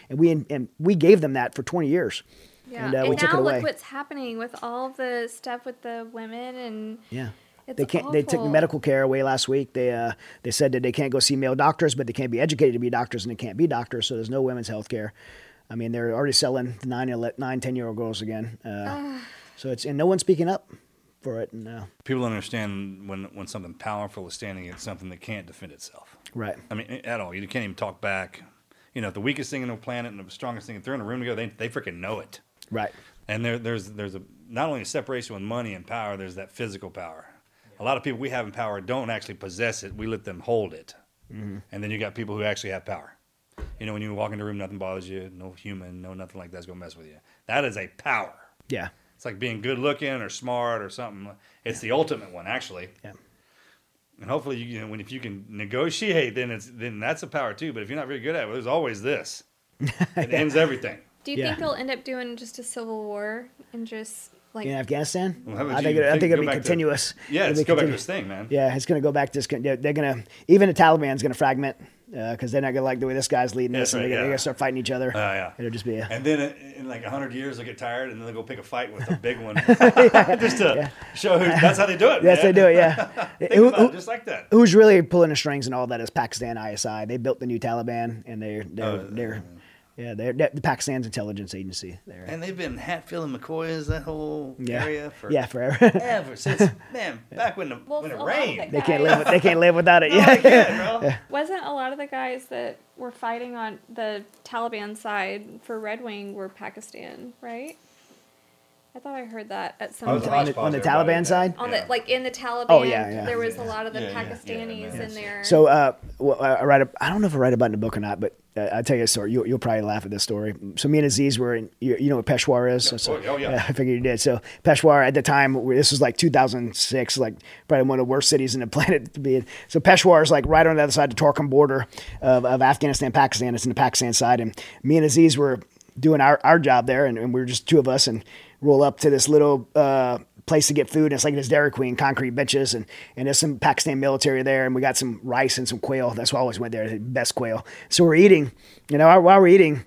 S2: we gave them that for 20 years.
S6: Yeah.
S2: And we took it
S6: now
S2: away.
S6: look what's happening with all the stuff with the women and
S2: Yeah.
S6: it's
S2: They took
S6: awful.
S2: medical care away last week. They said that they can't go see male doctors, but they can't be educated to be doctors, and they can't be doctors. So there's no women's health care. I mean, they're already selling 9, 10-year-old girls again. So and no one's speaking up for it. And,
S5: People don't understand when something powerful is standing against something that can't defend itself.
S2: right.
S5: I mean, at all. You can't even talk back. If the weakest thing in the planet and the strongest thing, if they're in a room together, they freaking know it.
S2: Right.
S5: And there's not only a separation with money and power, there's that physical power. A lot of people we have in power don't actually possess it. We let them hold it. Mm-hmm. And then you got people who actually have power. When you walk into a room, nothing bothers you. No human, no nothing like that's going to mess with you. That is a power.
S2: Yeah.
S5: It's like being good looking or smart or something. It's the ultimate one, actually.
S2: Yeah.
S5: And hopefully, if you can negotiate, then that's a power too. But if you're not very good at it, well, there's always this. It ends everything.
S6: Do you think they'll end up doing just a civil war and just like
S2: In Afghanistan,
S5: Well, how would
S2: I
S5: you
S2: think it'll
S5: go
S2: be
S5: back to-
S2: continuous.
S5: Yeah,
S2: It'll
S5: let's
S2: be
S5: go back to
S2: continu-
S5: this thing, man.
S2: Yeah, it's going to go back to this. They're going to, even the Taliban's going to fragment because they're not going to like the way this guy's leading
S5: That's
S2: this, and
S5: right,
S2: they're
S5: yeah.
S2: going to start fighting each other.
S5: Yeah.
S2: It'll just be
S5: And then in like 100 years, they'll get tired and then they'll go pick a fight with a big one. Just to show that's how they do it.
S2: Yes,
S5: man.
S2: they do it. Yeah.
S5: Think about it, just like that.
S2: Who's really pulling the strings and all that is Pakistan ISI. They built the new Taliban, and they're the Pakistan's intelligence agency. There.
S5: And they've been Hatfield and McCoy is that whole area for
S2: forever.
S5: ever since back when it
S6: a lot of
S5: rained.
S6: the
S2: They can't
S6: guys-
S2: live. They can't live without it.
S5: No,
S2: Yeah.
S5: they can't, bro.
S6: Wasn't a lot of the guys that were fighting on the Taliban side for Red Wing were Pakistan, right? I thought I heard that at some
S5: was
S6: point.
S2: On the Taliban side.
S6: On
S5: Yeah.
S6: the in the Taliban,
S2: Oh, yeah.
S6: there was a lot of the
S5: Yeah, yeah,
S6: Pakistanis
S5: yeah,
S6: in there.
S2: So I don't know if I write about it in the book or not, but I'll tell you a story. You'll probably laugh at this story. So me and Aziz were in, you know what Peshawar is?
S5: Yeah.
S2: I figured you did. So Peshawar at the time, this was like 2006, like probably one of the worst cities in the planet to be in. So Peshawar is like right on the other side of the Torkham border of Afghanistan, Pakistan. It's in the Pakistan side. And me and Aziz were doing our job there, and we were just two of us, and roll up to this little place to get food. And it's like this Dairy Queen, concrete benches, and there's some Pakistan military there, and we got some rice and some quail. That's why I always went there, the best quail. So we're eating, while we're eating,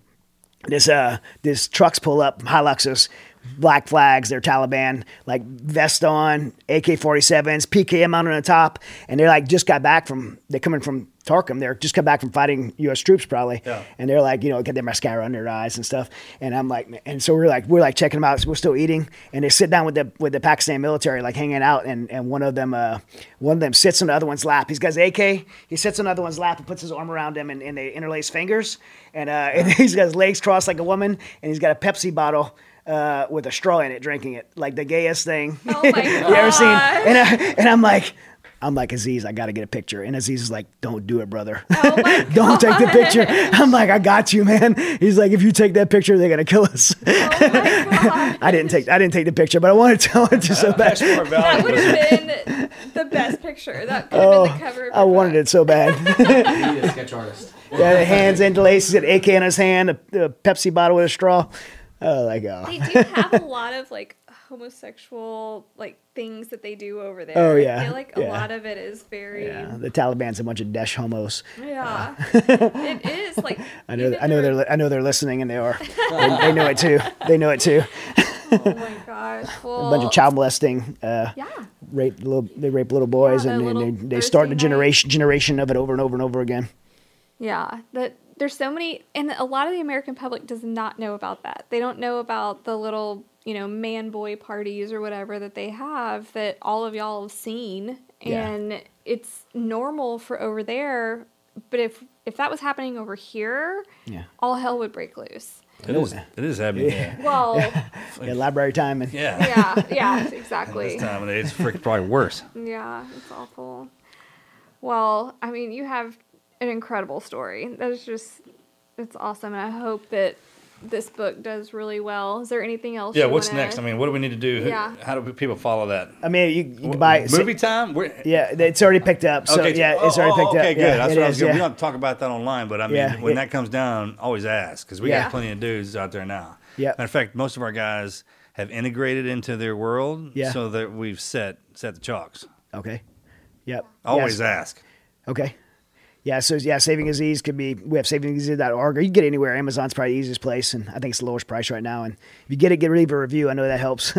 S2: this trucks pull up, Hiluxes, black flags, they're Taliban, like vest on, AK-47s, PKM out on the top, and they're like they're coming from Torkham. They're just come back from fighting U.S. troops probably, and they're like, get their mascara under their eyes and stuff. And I'm like, and so we're like checking them out. So we're still eating, and they sit down with the Pakistan military, like hanging out, and one of them sits on the other one's lap. He's got his AK. He sits on the other one's lap and puts his arm around him, and they interlace fingers, and he's got his legs crossed like a woman, and he's got a Pepsi bottle with a straw in it, drinking it, like the gayest thing
S6: Oh my
S2: you ever seen. And I'm like, I'm like, Aziz, I got to get a picture. And Aziz is like, don't do it, brother.
S6: Oh my
S2: Don't take the picture. I'm like, I got you, man. He's like, if you take that picture, they're going to kill us.
S6: Oh my God.
S2: I didn't take the picture, but I wanted to so bad.
S6: That would have been the best picture. That could have been the cover of
S2: I wanted it so bad.
S7: You need a sketch artist.
S2: Yeah, the hands interlaced. He's got AK in his hand, a Pepsi bottle with a straw. Oh, like, oh.
S6: They do have a lot of like homosexual like things that they do over there.
S2: Oh, yeah.
S6: I feel like a lot of it is very
S2: Yeah, the Taliban's a bunch of Desh homos.
S6: Yeah. It is like
S2: I know they're listening, and they are. They know it too. They know it too.
S6: oh my gosh. Well,
S2: A bunch of child molesting.
S6: yeah.
S2: They rape little boys,
S6: Yeah, the
S2: and
S6: little
S2: they start the
S6: Thursday
S2: generation of it over and over and over again.
S6: Yeah, there's so many, and a lot of the American public does not know about that. They don't know about the little, man-boy parties or whatever that they have that all of y'all have seen, and it's normal for over there. But if that was happening over here, all hell would break loose.
S5: It is happening. Yeah.
S6: Well,
S2: Yeah, library time and
S6: yeah, exactly.
S5: This time of day, it's probably worse.
S6: Yeah, it's awful. Well, I mean, you have an incredible story. It's awesome. And I hope that this book does really well. Is there anything else?
S5: Yeah, what's next? I mean, what do we need to do?
S6: Yeah.
S5: How do people follow that?
S2: I mean, you can buy
S5: Movie time?
S2: Yeah, it's already picked up. So
S5: Okay.
S2: it's already picked up.
S5: Okay, good.
S2: Yeah,
S5: That's
S2: it
S5: what I was
S2: is,
S5: going.
S2: yeah.
S5: We don't talk about that online, but I mean, when
S2: Yeah.
S5: that comes down, always ask because we
S2: Yeah.
S5: got plenty of dudes out there now.
S2: Yeah.
S5: Matter of fact, most of our guys have integrated into their world,
S2: Yeah.
S5: so that we've set the chalks.
S2: Okay. Yep.
S5: Always
S2: Yes.
S5: ask.
S2: Okay. Yeah, so Saving Aziz could be, we have savingaziz.org, or you can get it anywhere. Amazon's probably the easiest place, and I think it's the lowest price right now. And if you get it, leave a review. I know that helps.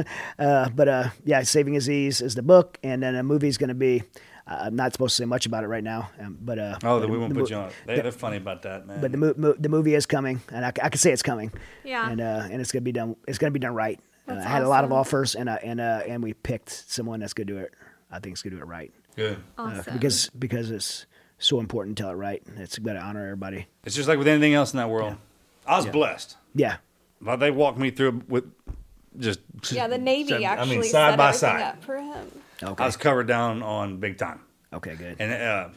S2: But Saving Aziz is the book, and then a movie's going to be, I'm not supposed to say much about it right now.
S5: We won't put you on. They're funny about that, man.
S2: But the movie is coming, and I can say it's coming.
S6: Yeah.
S2: And it's going to be done. It's going to be done right.
S6: That's
S2: I had a lot of
S6: awesome.
S2: offers, and we picked someone that's going to do it. I think it's going to do it right.
S5: Good.
S6: Awesome.
S2: Because it's so important to tell it right. It's got to honor everybody.
S5: It's just like with anything else in that world. I was blessed.
S2: Yeah.
S5: But they walked me through with just.
S6: Yeah, the Navy actually
S5: side
S6: set
S5: by
S6: everything
S5: side.
S6: up for him.
S2: Okay.
S5: I was covered down on big time.
S2: Okay, good.
S5: And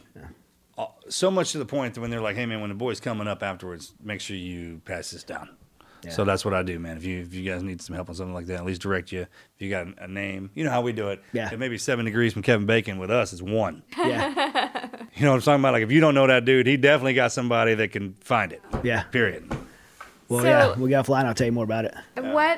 S5: so much to the point that when they're like, "Hey man, when the boy's coming up afterwards, make sure you pass this down."
S2: Yeah.
S5: So that's what I do, man. If you guys need some help on something like that, at least direct you. If you got a name, you know how we do it.
S2: Yeah.
S5: It may be 7 degrees from Kevin Bacon. With us, it's 1.
S2: Yeah.
S5: You know what I'm talking about? Like if you don't know that dude, he definitely got somebody that can find it.
S2: Yeah.
S5: Period.
S2: Well,
S6: So-
S2: yeah, we got offline. I'll tell you more about it.
S6: What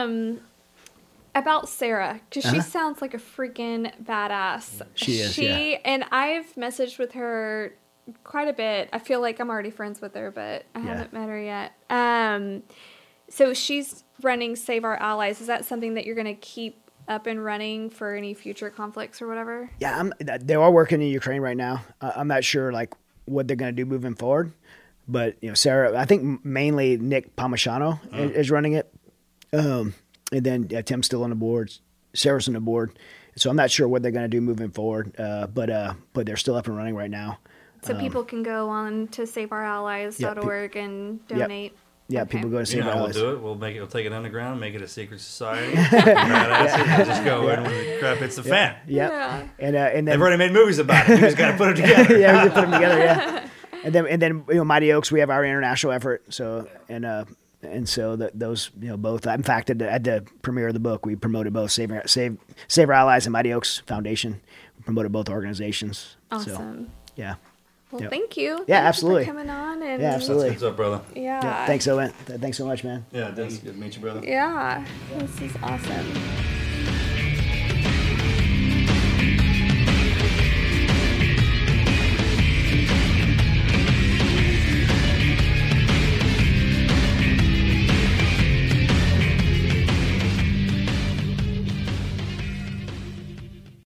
S6: about Sarah? Because she sounds like a freaking badass.
S2: She is, yeah.
S6: And I've messaged with her quite a bit. I feel like I'm already friends with her, but I haven't met her yet. So she's running Save Our Allies. Is that something that you're going to keep up and running for any future conflicts or whatever?
S2: Yeah, they are working in Ukraine right now. I'm not sure what they're going to do moving forward, but Sarah, I think mainly Nick Palmisano is running it, and then Tim's still on the board, Sarah's on the board, so I'm not sure what they're going to do moving forward. But they're still up and running right now.
S6: So people can go on to SaveOurAllies.org and donate.
S2: Yeah,
S6: Okay.
S2: people go to
S5: You
S2: Save
S5: know
S2: Our
S5: how we'll
S2: Allies.
S5: do it. We'll take it underground, make it a secret society. Badasses. We'll just go in when the crap hits the fan.
S2: Yeah, and
S6: Yeah.
S2: then
S5: They've already made movies about it. We just got to put them together.
S2: yeah, we just put them together. Yeah, and then Mighty Oaks, we have our international effort. So so those both. In fact, at the premiere of the book, we promoted both Save Our Allies and Mighty Oaks Foundation. We promoted both organizations.
S6: Awesome.
S2: So, yeah.
S6: Well,
S2: Yep.
S6: thank you.
S2: Yeah,
S6: Thank you
S2: absolutely.
S6: for coming on. And
S2: Yeah, absolutely.
S5: What's up, brother?
S6: Yeah.
S2: Yeah. Thanks, Owen. Thanks so much, man.
S5: Yeah, Dennis, good to meet you, brother.
S6: Yeah. This is awesome.